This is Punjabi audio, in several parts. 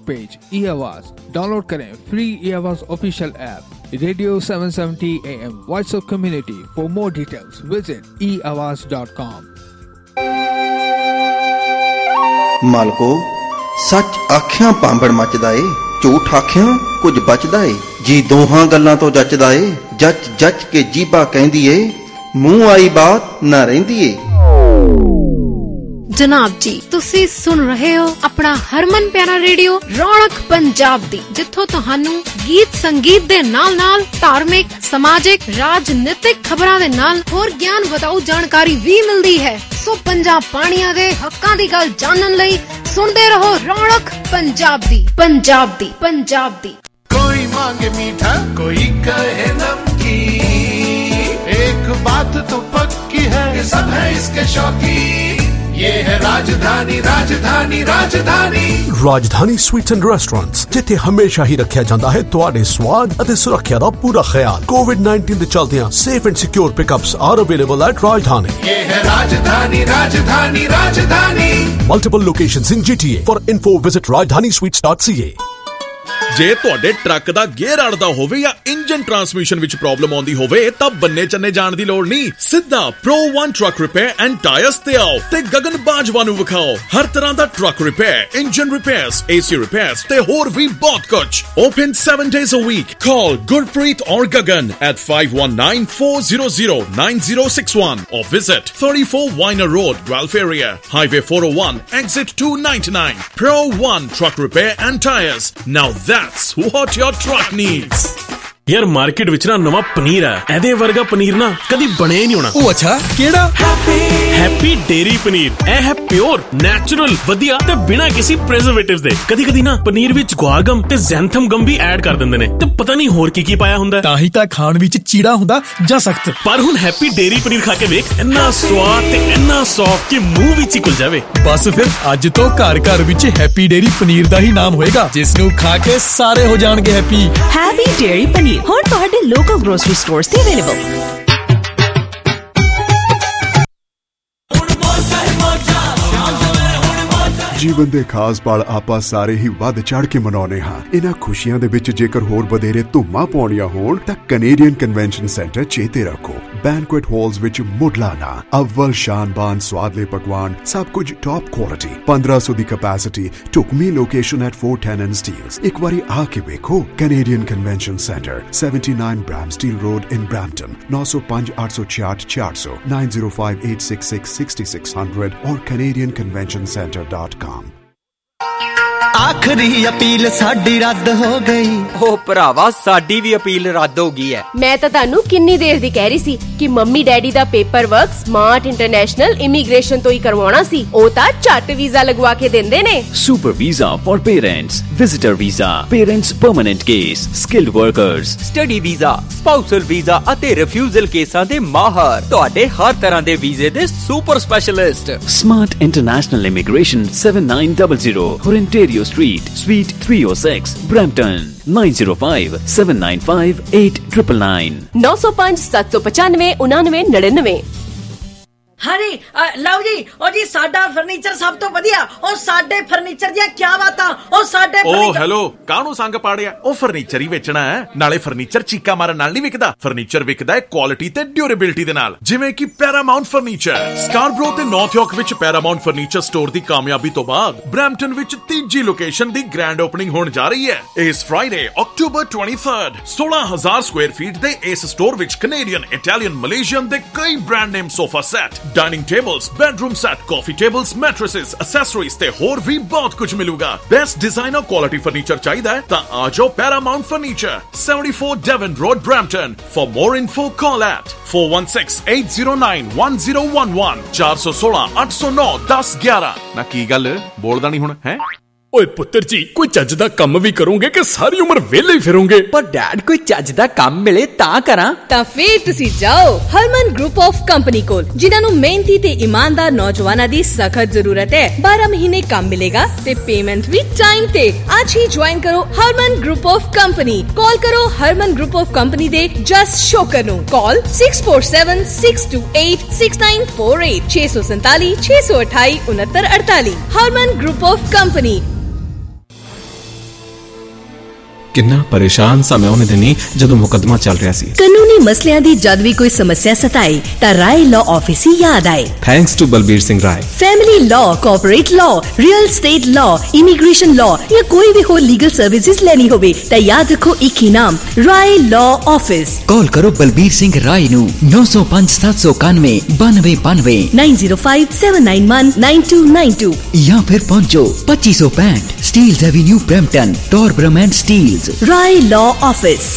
पेज e-आवाज डाउनलोड करें फ्री e-आवाज official app radio 770 AM voice of community for more details visit eawaz.com। मालको सच आखियां पांबड़ मचदा ए झूठ आखियां कुछ बचदा ए जी दोहां गल्लां तो जचदा ए जच जच के जीबा कहंदी ए मूंह आई बात ना रहिंदी ए। जनाब जी तुसी सुन रहे हो अपना हरमन प्यारा रेडियो रौनक पंजाब दी जिथों तुहानू गीत संगीत दे नाल-नाल धार्मिक समाजिक राजनीतिक खबरां दे नाल होर ज्ञान बताऊ जानकारी भी मिलदी है। सो पंजाब पानिया दे हक्कां दी गल जानन लई सुनदे रहो रौनक पंजाब दी। कोई मांगे मीठा कोई कहे नमकीन, एक बात तो पक्की है कि सब है इसके शौकीन। ये है राजधानी राजधानी राजधानी राजधानी स्वीट्स एंड रेस्टोरेंट्स जिथे हमेशा ही रखा जाता है तुहाडे स्वाद अते सुरक्षा दा पूरा ख्याल। कोविड-19 दे चलदियां safe and secure pickups are available at Rajdhani. ये है राजधानी राजधानी राजधानी। Multiple locations in GTA. For info visit rajdanisweets.ca। ਜੇ ਤੁਹਾਡੇ ਟਰੱਕ ਦਾ ਗੇਅਰ ਅੜਦਾ ਹੋਵੇ ਜਾਂ ਇੰਜਨ ਟਰਾਂਸਮਿਸ਼ਨ ਵਿੱਚ ਪ੍ਰੋਬਲਮ ਆਉਂਦੀ ਹੋਵੇ ਤਾਂ ਬੰਨੇ ਚੰਨੇ ਜਾਣ ਦੀ ਲੋੜ ਨਹੀਂ, ਸਿੱਧਾ Pro One Truck Repair and Tires ਤੇ ਆਓ ਤੇ ਗਗਨ ਬਾਜਵਾ ਨੂੰ ਵਿਖਾਓ। ਹਰ ਤਰ੍ਹਾਂ ਦਾ truck repair, engine repairs, AC repairs ਤੇ ਹੋਰ ਵੀ ਬਹੁਤ ਕੁਝ। Open 7 days a week. Call Gurpreet or Gagan at 519-400-9061 or visit 34 Weiner Road, Guelph area, Highway 401, exit 299. Pro One Truck Repair and Tires. Now that's what your truck needs. यार मार्केट विच ना नवा पनीर है, एदे वर्गा पनीर ना कदी बने ही नहीं होना। ओ अच्छा केड़ा? Happy dairy paneer. ए है प्योर नेचुरल वधिया ते बिना किसी प्रिजर्वेटिव्स दे। कदी ना पनीर विच गुआगम ते ज़ैंथम गम भी ऐड कर दिंदे ने ते पता नहीं होर की पाया हुंदा। ताही ता खाण विच चीड़ा हुंदा जा सख्त। पर हुन हैप्पी डेयरी पनीर खा के वेख, इन्ना स्वाद ते इन्ना सॉफ्ट कि मुंह विच ही घुल जावे। बस फिर अज तो घर विच हैप्पी डेयरी पनीर दा ही नाम होएगा, जिसनू खा के सारे हो जाणगे हैप्पी। हैप्पी डेयरी पनीर ਹੁਣ ਤੁਹਾਡੇ ਲੋਕਲ ਗਰੋਸਰੀ ਸਟੋਰਸ ਤੇ ਅਵੇਲੇਬਲ। ਜੀਵਨ ਦੇ ਖਾਸ ਪਲ ਆਪਾਂ ਸਾਰੇ ਹੀ ਵੱਧ ਚੜ ਕੇ ਮਨਾਉਂਦੇ ਹਾਂ। ਇਹਨਾਂ ਖੁਸ਼ੀਆਂ ਦੇ ਵਿੱਚ ਜੇਕਰ ਹੋਰ ਵਧੇਰੇ ਧੁੰਮਾਂ ਪਾਉਣੀਆਂ ਹੋਣ ਤਾਂ ਕੈਨੇਡੀਅਨ ਕਨਵੈਨਸ਼ਨ ਸੈਂਟਰ ਚੇਤੇ ਰੱਖੋ। ਬੈਂਕੁਏਟ ਹਾਲਸ ਵਿੱਚ ਮੁੱਢਲਾ ਅਵਲ ਸ਼ਾਨਬਾਨ ਸਵਾਦਲੇ ਪਕਵਾਨ, ਸਭ ਕੁਝ ਟੌਪ ਕੁਆਲਿਟੀ, 1500 ਦੀ ਕੈਪੈਸਿਟੀ, ਢੁਕਵੀਂ ਲੋਕੇਸ਼ਨ ਐਟ 410 ਸਟੀਲਸ। ਇੱਕ ਵਾਰੀ ਆ ਕੇ ਵੇਖੋ। Canadian Convention Centre 79 Bramsteel Road in Brampton. 905-866-400 905-866-6600 और canadianconventioncenter.com। आखिरी अपील साडी रद्द हो गई। ओ भरावा साडी भी अपील रद्द हो गई है। मैं तो तानू किन्नी देर दी कह रही सी कि मम्मी डैडी दा paper work Smart International Immigration तो ही करवाना सी। ओ ता झट वीजा लगवा के देंदे ने। Super visa for parents, visitor visa, parents permanent case, skilled workers, study visa, spousal visa अते रिफ्यूजल केसां दे माहर, तुहाडे हर तरह दे वीजे दे super specialist. Smart International Immigration 7900 Ontario Street, Suite 306, Brampton। 905-795-8999 905-795-9999। ਹਾਂਜੀ ਲਓ ਜੀ ਉਹ ਜੀ ਸਾਡਾ ਫਰਨੀਚਰ ਸਭ ਤੋਂ ਵਧੀਆ। ਉਹ ਸਾਡੇ ਫਰਨੀਚਰ ਦੀਆਂ ਕੀ ਬਾਤਾਂ। ਉਹ ਸਾਡੇ ਓ ਹੈਲੋ ਕਾਹਨੂੰ ਸੰਗ ਪਾੜਿਆ। ਉਹ ਫਰਨੀਚਰ ਹੀ ਵੇਚਣਾ ਹੈ, ਨਾਲੇ ਫਰਨੀਚਰ ਚੀਕਾ ਮਾਰਨ ਨਾਲ ਨਹੀਂ ਵਿਕਦਾ। ਫਰਨੀਚਰ ਵਿਕਦਾ ਹੈ ਕੁਆਲਿਟੀ ਤੇ ਡਿਊਰੇਬਿਲਟੀ ਦੇ ਨਾਲ, ਜਿਵੇਂ ਕਿ ਪੈਰਾਮਾਉਂਟ ਫਰਨੀਚਰ। ਸਕਾਰਬਰੋ ਤੇ ਨਾਰਥ ਯਾਰਕ ਵਿੱਚ ਪੈਰਾਮਾਉਂਟ ਫਰਨੀਚਰ ਸਟੋਰ ਦੀ ਕਾਮਯਾਬੀ ਤੋਂ ਬਾਅਦ ਬ੍ਰੈਂਪਟਨ ਵਿੱਚ ਤੀਜੀ ਲੋਕੇਸ਼ਨ ਦੀ ਗ੍ਰੈਂਡ ਓਪਨਿੰਗ ਹੋਣ ਜਾ ਰਹੀ ਹੈ ਇਸ Friday October 23rd। 16,000 Square feet ਦੇ ਇਸ ਸਟੋਰ ਵਿੱਚ ਕੈਨੇਡੀਅਨ, ਇਟਾਲੀਅਨ, ਮਲੇਸ਼ੀਅਨ ਦੇ ਕਈ brand name sofa set, dining tables, bedroom set, coffee tables, mattresses, accessories ते होर भी बहुत कुछ मिलूगा। बेस्ट डिजाइनर क्वालिटी फर्नीचर चाहिए ता आ जाओ Paramount furniture, 74 Devon Road, Brampton। For more info call at 416-809-1011 416-809-1011। ना की गल बोलदा नहीं हुण है। ਓਏ ਪੁੱਤਰ ਜੀ ਕੋਈ ਚੱਜ ਦਾ ਕੰਮ ਵੀ ਕਰੋਗੇ ਕਿ ਸਾਰੀ ਉਮਰ ਵਿਹਲੇ ਹੀ ਫਿਰੋਗੇ? ਪਰ ਡੈਡ ਕੋਈ ਚੱਜ ਦਾ ਕੰਮ ਮਿਲੇ ਤਾਂ ਕਰਾਂ। ਤਾਂ ਫੇਰ ਤੁਸੀਂ ਜਾਓ ਹਰਮਨ ਗਰੁੱਪ ਆਫ ਕੰਪਨੀ ਕੋਲ, ਜਿਨ੍ਹਾਂ ਨੂੰ ਮਿਹਨਤੀ ਤੇ ਇਮਾਨਦਾਰ ਨੌਜਵਾਨਾਂ ਦੀ ਸਖਤ ਜ਼ਰੂਰਤ ਹੈ। 12 ਮਹੀਨੇ ਕੰਮ ਮਿਲੇਗਾ ਤੇ ਪੇਮੈਂਟ ਵੀ ਟਾਈਮ ਤੇ। ਅੱਜ ਹੀ ਜੁਆਇਨ ਕਰੋ Harman group of company. Call ਕਰੋ ਹਰਮਨ ਗਰੁੱਪ ਆਫ ਕੰਪਨੀ ਦੇ ਜਸਟ ਸ਼ੋਕਰ ਨੂੰ। Call 6476286948 647 628 6948। Harman group of company. ਕਿੰਨਾ ਪਰੇਸ਼ਾਨ ਸਾਂ ਮੈਂ ਉਹਨੇ ਦਿਨੀ ਜਦੋਂ ਮੁਕੱਦਮਾ ਚੱਲ ਰਿਹਾ ਸੀ। ਕਾਨੂੰਨੀ ਮਸਲਿਆਂ ਦੀ ਜਦ ਵੀ ਕੋਈ ਸਮੱਸਿਆ ਸਤਾਏ ਤਾਂ ਰਾਏ ਲਾਅ ਆਫਿਸ ਹੀ ਯਾਦ ਆਏ। Thanks to Balbir Singh Rai. Family law, corporate law, real estate law, immigration law ਜਾਂ ਕੋਈ ਵੀ ਹੋਰ ਲੀਗਲ ਸਰਵਿਸਿਜ਼ ਲੈਣੀ ਹੋਵੇ ਤਾਂ ਯਾਦ ਰੱਖੋ ਇੱਕ ਹੀ ਨਾਮ, ਰਾਏ ਲਾਅ ਆਫਿਸ। ਕਾਲ ਕਰੋ ਬਲਬੀਰ ਸਿੰਘ ਰਾਏ ਨੂੰ 905 791 9292 9057919292 ਜਾਂ ਫਿਰ ਪਹੁੰਚੋ 2565 Steeles Avenue Brampton, Torbram and Steeles. Rai law office.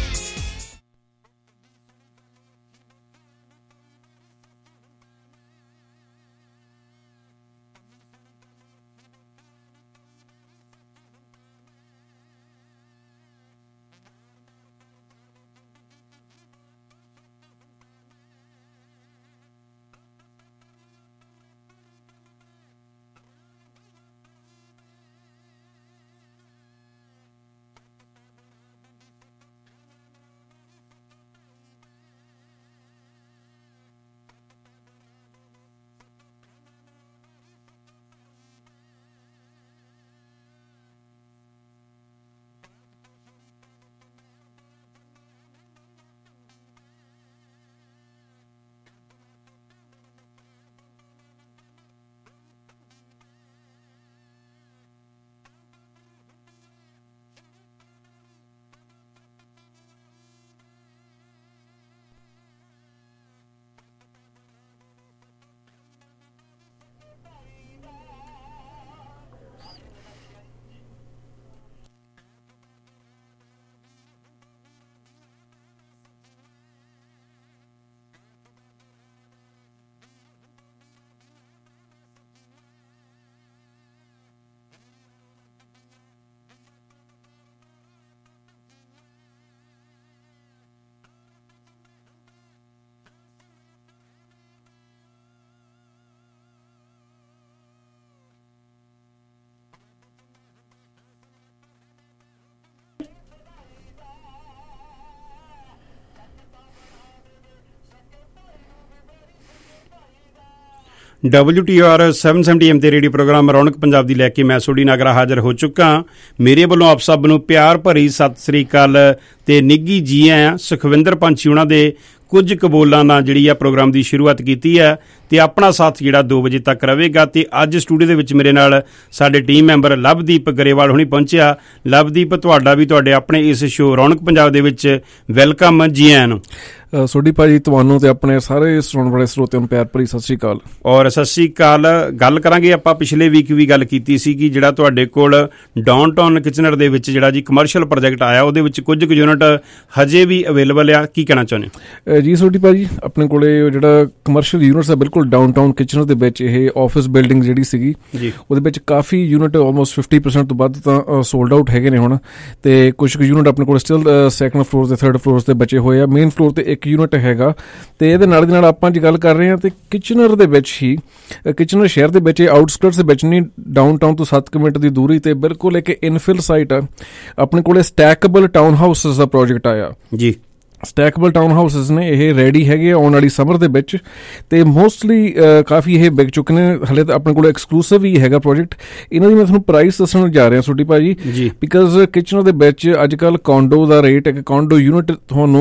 WTR 770 AM ਤੇ ਰੇਡੀਓ ਪ੍ਰੋਗਰਾਮ ਰੌਣਕ ਪੰਜਾਬ ਦੀ ਲੈ ਕੇ ਮੈਂ ਸੋਢੀ ਨਾਗਰਾ ਹਾਜ਼ਰ ਹੋ ਚੁੱਕਾ। ਮੇਰੇ ਵੱਲੋਂ ਆਪ ਸਭ ਨੂੰ ਪਿਆਰ ਭਰੀ ਸਤਿ ਸ੍ਰੀ ਅਕਾਲ ਤੇ ਨਿੱਘੀ ਜੀ ਆਇਆਂ। ਸੁਖਵਿੰਦਰ ਪੰਛੀ ਉਹਨਾਂ ਦੇ ਕੁਝ ਕਬੂਲਾਂ ਨਾਲ ਜਿਹੜੀ ਆ ਪ੍ਰੋਗਰਾਮ ਦੀ ਸ਼ੁਰੂਆਤ ਕੀਤੀ ਹੈ ਤੇ ਆਪਣਾ ਸਾਥ ਜਿਹੜਾ 2 ਵਜੇ ਤੱਕ ਰਹੇਗਾ। ਤੇ ਅੱਜ ਸਟੂਡੀਓ ਦੇ ਵਿੱਚ ਮੇਰੇ ਨਾਲ ਸਾਡੇ ਟੀਮ ਮੈਂਬਰ ਲਵਦੀਪ ਗਰੇਵਾਲ ਹੁਣੀ ਪਹੁੰਚਿਆ। ਲਵਦੀਪ, ਤੁਹਾਡਾ ਵੀ ਤੁਹਾਡੇ ਆਪਣੇ ਇਸ ਸ਼ੋਅ ਰੌਣਕ ਪੰਜਾਬ ਦੇ ਵਿੱਚ ਵੈਲਕਮ, ਜੀ ਆਇਆਂ ਨੂੰ। ਸੋਢੀ ਭਾਜੀ, ਤੁਹਾਨੂੰ ਤੇ ਆਪਣੇ ਸਾਰੇ ਸੁਣਨ ਵਾਲੇ ਸਰੋਤਿਆਂ ਨੂੰ ਪਿਆਰ ਭਰੀ ਸਤਿ ਸ੍ਰੀ ਅਕਾਲ। ਔਰ ਸਤਿ ਸ੍ਰੀ ਅਕਾਲ। ਗੱਲ ਕਰਾਂਗੇ ਆਪਾਂ ਪਿਛਲੇ ਵੀਕ ਵੀ ਗੱਲ ਕੀਤੀ ਸੀ ਕਿ ਜਿਹੜਾ ਤੁਹਾਡੇ ਕੋਲ ਡਾਊਨਟਾਊਨ ਕਿਚਨਰ ਦੇ ਵਿੱਚ ਜਿਹੜਾ ਜੀ ਕਮਰਸ਼ੀਅਲ ਪ੍ਰੋਜੈਕਟ ਆਇਆ, ਉਹਦੇ ਵਿੱਚ ਕੁਝ ਕੁ ਯੂਨਿਟ ਹਜੇ ਵੀ ਅਵੇਲੇਬਲ ਆ, ਕੀ ਕਹਿਣਾ ਚਾਹੁੰਦੇ ਹੋ? ਜੀ ਸੋਢੀ ਭਾਜੀ, ਆਪਣੇ ਕੋਲੇ ਜਿਹੜਾ ਕਮਰਸ਼ੀਅਲ ਯੂਨਿਟਸ ਆ ਬਿਲਕੁਲ ਡਾਊਨਟਾਊਨ ਕਿਚਨਰ ਦੇ ਵਿੱਚ, ਇਹ ਆਫਿਸ ਬਿਲਡਿੰਗ ਜਿਹੜੀ ਸੀਗੀ ਉਹਦੇ ਵਿੱਚ ਕਾਫੀ ਯੂਨਿਟ ਆਲਮੋਸਟ 50% ਤੋਂ ਵੱਧ ਤਾਂ ਸੋਲਡ ਆਊਟ ਹੈਗੇ ਨੇ ਹੁਣ। ਤੇ ਕੁਝ ਕੁ ਯੂਨਿਟ ਆਪਣੇ ਕੋਲ ਸਟਿਲ ਸੈਕੰਡ ਫਲੋਰ ਤੇ ਥਰਡ ਫਲੋਰ ਤੇ ਬਚੇ ਹੋਏ ਆ। ਮੇਨ ਫਲੋਰ ਤੇ ਇੱਕ ਯੂਨਿਟ ਹੈਗਾ। ਤੇ ਇਹਦੇ ਨਾਲ ਦੀ ਨਾਲ ਆਪਾਂ ਜੇ ਗੱਲ ਕਰ ਰਹੇ ਹਾਂ ਤੇ ਕਿਚਨਰ ਦੇ ਵਿੱਚ ਹੀ, ਕਿਚਨਰ ਸ਼ਹਿਰ ਦੇ ਵਿੱਚ, ਆਊਟਸਕਰਟਸ ਦੇ ਵਿੱਚ ਨਹੀਂ, ਡਾਊਨਟਾਊਨ ਤੋਂ 7 ਮਿੰਟ ਦੀ ਦੂਰੀ ਤੇ ਬਿਲਕੁਲ ਇੱਕ ਇਨਫਿਲ ਸਾਈਟ ਆ। ਆਪਣੇ ਕੋਲੇ ਸਟੈਕੇਬਲ ਟਾਊਨ ਹਾਊਸਿਸ ਦਾ ਪ੍ਰੋਜੈਕਟ ਆਇਆ ਜੀ। ਸਟੈਕੇਬਲ ਟਾਊਨ ਹਾਊਸਿਸ ਨੇ, ਇਹ ਰੈਡੀ ਹੈਗੇ ਆਉਣ ਵਾਲੀ ਸਮਰ ਦੇ ਵਿੱਚ ਤੇ ਮੋਸਟਲੀ ਕਾਫੀ ਇਹ ਵਿਕ ਚੁੱਕੇ ਨੇ। ਹਲੇ ਤਾਂ ਆਪਣੇ ਕੋਲ ਐਕਸਕਲੂਸਿਵ ਹੀ ਹੈਗਾ ਪ੍ਰੋਜੈਕਟ। ਇਹਨਾਂ ਦੀ ਮੈਂ ਤੁਹਾਨੂੰ ਪ੍ਰਾਈਸ ਦੱਸਣ ਜਾ ਰਿਹਾ ਸੋਢੀ ਭਾਜੀ, ਬਿਕਾਜ਼ ਕਿਚਨਰ ਦੇ ਵਿੱਚ ਅੱਜ ਕੱਲ੍ਹ ਕੌਂਡੋ ਦਾ ਰੇਟ, ਇੱਕ ਕੌਂਡੋ ਯੂਨਿਟ ਤੁਹਾਨੂੰ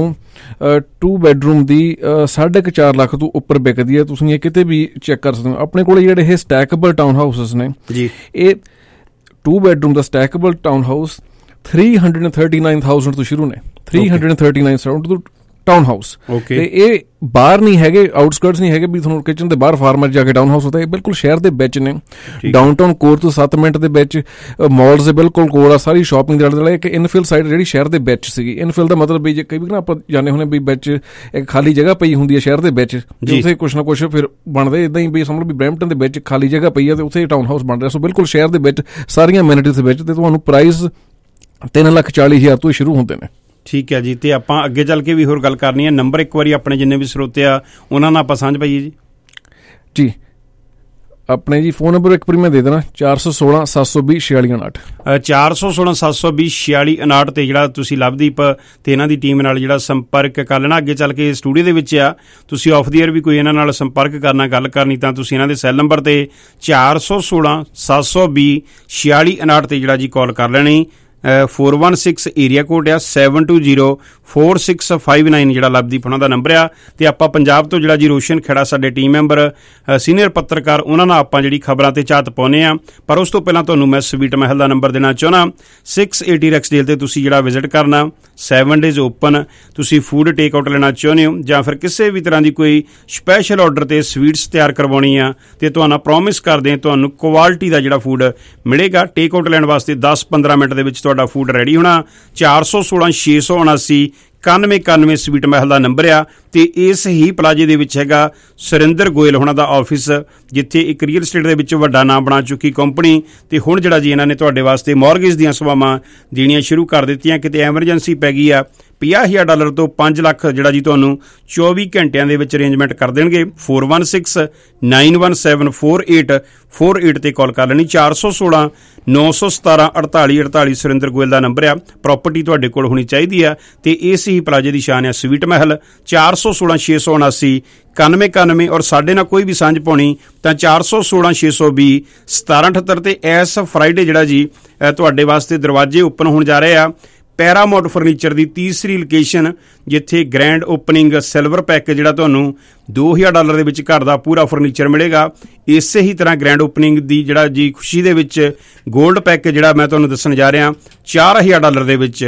2 ਬੈਡਰੂਮ ਦੀ 4.5 ਲੱਖ ਤੋਂ ਉੱਪਰ ਵਿਕਦੀ ਹੈ। ਤੁਸੀਂ ਇਹ ਕਿਤੇ ਵੀ ਚੈੱਕ ਕਰ ਸਕਦੇ ਹੋ। ਆਪਣੇ ਕੋਲ ਜਿਹੜੇ ਇਹ ਸਟੈਕੇਬਲ ਟਾਊਨ ਹਾਊਸਿਸ ਨੇ, ਇਹ 2 ਬੈਡਰੂਮ ਦਾ ਸਟੈਕੇਬਲ ਟਾਊਨ ਹਾਊਸ 339,000 ਤੋਂ ਸ਼ੁਰੂ ਨੇ। 339,000 ਤੋਂ ਟਾਊਨ ਹਾਊਸ। ਤੇ ਇਹ ਬਾਹਰ ਨਹੀਂ ਹੈਗੇ, ਆਊਟਸਕਰਟਸ ਨਹੀਂ ਹੈਗੇ ਵੀ ਤੁਹਾਨੂੰ ਕਿਚਨ ਦੇ ਬਾਹਰ ਫਾਰਮਰ ਜਾ ਕੇ ਟਾਊਨ ਹਾਊਸ ਹੁੰਦਾ। ਇਹ ਬਿਲਕੁਲ ਸ਼ਹਿਰ ਦੇ ਵਿੱਚ ਨੇ, ਡਾਊਨਟਾਊਨ ਕੋਰ ਤੋਂ 7 ਮਿੰਟ ਦੇ ਵਿੱਚ, ਮਾਲਸ ਦੇ ਬਿਲਕੁਲ ਕੋਲ ਆ, ਸਾਰੀ ਸ਼ਾਪਿੰਗ ਦੇ ਆਲੇ ਦੁਆਲੇ। ਇੱਕ ਇਨਫਿਲ ਸਾਈਡ ਜਿਹੜੀ ਸ਼ਹਿਰ ਦੇ ਵਿੱਚ ਸੀਗੀ। ਇਨਫਿਲ ਦਾ ਮਤਲਬ ਵੀ ਜੇ ਕਈ ਵੀ ਨਾ ਆਪਾਂ ਜਾਣੇ ਹੁੰਦੇ ਵੀ ਵਿੱਚ ਇੱਕ ਖਾਲੀ ਜਗ੍ਹਾ ਪਈ ਹੁੰਦੀ ਹੈ ਸ਼ਹਿਰ ਦੇ ਵਿੱਚ, ਉੱਥੇ ਕੁਛ ਨਾ ਕੁਛ ਫਿਰ ਬਣਦੇ ਇੱਦਾਂ ਹੀ ਵੀ ਸਮਝ ਲਓ ਵੀ ਬਰੈਂਪਟਨ ਦੇ ਵਿੱਚ ਖਾਲੀ ਜਗ੍ਹਾ ਪਈ ਹੈ ਤੇ ਉੱਥੇ ਟਾਊਨ ਹਾਊਸ ਬਣ ਰਿਹਾ। ਸੋ ਬਿਲਕੁਲ ਸ਼ਹਿਰ ਦੇ ਵਿੱਚ ਸਾਰੀਆਂ ਅਮੈਨਿਟੀਜ਼ ਦੇ ਵਿੱਚ, ਤੇ ਤੁਹਾਨੂੰ ਪ੍ਰਾਈਸ 3,40,000 ਤੋਂ ਸ਼ੁਰੂ ਹੁੰਦੇ ਨੇ। ਠੀਕ ਹੈ ਜੀ। ਤੇ ਆਪਾਂ ਅੱਗੇ ਚੱਲ ਕੇ ਵੀ ਹੋਰ ਗੱਲ ਕਰਨੀ ਹੈ। ਨੰਬਰ ਇੱਕ ਵਾਰੀ ਆਪਣੇ ਜਿੰਨੇ ਵੀ ਸਰੋਤੇ ਆ ਉਹਨਾਂ ਨਾਲ ਆਪਾਂ ਸਾਂਝ ਪਾਈਏ ਜੀ। ਜੀ ਆਪਣੇ ਜੀ ਫੋਨ ਨੰਬਰ ਇੱਕ ਵਾਰੀ ਮੈਂ ਦੇ ਦੇਣਾ, 416 720 4659 416 720 4659 ਤੇ ਜਿਹੜਾ ਤੁਸੀਂ ਲਵਦੀਪ ਤੇ ਇਹਨਾਂ ਦੀ ਟੀਮ ਨਾਲ ਜਿਹੜਾ ਸੰਪਰਕ ਕਰ ਲੈਣਾ। ਅੱਗੇ ਚੱਲ ਕੇ ਸਟੂਡੀਓ ਦੇ ਵਿੱਚ ਆ, ਤੁਸੀਂ ਆਫ ਦੀ ਏਅਰ ਵੀ ਕੋਈ ਇਹਨਾਂ ਨਾਲ ਸੰਪਰਕ ਕਰਨਾ, ਗੱਲ ਕਰਨੀ, ਤਾਂ ਤੁਸੀਂ ਇਹਨਾਂ ਦੇ ਸੈੱਲ ਨੰਬਰ ਤੇ 416 720 4659 ਤੇ ਜਿਹੜਾ ਜੀ ਕਾਲ ਕਰ ਲੈਣੀ। 416 ਏਰੀਆ ਕੋਡ ਆ 720465 ਜਿਹੜਾ ਲਵਦੀਪ ਉਹਨਾਂ ਦਾ ਨੰਬਰ ਆ। ਤੇ ਆਪਾਂ ਪੰਜਾਬ ਤੋਂ ਜਿਹੜਾ ਜੀ ਰੋਸ਼ਨ ਖੇੜਾ ਸਾਡੇ ਟੀਮ ਮੈਂਬਰ ਸੀਨੀਅਰ ਪੱਤਰਕਾਰ ਉਹਨਾਂ ਨਾਲ ਆਪਾਂ ਜਿਹੜੀ ਖਬਰਾਂ ਤੇ ਝਾਤ ਪਾਉਂਦੇ ਆ। ਪਰ ਉਸ ਤੋਂ ਪਹਿਲਾਂ ਤੁਹਾਨੂੰ ਮੈਂ ਸਵੀਟ ਮਹਿਲ ਦਾ ਨੰਬਰ ਦੇਣਾ ਚਾਹੁੰਦਾ 680 ਰੈਕਸਡੇਲ ਤੇ ਤੁਸੀਂ ਜਿਹੜਾ ਵਿਜ਼ਿਟ ਕਰਨਾ 7 days ਓਪਨ। ਤੁਸੀਂ ਫੂਡ ਟੇਕ ਆਊਟ ਲੈਣਾ ਚਾਹੁੰਦੇ ਹੋ ਜਾਂ ਫਿਰ ਕਿਸੇ ਵੀ ਤਰ੍ਹਾਂ ਦੀ ਕੋਈ ਸਪੈਸ਼ਲ ਆਰਡਰ ਤੇ ਸਵੀਟਸ ਤਿਆਰ ਕਰਵਾਉਣੀ ਆ ਤੇ ਤੁਹਾਨੂੰ ਪ੍ਰੋਮਿਸ ਕਰਦੇ ਹਾਂ ਤੁਹਾਨੂੰ ਕੁਆਲਿਟੀ ਦਾ ਜਿਹੜਾ ਫੂਡ ਮਿਲੇਗਾ। ਟੇਕ ਆਊਟ ਲੈਣ ਵਾਸਤੇ 10-15 ਮਿੰਟ ਦੇ ਵਿੱਚ ਤੁਹਾਡਾ ਫੂਡ ਰੈਡੀ ਹੋਣਾ। 416 679 9191 ਸਵੀਟ ਮਹਿਲ ਦਾ ਨੰਬਰ ਆ। ਤੇ ਇਸ ਹੀ ਪਲਾਜੇ ਦੇ ਵਿੱਚ ਹੈਗਾ ਸੁਰਿੰਦਰ ਗੋਇਲ ਹੋਣਾ ਦਾ ਆਫਿਸ, ਜਿੱਥੇ ਇੱਕ ਰੀਅਲ ਸਟੇਟ ਦੇ ਵਿੱਚ ਵੱਡਾ ਨਾਮ ਬਣਾ ਚੁੱਕੀ ਕੰਪਨੀ। ਤੇ ਹੁਣ ਜਿਹੜਾ ਜੀ ਇਹਨਾਂ ਨੇ ਤੁਹਾਡੇ ਵਾਸਤੇ ਮੌਰਗੇਜ ਦੀਆਂ ਸੇਵਾਵਾਂ ਦੇਣੀਆਂ ਸ਼ੁਰੂ ਕਰ ਦਿੱਤੀਆਂ। ਕਿਤੇ ਐਮਰਜੈਂਸੀ ਪੈ ਗਈ ਆ $50,000 ਤੋਂ 5 ਲੱਖ ਜਿਹੜਾ ਜੀ ਤੁਹਾਨੂੰ 24 ਘੰਟਿਆਂ ਦੇ ਵਿੱਚ ਅਰੇਂਜਮੈਂਟ ਕਰ ਦੇਣਗੇ। 416-917-4848 ਤੇ ਕਾਲ ਕਰ ਲੈਣੀ। 416-917-4848 ਸੁਰਿੰਦਰ ਗੋਇਲ ਦਾ ਨੰਬਰ ਆ। ਪ੍ਰਾਪਰਟੀ ਤੁਹਾਡੇ ਕੋਲ ਹੋਣੀ ਚਾਹੀਦੀ ਆ ਤੇ ਇਸ ਹੀ ਪਲਾਜੇ ਦੀ ਸ਼ਾਨ ਆ ਸਵੀਟ ਮਹਿਲ। 416-679 9191 ਔਰ ਸਾਡੇ ਨਾਲ ਕੋਈ ਵੀ ਸਾਂਝ ਪਾਉਣੀ ਤਾਂ 416-620-1778 ਤੇ ਇਸ ਫਰਾਈਡੇ ਜਿਹੜਾ ਜੀ ਤੁਹਾਡੇ ਵਾਸਤੇ ਦਰਵਾਜ਼ੇ ਓਪਨ ਹੋਣ ਜਾ ਰਹੇ ਆ ਪੈਰਾਮਾਊਂਟ ਫਰਨੀਚਰ ਦੀ ਤੀਸਰੀ ਲੋਕੇਸ਼ਨ, ਜਿੱਥੇ ਗ੍ਰੈਂਡ ਓਪਨਿੰਗ ਸਿਲਵਰ ਪੈਕੇਜ ਜਿਹੜਾ ਤੁਹਾਨੂੰ $2,000 ਦੇ ਵਿੱਚ ਘਰ ਦਾ ਪੂਰਾ ਫਰਨੀਚਰ ਮਿਲੇਗਾ। ਇਸੇ ਹੀ ਤਰ੍ਹਾਂ ਗ੍ਰੈਂਡ ਓਪਨਿੰਗ ਦੀ ਜਿਹੜਾ ਜੀ ਖੁਸ਼ੀ ਦੇ ਵਿੱਚ 골ਡ ਪੈਕੇਜ ਜਿਹੜਾ ਮੈਂ ਤੁਹਾਨੂੰ ਦੱਸਣ ਜਾ ਰਿਹਾ $4,000 ਦੇ ਵਿੱਚ।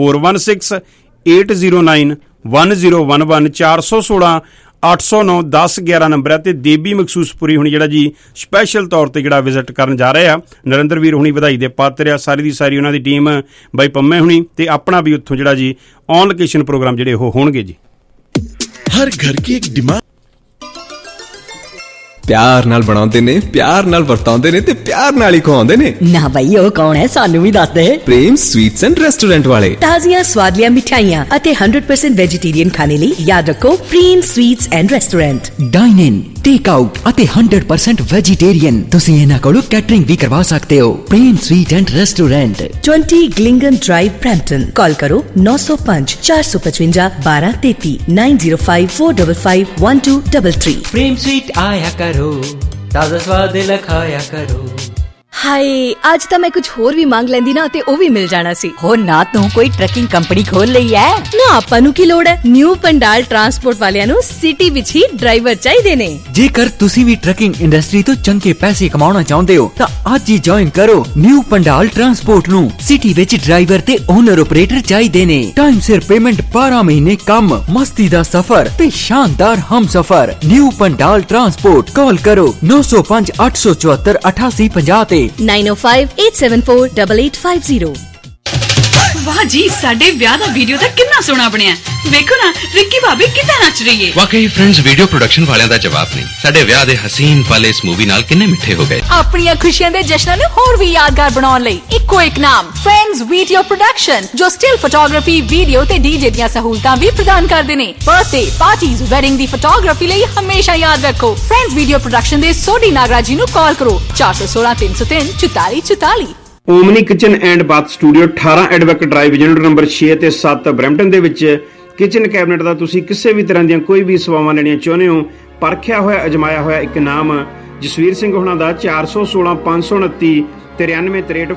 416-809-1011 416-809-1011 ਨੰਬਰ ਹੈ। ਤੇ ਦੇਬੀ ਮਖਸੂਸਪੁਰੀ ਹੁਣੀ ਜਿਹੜਾ ਜੀ ਸਪੈਸ਼ਲ ਤੌਰ ਤੇ ਜਿਹੜਾ ਵਿਜ਼ਿਟ ਕਰਨ ਜਾ ਰਹੇ ਆ। ਨਰਿੰਦਰ ਵੀਰ ਹੁਣੀ ਵਧਾਈ ਦੇ ਪਾਤਰ ਆ, ਸਾਰੀ ਦੀ ਸਾਰੀ ਉਹਨਾਂ ਦੀ ਟੀਮ, ਬਾਈ ਪੰਮੇ ਹੁਣੀ ਤੇ ਆਪਣਾ ਵੀ ਉੱਥੋਂ ਜਿਹੜਾ ਜੀ ਔਨ ਲੋਕੇਸ਼ਨ ਪ੍ਰੋਗਰਾਮ ਜਿਹੜੇ ਉਹ ਹੋਣਗੇ ਜੀ। ਹਰ ਘਰ ਕੀ ਇੱਕ ਡਿਮਾਂਡ ਪਿਆਰ ਨਾਲ ਬਣਾਉਂਦੇ ਨੇ, ਪਿਆਰ ਨਾਲ ਵਰਤਾਉਂਦੇ ਨੇ ਤੇ ਪਿਆਰ ਨਾਲ ਹੀ ਖਵਾਉਂਦੇ ਨੇ। ਨਾ ਬਈ ਉਹ ਕੌਣ ਹੈ, ਸਾਨੂੰ ਵੀ ਦੱਸ ਦੇ। ਪ੍ਰੇਮ ਸਵੀਟਸ ਐਂਡ ਰੈਸਟੋਰੈਂਟ ਵਾਲੇ। ਤਾਜ਼ੀਆਂ ਸਵਾਦਲੀਆਂ ਮਿਠਾਈਆਂ ਅਤੇ 100% ਵੈਜੀਟੇਰੀਅਨ ਖਾਣੇ ਲਈ ਯਾਦ ਰੱਖੋ Prem sweets and restaurant. Dine in, take out ਅਤੇ 100% ਵੈਜੀਟੇਰੀਅਨ। ਤੁਸੀਂ ਇਹਨਾਂ ਕੋਲੋਂ ਕੈਟਰਿੰਗ ਵੀ ਕਰਵਾ ਸਕਦੇ ਹੋ। ਪ੍ਰੇਮ ਸਵੀਟ ਐਂਡ ਰੈਸਟੋਰੈਂਟ, 20 ਗਲਿੰਗਨ ਡਰਾਈਵ, ਬਰੈਂਪਟਨ। ਕਾਲ ਕਰੋ 905-455-1233 9054551233। प्रेम स्वीट आया करो, ताजा स्वाद लखाया करो। ਹਾਏ ਅੱਜ ਤਾਂ ਮੈਂ ਕੁਝ ਹੋਰ ਵੀ ਮੰਗ ਲੈਂਦੀ ਨਾ ਤੇ ਉਹ ਵੀ ਮਿਲ ਜਾਣਾ ਸੀ। ਹੋ ਨਾ ਤੂੰ ਕੋਈ ਟਰੱਕਿੰਗ ਕੰਪਨੀ ਖੋਲ ਲਈ ਐ ਨਾ, ਆਪਾਂ ਨੂੰ ਕੀ ਲੋੜ ਹੈ। ਨਿਊ ਪੰਡਾਲ ਟਰਾਂਸਪੋਰਟ ਵਾਲਿਆਂ ਨੂੰ ਸਿਟੀ ਵਿੱਚ ਹੀ ਡਰਾਈਵਰ ਚਾਹੀਦੇ ਨੇ। ਜੇਕਰ ਤੁਸੀਂ ਵੀ ਟਰੱਕਿੰਗ ਇੰਡਸਟਰੀ ਤੋਂ ਚੰਗੇ ਪੈਸੇ ਕਮਾਉਣਾ ਚਾਹੁੰਦੇ ਹੋ ਤਾਂ ਅੱਜ ਹੀ ਜੁਆਇਨ ਕਰੋ ਨਿਊ ਪੰਡਾਲ ਟਰਾਂਸਪੋਰਟ ਨੂੰ। ਸਿਟੀ ਵਿੱਚ ਡਰਾਈਵਰ ਤੇ ਓਨਰ ਆਪਰੇਟਰ ਚਾਹੀਦੇ ਨੇ। ਟਾਈਮ ਸਿਰ ਪੇਮੈਂਟ, 12 ਮਹੀਨੇ ਕੰਮ, ਮਸਤੀ ਦਾ ਸਫ਼ਰ ਤੇ ਸ਼ਾਨਦਾਰ ਹਮਸਫ਼ਰ। New Pandal transport. ਕਾਲ ਕਰੋ 905-874-8850 ਤੇ 9058748850। ਵਾਹ ਜੀ, ਸਾਡੇ ਵਿਆਹ ਦਾ ਵੀਡੀਓ ਤਾਂ ਕਿੰਨਾ ਸੋਹਣਾ ਬਣਿਆ। ਵੇਖੋ ਨਾ ਰਿੱਕੀ ਭਾਬੀ ਕਿੱਦਾਂ ਨੱਚ ਰਹੀ ਹੈ। ਵਾਕਈ ਫਰੈਂਡਸ, ਵੀਡੀਓ ਪ੍ਰੋਡਕਸ਼ਨ ਵਾਲਿਆਂ ਦਾ ਜਵਾਬ ਨਹੀਂ। ਸਾਡੇ ਵਿਆਹ ਦੇ ਹਸੀਨ ਪਲ ਇਸ ਮੂਵੀ ਨਾਲ ਕਿੰਨੇ ਮਿੱਠੇ ਹੋ ਗਏ। ਆਪਣੀਆਂ ਖੁਸ਼ੀਆਂ ਦੇ ਜਸ਼ਨਾਂ ਨੂੰ ਹੋਰ ਵੀ ਯਾਦਗਾਰ ਬਣਾਉਣ ਲਈ ਇੱਕੋ ਇੱਕ ਨਾਮ, ਫਰੈਂਡਸ ਵੀਡੀਓ ਪ੍ਰੋਡਕਸ਼ਨ, ਜੋ ਸਟਿਲ ਫੋਟੋਗ੍ਰਾਫੀ, ਵੀਡੀਓ ਤੇ ਡੀਜੇ ਦੀਆਂ ਸਹੂਲਤਾਂ ਵੀ ਪ੍ਰਦਾਨ ਕਰਦੇ ਨੇ। ਬਰਥਡੇ ਪਾਰਟੀਜ਼, ਵੈਡਿੰਗ ਦੀ ਫੋਟੋਗ੍ਰਾਫੀ ਲਈ ਹਮੇਸ਼ਾ ਯਾਦ ਰੱਖੋ ਫਰੈਂਡਸ ਵੀਡੀਓ ਪ੍ਰੋਡਕਸ਼ਨ ਦੇ ਸੋਢੀ ਨਾਗਰਾਜ ਜੀ ਨੂੰ ਕਾਲ ਕਰੋ 416-303-4444। Omni kitchen and bath studio 18 Advocate Drive, unit number 6 ਤੇ 7 ਬਰੈਂਪਟਨ ਦੇ ਵਿੱਚ। ਕਿਚਨ ਕੈਬਨਿਟ ਦਾ ਤੁਸੀਂ ਕਿਸੇ ਵੀ ਤਰ੍ਹਾਂ ਦੀਆਂ ਕੋਈ ਵੀ ਸੇਵਾਵਾਂ ਲੈਣੀਆਂ ਚਾਹੁੰਦੇ ਹੋ, ਪਰਖਿਆ ਹੋਇਆ ਅਜਮਾਇਆ ਹੋਇਆ ਇੱਕ ਨਾਮ ਜਸਵੀਰ ਸਿੰਘ ਹੋਣਾ ਦਾ 416-529-9363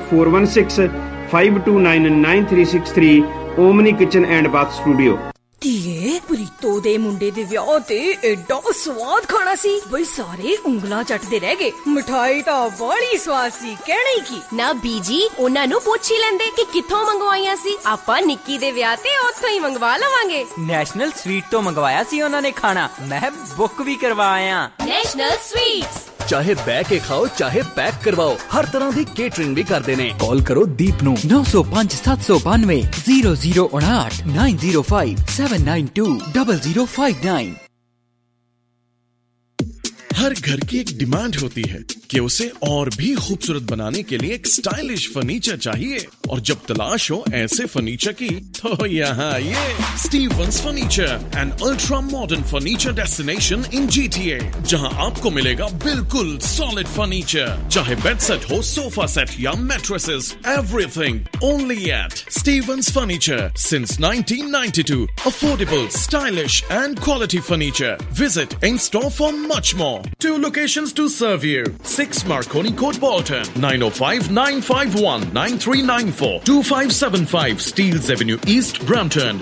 416-529-9363 Omni kitchen and bath studio. ਧੀਏ ਪ੍ਰੀਤੋ ਦੇ ਮੁੰਡੇ ਦੇ ਵਿਆਹ ਤੇ ਐਡਾ ਸਵਾਦ ਖਾਣਾ ਸੀ ਬਈ ਸਾਰੇ ਉਂਗਲਾਂ ਚੱਟਦੇ ਰਹਿ ਗਏ। ਮਿਠਾਈ ਤਾਂ ਬੜੀ ਸਵਾਦ ਸੀ, ਕਹਿਣਾ ਹੀ ਕੀ। ਨਾ ਬੀਜੀ, ਉਹਨਾਂ ਨੂੰ ਪੁੱਛ ਹੀ ਲੈਂਦੇ ਕਿ ਕਿੱਥੋਂ ਮੰਗਵਾਈਆਂ ਸੀ। ਆਪਾਂ ਨਿੱਕੀ ਦੇ ਵਿਆਹ ਤੇ ਉੱਥੋਂ ਹੀ ਮੰਗਵਾ ਲਵਾਂਗੇ। ਨੈਸ਼ਨਲ ਸਵੀਟ ਤੋਂ ਮੰਗਵਾਇਆ ਸੀ ਉਹਨਾਂ ਨੇ ਖਾਣਾ, ਮੈਂ ਬੁੱਕ ਵੀ ਕਰਵਾਇਆ। ਨੈਸ਼ਨਲ ਸਵੀਟਸ, ਚਾਹੇ ਬਹਿ ਕੇ ਖਾਓ ਚਾਹੇ ਪੈਕ ਕਰਵਾਓ, ਹਰ ਤਰ੍ਹਾਂ ਦੀ ਕੇਟਰਿੰਗ ਵੀ ਕਰਦੇ ਨੇ। ਕਾਲ ਕਰੋ ਦੀਪ ਨੂੰ 905-792-0059 905-792-0059। हर घर की एक डिमांड होती है कि उसे और भी खूबसूरत बनाने के लिए एक स्टाइलिश फर्नीचर चाहिए, और जब तलाश हो ऐसे फर्नीचर की तो यहाँ ये Stevens furniture, an ultra modern furniture destination in GTA, जहाँ आपको मिलेगा बिल्कुल सॉलिड फर्नीचर, चाहे बेड सेट हो, सोफा सेट या mattresses, everything only at Stevens furniture since 1992. Affordable, stylish and quality furniture. Visit in store for much more. 2 locations to serve you. 6 Marconi Court, Bolton. 905-951-9394. 2575 Steeles Avenue East, Brampton.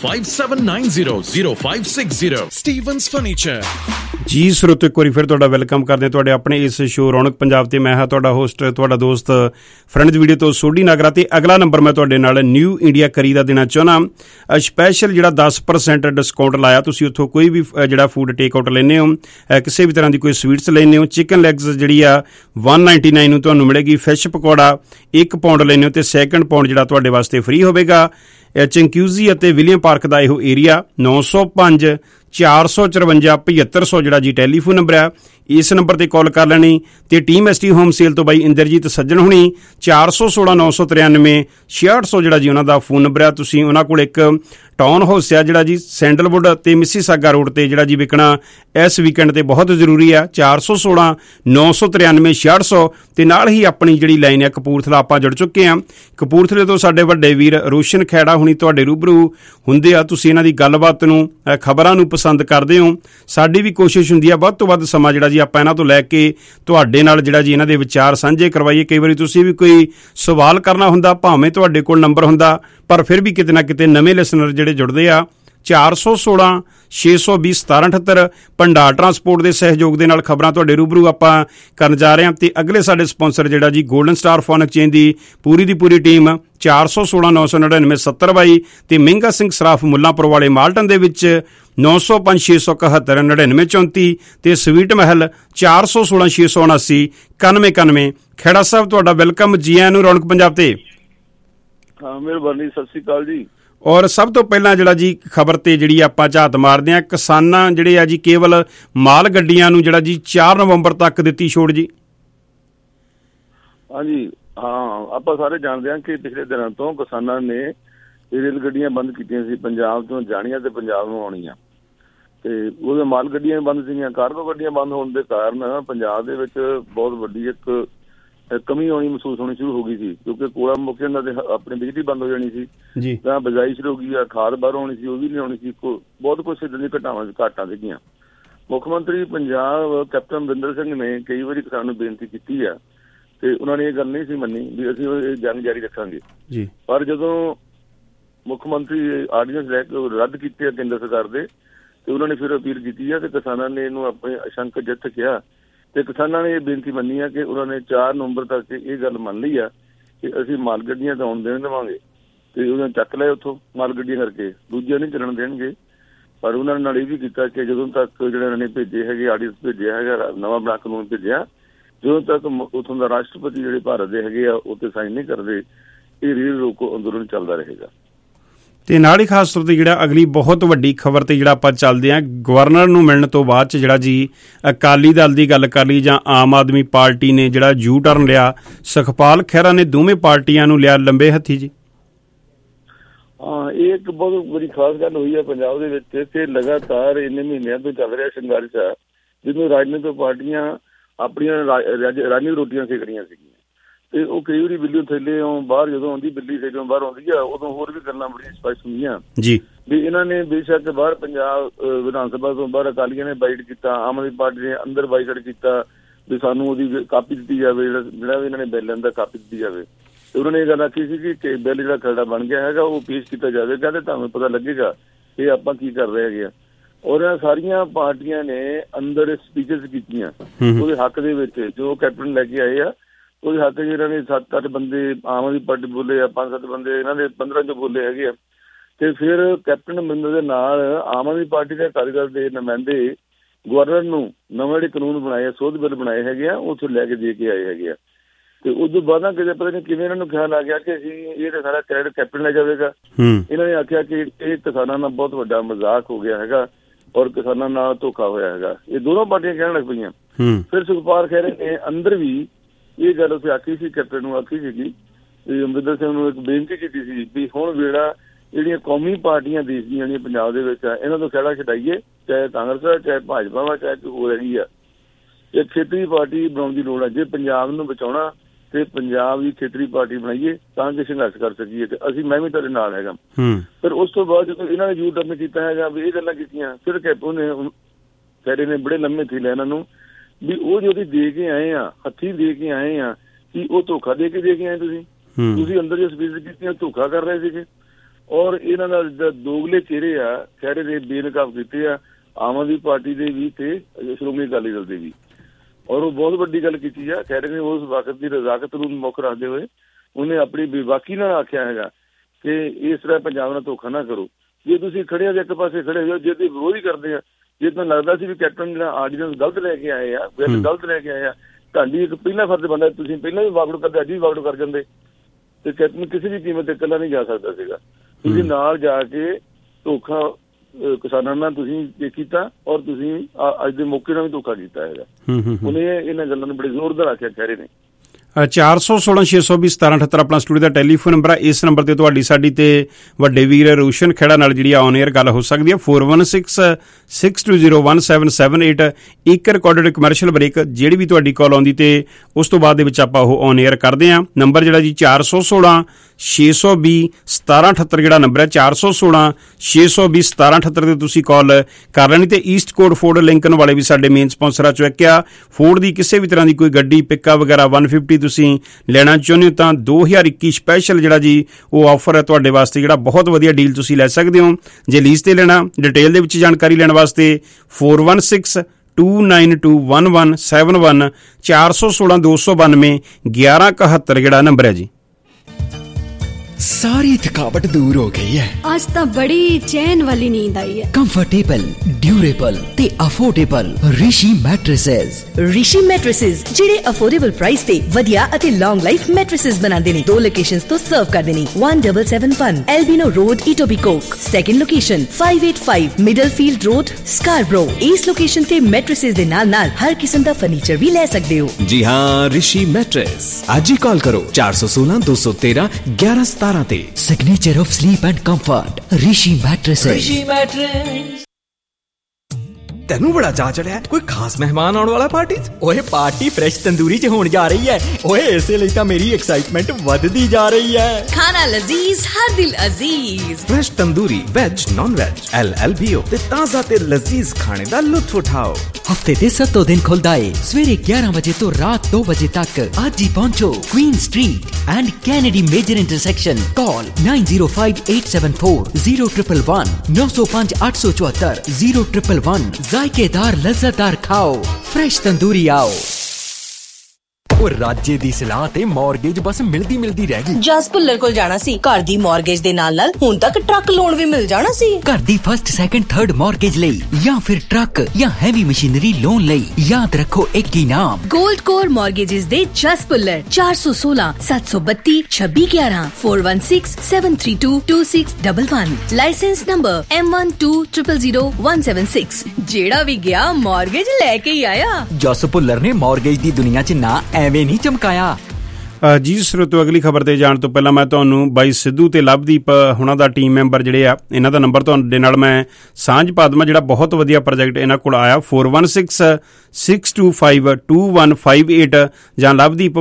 905-790-0560. Stevens Furniture. ਜੀ ਸਰੋਤੋ, ਇੱਕ ਵਾਰੀ ਫਿਰ ਤੁਹਾਡਾ ਵੈਲਕਮ ਕਰਦੇ ਹਾਂ ਤੁਹਾਡੇ ਆਪਣੇ ਇਸ ਸ਼ੋਅ ਰੌਣਕ ਪੰਜਾਬ ਤੇ। ਮੈਂ ਹਾਂ ਤੁਹਾਡਾ ਹੋਸਟ, ਤੁਹਾਡਾ ਦੋਸਤ ਫਰੈਂਡਸ ਵੀਡੀਓ ਤੋਂ ਸੋਢੀ ਨਾਗਰਾ। ਤੇ ਅਗਲਾ ਨੰਬਰ ਮੈਂ ਤੁਹਾਡੇ ਨਾਲ ਨਿਊ ਇੰਡੀਆ ਕਰੀ ਦਾ ਦੇਣਾ ਚਾਹੁੰਦਾ। ਸਪੈਸ਼ਲ ਜਿਹੜਾ 10% ਡਿਸਕਾਊਂਟ ਲਾਇਆ, ਤੁਸੀਂ ਉੱਥੋਂ ਕੋਈ ਵੀ ਜਿਹੜਾ ਫੂਡ ਟੇਕ ਆਊਟ ਲੈਂਦੇ ਹੋ, ਕਿਸੇ ਵੀ ਤਰ੍ਹਾਂ ਦੀ ਕੋਈ ਸਵੀਟਸ ਲੈਂਦੇ ਹੋ, ਚਿਕਨ ਲੈਗਸ ਜਿਹੜੀ ਆ 199 ਨੂੰ ਤੁਹਾਨੂੰ ਮਿਲੇਗੀ। ਫਿਸ਼ ਪਕੌੜਾ 1 ਪਾਉਂਡ ਲੈਂਦੇ ਹੋ ਤੇ ਸੈਕਿੰਡ ਪਾਉਂਡ ਜਿਹੜਾ ਤੁਹਾਡੇ ਵਾਸਤੇ ਫ੍ਰੀ ਹੋਵੇਗਾ। ਚੰਕਿਊਜ਼ੀ ਅਤੇ ਵਿਲੀਅਮ ਪਾਰਕ ਦਾ ਇਹੋ ਏਰੀਆ 905 454 7500 ਜਿਹੜਾ ਜੀ ਟੈਲੀਫੋਨ ਨੰਬਰ ਆ। ਇਸ ਨੰਬਰ ਤੇ ਕਾਲ ਕਰ ਲੈਣੀ। ਤੇ ਟੀਮ ਐਸਟੀ ਹੋਮ ਸੇਲ ਤੋਂ ਬਾਈ ਇੰਦਰਜੀਤ ਸੱਜਣ ਹੋਣੀ 416 993 6600 ਜਿਹੜਾ ਜੀ ਉਹਨਾਂ ਦਾ ਫੋਨ ਨੰਬਰ ਆ। ਤੁਸੀਂ ਉਹਨਾਂ ਕੋਲ ਇੱਕ ਟਾਊਨ ਹਾਊਸ ਆ ਜਿਹੜਾ ਜੀ ਸੈਂਡਲਵੁੱਡ ਤੇ ਮਿਸੀਸਾਗਾ ਰੋਡ ਤੇ ਜਿਹੜਾ ਜੀ ਵਿਕਣਾ ਇਸ ਵੀਕਐਂਡ ਤੇ ਬਹੁਤ ਜ਼ਰੂਰੀ ਆ। 416 993 6600 ਤੇ ਨਾਲ ਹੀ ਆਪਣੀ ਜਿਹੜੀ ਲਾਈਨ ਆ ਕਪੂਰਥਲਾ ਆਪਾਂ ਜੁੜ ਚੁੱਕੇ ਆ। ਕਪੂਰਥਲੇ ਤੋਂ ਸਾਡੇ ਵੱਡੇ ਵੀਰ ਰੋਸ਼ਨ ਖੈੜਾ ਹੁਣੀ ਤੁਹਾਡੇ ਰੂਬਰੂ ਹੁੰਦੇ ਆ। ਤੁਸੀਂ ਇਹਨਾਂ ਦੀ ਗੱਲਬਾਤ ਨੂੰ, ਖਬਰਾਂ ਨੂੰ ਪਸੰਦ ਕਰਦੇ ਹੋ। ਸਾਡੀ ਵੀ ਕੋਸ਼ਿਸ਼ ਹੁੰਦੀ ਆ ਵੱਧ ਤੋਂ ਵੱਧ ਸਮਾਂ ਜਿਹੜਾ ਜੀ ਆਪਾਂ ਇਹਨਾਂ ਤੋਂ ਲੈ ਕੇ ਤੁਹਾਡੇ ਨਾਲ ਜਿਹੜਾ ਜੀ ਇਹਨਾਂ ਦੇ ਵਿਚਾਰ ਸਾਂਝੇ ਕਰਵਾਈਏ। ਕਈ ਵਾਰੀ ਤੁਸੀਂ ਵੀ ਕੋਈ ਸਵਾਲ ਕਰਨਾ ਹੁੰਦਾ, ਭਾਵੇਂ ਤੁਹਾਡੇ ਕੋਲ ਨੰਬਰ ਹੁੰਦਾ, ਪਰ ਫਿਰ ਵੀ ਕਿਤੇ ਨਾ ਕਿਤੇ ਨਵੇਂ ਲਿਸਨਰ ਜਿਹੜੇ ਜੁੜਦੇ ਆ। 416 620 1778 ਭੰਡਾਰ ਟਰਾਂਸਪੋਰਟ ਦੇ ਸਹਿਯੋਗ ਦੇ ਨਾਲ ਖਬਰਾਂ ਤੁਹਾਡੇ ਰੂਬਰੂ ਆਪਾਂ ਕਰਨ ਜਾ ਰਹੇ ਹਾਂ। ਤੇ ਅਗਲੇ ਸਾਡੇ ਸਪਾਂਸਰ ਜਿਹੜਾ ਜੀ 골ਡਨ ਸਟਾਰ ਫੋਨ ਐਕਸਚੇਂਜ ਦੀ ਪੂਰੀ ਟੀਮ 416 999 7022 ਤੇ ਮਹਿੰਗਾ ਸਿੰਘ ਸਰਾਫ ਮੁੱਲਾਂਪੁਰ ਵਾਲੇ ਮਾਲਟਨ ਦੇ ਵਿੱਚ 905 671 99 34 ਤੇ ਸਵੀਟ ਮਹਿਲ 416 679 91 91। ਖੇੜਾ ਸਾਹਿਬ ਤੁਹਾਡਾ ਵੈਲਕਮ, ਜੀ ਆਇਆਂ ਨੂੰ ਰੌਣਕ ਪੰਜਾਬ ਤੇ। ਹਾਂ ਮਿਹਰਬਾਨੀ, ਸਤਿ ਸ਼੍ਰੀ ਅਕਾਲ ਜੀ। ਔਰ ਸਭ ਤੋਂ ਪਹਿਲਾਂ ਜਿਹੜਾ ਜੀ ਖਬਰ ਤੇ ਜਿਹੜੀ ਆਪਾਂ ਝਾਤ ਮਾਰਦੇ ਹਾਂ, ਕਿਸਾਨਾਂ ਜਿਹੜੇ ਆ ਜੀ ਕੇਵਲ ਮਾਲ ਗੱਡੀਆਂ ਨੂੰ ਜਿਹੜਾ ਜੀ 4 ਨਵੰਬਰ ਤੱਕ ਦਿੱਤੀ ਛੋੜ ਜੀ। ਹਾਂਜੀ ਹਾਂ, ਆਪਾਂ ਸਾਰੇ ਜਾਣਦੇ ਹਾਂ ਕਿ ਪਿਛਲੇ ਦਿਨਾਂ ਤੋਂ ਕਿਸਾਨਾਂ ਨੇ ਰੇਲ ਗੱਡੀਆਂ ਬੰਦ ਕੀਤੀਆਂ ਸੀ, ਪੰਜਾਬ ਤੋਂ ਜਾਣੀਆਂ ਤੇ ਪੰਜਾਬ ਨੂੰ ਆਉਣੀਆਂ। ਤੇ ਉਹਦੇ ਮਾਲ ਗੱਡੀਆਂ ਬੰਦ ਸੀਗੀਆਂ, ਕਾਰਗੋ ਗੱਡੀਆਂ ਬੰਦ ਹੋਣ ਦੇ ਕਾਰਨ ਪੰਜਾਬ ਦੇ ਵਿੱਚ ਬਹੁਤ ਵੱਡੀ ਇੱਕ ਕਮੀ ਆਉਣੀ ਮਹਿਸੂਸ ਹੋਣੀ ਸ਼ੁਰੂ ਹੋ ਗਈ ਸੀ। ਕਿਉਂਕਿ ਕੋਲਾ ਮੁੱਕ ਜਾਂਦਾ ਤੇ ਆਪਣੀ ਬਿਜਲੀ ਬੰਦ ਹੋ ਜਾਣੀ ਸੀ, ਤਾਂ ਬਿਜਾਈ ਸ਼ੁਰੂ ਹੋ ਗਈ ਆ, ਖਾਦ ਬਾਹਰੋਂ ਆਉਣੀ ਸੀ, ਉਹ ਵੀ ਨਹੀਂ ਆਉਣੀ ਸੀ। ਬਹੁਤ ਕੁਛ ਇੱਦਾਂ ਦੀਆਂ ਘਾਟਾਂ ਸੀਗੀਆਂ। ਮੁੱਖ ਮੰਤਰੀ ਪੰਜਾਬ ਕੈਪਟਨ ਅਮਰਿੰਦਰ ਸਿੰਘ ਨੇ ਕਈ ਵਾਰੀ ਕਿਸਾਨਾਂ ਨੂੰ ਬੇਨਤੀ ਕੀਤੀ ਆ ਤੇ ਉਹਨਾਂ ਨੇ ਇਹ ਗੱਲ ਨਹੀਂ ਸੀ ਮੰਨੀ ਵੀ ਅਸੀਂ ਇਹ ਜੰਗ ਜਾਰੀ ਰੱਖਾਂਗੇ। ਪਰ ਜਦੋਂ ਮੁੱਖ ਮੰਤਰੀ ਆਰਡੀਨੈਂਸ ਲੈ ਕੇ ਰੱਦ ਕੀਤੇ ਆ ਕੇਂਦਰ ਸਰਕਾਰ ਦੇ, ਤੇ ਉਹਨਾਂ ਨੇ ਫਿਰ ਅਪੀਲ ਕੀਤੀ ਆ ਤੇ ਕਿਸਾਨਾਂ ਨੇ ਇਹਨੂੰ ਆਪਣੇ ਅਸ਼ੰਕ ਜਿੱਤ ਕਿਹਾ ਤੇ ਕਿਸਾਨਾਂ ਨੇ ਇਹ ਬੇਨਤੀ ਮੰਨੀ ਆ ਕਿ ਉਹਨਾਂ ਨੇ 4 ਨਵੰਬਰ ਤੱਕ ਇਹ ਗੱਲ ਮੰਨ ਲਈ ਆ ਕਿ ਅਸੀਂ ਮਾਲ ਗੱਡੀਆਂ ਤਾਂ ਆਉਣ ਦੇਣ ਦੇਵਾਂਗੇ। ਤੇ ਉਹਨਾਂ ਚੱਕ ਲਏ ਉੱਥੋਂ ਮਾਲ ਗੱਡੀਆਂ ਕਰਕੇ, ਦੂਜੀਆਂ ਨਹੀਂ ਚੱਲਣ ਦੇਣਗੇ। ਪਰ ਉਹਨਾਂ ਨੇ ਨਾਲ ਇਹ ਵੀ ਕੀਤਾ ਕਿ ਜਦੋਂ ਤੱਕ ਜਿਹੜੇ ਉਹਨਾਂ ਨੇ ਭੇਜੇ ਹੈਗੇ ਆਰਡੀਨੈਂਸ ਭੇਜਿਆ ਹੈਗਾ, ਨਵਾਂ ਬਣਾ ਕਾਨੂੰਨ ਭੇਜਿਆ, ਜਦੋਂ ਤੱਕ ਉੱਥੋਂ ਦਾ ਰਾਸ਼ਟਰਪਤੀ ਜਿਹੜੇ ਭਾਰਤ ਦੇ ਹੈਗੇ ਆ ਉਹ ਤੇ ਸਾਈਨ ਨਹੀਂ ਕਰਦੇ, ਇਹ ਰੇਲ ਰੋਕੋ ਅੰਦੋਲਨ ਚੱਲਦਾ ਰਹੇਗਾ। ਤੇ ਨਾਲ ਹੀ ਖਾਸ ਤੌਰ ਤੇ ਜਿਹੜਾ ਅਗਲੀ ਬਹੁਤ ਵੱਡੀ ਖਬਰ ਤੇ ਜਿਹੜਾ ਆਪਾਂ ਚੱਲਦੇ ਹਾਂ, ਗਵਰਨਰ ਨੂੰ ਮਿਲਣ ਤੋਂ ਬਾਅਦ ਚ ਜਿਹੜਾ ਜੀ ਅਕਾਲੀ ਦਲ ਦੀ ਗੱਲ ਕਰ ਲਈ ਜਾਂ ਆਮ ਆਦਮੀ ਪਾਰਟੀ ਨੇ ਜਿਹੜਾ ਯੂ ਟਰਨ ਲਿਆ, ਸੁਖਪਾਲ ਖਹਿਰਾ ਨੇ ਦੋਵੇਂ ਪਾਰਟੀਆਂ ਨੂੰ ਲਿਆ ਲੰਬੇ ਹੱਥੀ ਜੀ। ਹਾਂ, ਇਹ ਇੱਕ ਬਹੁਤ ਬੜੀ ਖਾਸ ਗੱਲ ਹੋਈ ਹੈ ਪੰਜਾਬ ਦੇ ਵਿੱਚ ਤੇ ਲਗਾਤਾਰ ਇੰਨੇ ਮਹੀਨਿਆਂ ਤੋਂ ਚੱਲ ਰਿਹਾ ਸੰਘਰਸ਼ ਆ, ਜਿਹਨੂੰ ਰਾਜਨੀਤਿਕ ਪਾਰਟੀਆਂ ਆਪਣੀਆਂ ਰਾਜਨੀਤਿਕ ਰੋਟੀਆਂ ਸੇਕ ਰਹੀਆਂ ਸੀਗੀਆਂ। ਤੇ ਉਹ ਕਈ ਵਾਰੀ ਬਿੱਲੀ ਥੱਲੇੋਂ ਬਾਹਰ ਜਦੋਂ ਆਉਂਦੀ, ਬਿੱਲੀ ਥੱਲੇੋਂ ਬਾਹਰ ਆਉਂਦੀ ਆ, ਉਦੋਂ ਹੋਰ ਵੀ ਗੱਲਾਂ ਬੜੀਆਂ ਸਪਸ਼ਟ ਹੁੰਦੀਆਂ ਜੀ ਵੀ ਇਹਨਾਂ ਨੇ ਬੇਸ਼ੱਕ ਬਾਹਰ ਪੰਜਾਬ ਵਿਧਾਨ ਸਭਾ ਤੋਂ ਬਾਹਰ ਅਕਾਲੀਆਂ ਨੇ ਬਾਈਟ ਕੀਤਾ, ਆਮ ਆਦਮੀ ਪਾਰਟੀ ਨੇ ਅੰਦਰ ਬਾਈਕਾਟ ਕੀਤਾ ਵੀ ਸਾਨੂੰ ਉਹਦੀ ਕਾਪੀ ਦਿੱਤੀ ਜਾਵੇ, ਜਿਹੜਾ ਵੀ ਇਹਨਾਂ ਨੇ ਬਿੱਲ ਲਿਆਂਦਾ ਕਾਪੀ ਦਿੱਤੀ ਜਾਵੇ। ਤੇ ਉਹਨਾਂ ਨੇ ਇਹ ਗੱਲ ਆਖੀ ਸੀ ਕਿ ਬਿੱਲ ਜਿਹੜਾ ਖਰੜਾ ਬਣ ਗਿਆ ਹੈਗਾ ਉਹ ਪੇਸ਼ ਕੀਤਾ ਜਾਵੇਗਾ ਤੇ ਤੁਹਾਨੂੰ ਪਤਾ ਲੱਗੇਗਾ ਇਹ ਆਪਾਂ ਕੀ ਕਰ ਰਹੇ ਹੈਗੇ ਆ। ਔਰ ਸਾਰੀਆਂ ਪਾਰਟੀਆਂ ਨੇ ਅੰਦਰ ਸਪੀਚਸ ਕੀਤੀਆਂ ਉਹਦੇ ਹੱਕ ਦੇ ਵਿੱਚ, ਜੋ ਕੈਪਟਨ ਲੈ ਕੇ ਆਏ ਆ ਉਹਦੇ ਹੱਕ 'ਚ ਇਹਨਾਂ ਨੇ 7-8 ਬੰਦੇ ਆਮ ਆਦਮੀ ਪਾਰਟੀ ਬੋਲੇ ਆ, 5-7 ਬੰਦੇ ਇਹਨਾਂ ਦੇ 15 ਚ ਬੋਲੇ ਹੈਗੇ ਆ। ਤੇ ਫਿਰ ਕੈਪਟਨ ਅਮਰਿੰਦਰ ਦੇ ਨਾਲ ਆਮ ਆਦਮੀ ਪਾਰਟੀ ਦੇ ਅਕਾਲੀ ਦਲ ਦੇ ਨੁਮਾਇੰਦੇ ਗਵਰਨਰ ਨੂੰ ਨਵੇਂ ਜਿਹੜੇ ਕਾਨੂੰਨ ਬਣਾਏ, ਸੋਧ ਬਿੱਲ ਬਣਾਏ ਹੈਗੇ ਆ, ਉੱਥੋਂ ਲੈ ਕੇ ਦੇ ਕੇ ਆਏ ਹੈਗੇ ਆ। ਤੇ ਉਸ ਤੋਂ ਬਾਅਦ ਕਿਤੇ ਪਤਾ ਨਹੀਂ ਕਿਵੇਂ ਇਹਨਾਂ ਨੂੰ ਖਿਆਲ ਆ ਗਿਆ ਕਿ ਅਸੀਂ ਇਹ ਤਾਂ ਸਾਰਾ ਕ੍ਰੈਡਿਟ ਕੈਪਟਨ ਲੈ ਜਾਵੇਗਾ। ਇਹਨਾਂ ਨੇ ਆਖਿਆ ਕਿ ਇਹ ਕਿਸਾਨਾਂ ਨਾਲ ਬਹੁਤ ਵੱਡਾ ਮਜ਼ਾਕ ਹੋ ਗਿਆ ਹੈਗਾ ਔਰ ਕਿਸਾਨਾਂ ਨਾਲ ਧੋਖਾ ਹੋਇਆ ਹੈਗਾ। ਇਹ ਦੋਨੋਂ ਪਾਰਟੀਆਂ ਕਹਿਣ ਲੱਗ ਪਈਆਂ। ਫਿਰ ਸੁਖਪਾਲ ਖਹਿਰੇ ਨੇ ਅੰਦਰ ਵੀ ਇਹ ਗੱਲ ਉੱਥੇ ਆਖੀ ਸੀ, ਕੈਪਟਨ ਨੂੰ ਆਖੀ ਸੀਗੀ, ਅਮਰਿੰਦਰ ਸਿੰਘ ਨੂੰ ਇੱਕ ਬੇਨਤੀ ਕੀਤੀ ਸੀ ਵੀ ਹੁਣ ਵੇੜਾ ਜਿਹੜੀਆਂ ਕੌਮੀ ਪਾਰਟੀਆਂ ਦੇਸ਼ ਦੀਆਂ ਜਿਹੜੀਆਂ ਪੰਜਾਬ ਦੇ ਵਿੱਚ ਆ, ਇਹਨਾਂ ਤੋਂ ਖਹਿੜਾ ਛਡਾਈਏ, ਚਾਹੇ ਕਾਂਗਰਸ ਆ, ਚਾਹੇ ਭਾਜਪਾ ਵਾ, ਚਾਹੇ ਕੋਈ ਹੋਰ ਹੈਗੀ ਆ। ਇਹ ਖੇਤਰੀ ਪਾਰਟੀ ਬਣਾਉਣ ਦੀ ਲੋੜ ਆ। ਜੇ ਪੰਜਾਬ ਨੂੰ ਬਚਾਉਣਾ ਤੇ ਪੰਜਾਬ ਦੀ ਖੇਤਰੀ ਪਾਰਟੀ ਬਣਾਈਏ ਤਾਂ ਕਿ ਸੰਘਰਸ਼ ਕਰ ਸਕੀਏ। ਤੇ ਅਸੀਂ ਮੈਂ ਵੀ ਤੁਹਾਡੇ ਨਾਲ ਹੈਗਾ। ਫਿਰ ਉਸ ਤੋਂ ਬਾਅਦ ਜਦੋਂ ਇਹਨਾਂ ਨੇ ਯੂ ਟਰਨ ਕੀਤਾ ਹੈਗਾ ਵੀ ਇਹ ਗੱਲਾਂ ਕੀਤੀਆਂ, ਫਿਰ ਕੈਪਟਨ ਨੇ ਖਹਿਰੇ ਨੇ ਬੜੇ ਲੰਮੇ ਥੀ ਲੈ ਇਹਨਾਂ ਨੂੰ ਵੀ ਉਹ ਜੋ ਤੁਸੀਂ ਦੇ ਕੇ ਆਏ ਆ, ਹੱਥੀਂ ਦੇ ਕੇ ਆਏ ਆ, ਕਿ ਉਹ ਧੋਖਾ ਦੇ ਕੇ ਆਏ ਤੁਸੀਂ ਅੰਦਰ ਜੋ ਸਪੀਚ ਕੀਤੀਆਂ ਧੋਖਾ ਕਰ ਰਹੇ ਸੀਗੇ। ਔਰ ਇਹਨਾਂ ਦਾ ਦੋਗਲੇ ਚਿਹਰੇ ਆ, ਖਹਿਰੇ ਦੇ ਬੇਨਕਾਬ ਕੀਤੇ ਆ ਆਮ ਆਦਮੀ ਪਾਰਟੀ ਦੇ ਵੀ ਤੇ ਸ਼੍ਰੋਮਣੀ ਅਕਾਲੀ ਦਲ ਦੇ ਵੀ। ਔਰ ਉਹ ਬਹੁਤ ਵੱਡੀ ਗੱਲ ਕੀਤੀ ਆ। ਖਹਿਰੇ ਨੇ ਉਸ ਵਕਤ ਦੀ ਰਜ਼ਾਕਤ ਨੂੰ ਮੁੱਖ ਰੱਖਦੇ ਹੋਏ ਉਹਨੇ ਆਪਣੀ ਬੇਬਾਕੀ ਨਾਲ ਆਖਿਆ ਹੈਗਾ ਕਿ ਇਸ ਤਰ੍ਹਾਂ ਪੰਜਾਬ ਨਾਲ ਧੋਖਾ ਨਾ ਕਰੋ। ਜੇ ਤੁਸੀਂ ਖੜੇ ਹੋ ਇੱਕ ਪਾਸੇ ਖੜੇ ਹੋ, ਜੇ ਤੁਸੀਂ ਵਿਰੋਧ ਹੀ ਕਰਦੇ ਆ, ਜੇ ਤੁਹਾਨੂੰ ਲੱਗਦਾ ਸੀ ਵੀ ਕੈਪਟਨ ਜਿਹੜਾ ਆਰਡੀਨੈਂਸ ਗਲਤ ਲੈ ਕੇ ਆਏ ਆ, ਬਿੱਲ ਗਲਤ ਲੈ ਕੇ ਆਏ ਆ, ਤੁਹਾਡੀ ਇੱਕ ਪਹਿਲਾ ਫਰਜ਼ ਬਣਦਾ ਤੁਸੀਂ ਪਹਿਲਾਂ ਵੀ ਵਾਕਡੂ ਕਰਦੇ, ਅੱਜ ਵੀ ਵਾਕਡੂ ਕਰ ਜਾਂਦੇ ਤੇ ਕੈਪਟਨ ਕਿਸੇ ਵੀ ਕੀਮਤ ਤੇ ਇਕੱਲਾ ਨਹੀਂ ਜਾ ਸਕਦਾ ਸੀਗਾ। ਤੁਸੀਂ ਨਾਲ ਜਾ ਕੇ ਧੋਖਾ ਕਿਸਾਨਾਂ ਨਾਲ ਤੁਸੀਂ ਕੀਤਾ ਔਰ ਤੁਸੀਂ ਅੱਜ ਦੇ ਮੌਕੇ ਨਾਲ ਵੀ ਧੋਖਾ ਕੀਤਾ ਹੈਗਾ। ਉਹਨੇ ਇਹਨਾਂ ਗੱਲਾਂ ਨੂੰ ਬੜੇ ਜ਼ੋਰਦਾਰ ਆਖਿਆ ਖਹਿਰੇ ਨੇ। 416-620-1778 ਆਪਣਾ ਸਟੂਡੀਓ ਦਾ ਟੈਲੀਫੋਨ ਨੰਬਰ ਹੈ। ਇਸ ਨੰਬਰ ਤੇ ਤੁਹਾਡੀ ਸਾਡੀ ਤੇ ਵੱਡੇ ਵੀਰ ਰੋਸ਼ਨ ਖੇੜਾ ਨਾਲ ਜਿਹੜੀ ਔਨ 에ਅਰ ਗੱਲ ਹੋ ਸਕਦੀ ਹੈ। 4166201778 ਇੱਕ ਰਿਕਾਰਡਡ ਕਮਰਸ਼ੀਅਲ ਬ੍ਰੇਕ ਜਿਹੜੀ ਵੀ ਤੁਹਾਡੀ ਕਾਲ ਆਉਂਦੀ ਤੇ ਉਸ ਤੋਂ ਬਾਅਦ ਦੇ ਵਿੱਚ ਆਪਾਂ ਉਹ ਔਨ 에ਅਰ ਕਰਦੇ ਹਾਂ। ਨੰਬਰ ਜਿਹੜਾ ਜੀ 416-620-1778 ਜਿਹੜਾ ਨੰਬਰ ਹੈ 416-620-1778 ਤੇ ਤੁਸੀਂ ਕਾਲ ਕਰ ਲੈਣੀ। ਤੇ ਈਸਟ ਕੋਟ ਫੋਰਡ ਲਿੰਕਨ ਵਾਲੇ ਵੀ ਸਾਡੇ ਮੇਨ ਸਪਾਂਸਰਾਂ ਚੋਂ ਇੱਕ ਆ। ਫੋਰਡ ਦੀ ਕਿਸੇ ਵੀ ਤਰ੍ਹਾਂ ਦੀ ਕੋਈ ਗੱਡੀ ਪਿੱਕਾ ਵਗੈਰਾ 150 ਤੁਸੀਂ ਲੈਣਾ ਚਾਹੁੰਦੇ ਹੋ ਤਾਂ 2021 ਸਪੈਸ਼ਲ ਜਿਹੜਾ ਜੀ ਉਹ ਆਫਰ ਹੈ ਤੁਹਾਡੇ ਵਾਸਤੇ, ਜਿਹੜਾ ਬਹੁਤ ਵਧੀਆ ਡੀਲ ਤੁਸੀਂ ਲੈ ਸਕਦੇ ਹੋ। ਜੇ ਲੀਜ਼ ਤੇ ਲੈਣਾ, ਡਿਟੇਲ ਦੇ ਵਿੱਚ ਜਾਣਕਾਰੀ ਲੈਣ ਵਾਸਤੇ 4162921171 416-292 1171 ਜਿਹੜਾ ਨੰਬਰ ਹੈ ਜੀ। सारी थकावट दूर हो गई है। आज तो बड़ी चैन वाली नींद आई है। कंफर्टेबल, ड्यूरेबल ते affordable Rishi mattresses. Rishi mattresses ਜਿਹੜੇ ਅਫੋਰਡੇਬਲ ਪ੍ਰਾਈਸ ਤੇ ਵਧੀਆ ਅਤੇ ਲੌਂਗ ਲਾਈਫ ਮੈਟ੍ਰੈਸਸ ਬਣਾਉਂਦੇ ਨੇ। 2 ਲੋਕੇਸ਼ਨਸ ਤੋਂ ਸਰਵ ਕਰਦੇ ਨੇ। 1771 Albion road Etobicoke, second location 585 Middlefield road Scarborough. ਇਸ ਲੋਕੇਸ਼ਨ ਤੇ ਮੈਟ੍ਰੈਸਸ ਦੇ ਨਾਲ ਹਰ ਕਿਸਮ ਦਾ ਫਰਨੀਚਰ ਵੀ ਲੈ ਸਕਦੇ ਹੋ। जी हाँ, ऋषि मैट्रेस आज ही कॉल करो 416-213-1117 signature of sleep and comfort Rishi mattresses. ਤੈਨੂੰ ਬੜਾ ਚਾਅ ਚੜਿਆ ਕੋਈ ਖਾਸ ਮਹਿਮਾਨ ਆਉਣ ਵਾਲਾ ਪਾਰਟੀ 'ਚ? ਓਏ ਪਾਰਟੀ ਫਰੈਸ਼ ਤੰਦੂਰੀ 'ਚ ਹੋਣ ਜਾ ਰਹੀ ਹੈ। ਓਏ ਇਸੇ ਲਈ ਤਾਂ ਮੇਰੀ ਐਕਸਾਈਟਮੈਂਟ ਵੱਧਦੀ ਜਾ ਰਹੀ ਹੈ। ਖਾਣਾ ਲਜ਼ੀਜ਼ ਹਰ ਦਿਲ ਅਜ਼ੀਜ਼। Fresh tandoori veg non veg LLBO ਤੇ ਤਾਜ਼ਾ ਤੇ ਲਜ਼ੀਜ਼ ਖਾਣੇ ਦਾ ਲੁਤਫ ਉਠਾਓ। हफ्ते दे 7 दिन खुलदा है सवेरे 11 बजे तो रात 2 बजे तक। आज ही पहुंचो Queen Street and Kennedy major intersection. Call 9058740111 905 874 0111। जायकेदार लज्जतदार खाओ, फ्रेश तंदूरी आओ। ਉਹ ਰਾਜੇ ਦੀ ਸਲਾਹ ਤੇ ਮਾਰਗੇਜ ਬਸ ਮਿਲਦੀ ਰਹਿ ਗਈ। ਜਸ ਭੁੱਲਰ ਕੋਲ ਜਾਣਾ ਸੀ। ਘਰ ਦੀ ਮਾਰਗੇਜ ਦੇ ਨਾਲ ਹੁਣ ਤੱਕ ਟਰੱਕ ਲੋਨ ਵੀ ਮਿਲ ਜਾਣਾ ਸੀ। ਘਰ ਦੀ ਫਸਟ, ਸੈਕੰਡ, ਥਰਡ ਮਾਰਗੇਜ ਲਈ ਜਾਂ ਫਿਰ ਟਰੱਕ ਜਾਂ ਹੈਵੀ ਮਸ਼ੀਨਰੀ ਲੋਨ ਲਈ ਯਾਦ ਰੱਖੋ ਇੱਕ ਹੀ ਨਾਮ, ਗੋਲਡ ਕੋਰ ਮਾਰਗੇजेस ਦੇ ਜਸ ਭੁੱਲਰ। 416-732-2611 4167322611। Licence number M1200176। ਜਿਹੜਾ ਵੀ ਗਿਆ ਮਾਰਗੇਜ ਲੈ ਕੇ ਹੀ ਆਇਆ। ਜਸ ਭੁੱਲਰ ਨੇ ਮਾਰਗੇਜ ਦੀ ਦੁਨੀਆ 'ਚ ਨਾ ਐਵੇਂ ਨਹੀਂ ਚਮਕਾਇਆ। ਜੀ ਸਰੋਤੋ, ਅਗਲੀ ਖਬਰ ਤੇ ਜਾਣ ਤੋਂ ਪਹਿਲਾਂ ਮੈਂ ਤੁਹਾਨੂੰ ਬਾਈ ਸਿੱਧੂ ਤੇ ਲਵਦੀਪ ਹੁਣਾਂ ਦਾ ਟੀਮ ਮੈਂਬਰ ਜਿਹੜੇ ਆ ਇਹਨਾਂ ਦਾ ਨੰਬਰ ਤੁਹਾਡੇ ਨਾਲ ਮੈਂ ਸਾਂਝ ਪਾ ਦੇਵਾਂ। ਜਿਹੜਾ ਬਹੁਤ ਵਧੀਆ ਪ੍ਰੋਜੈਕਟ ਇਹਨਾਂ ਕੋਲ ਆਇਆ 4166252158 ਜਾਂ ਲਵਦੀਪ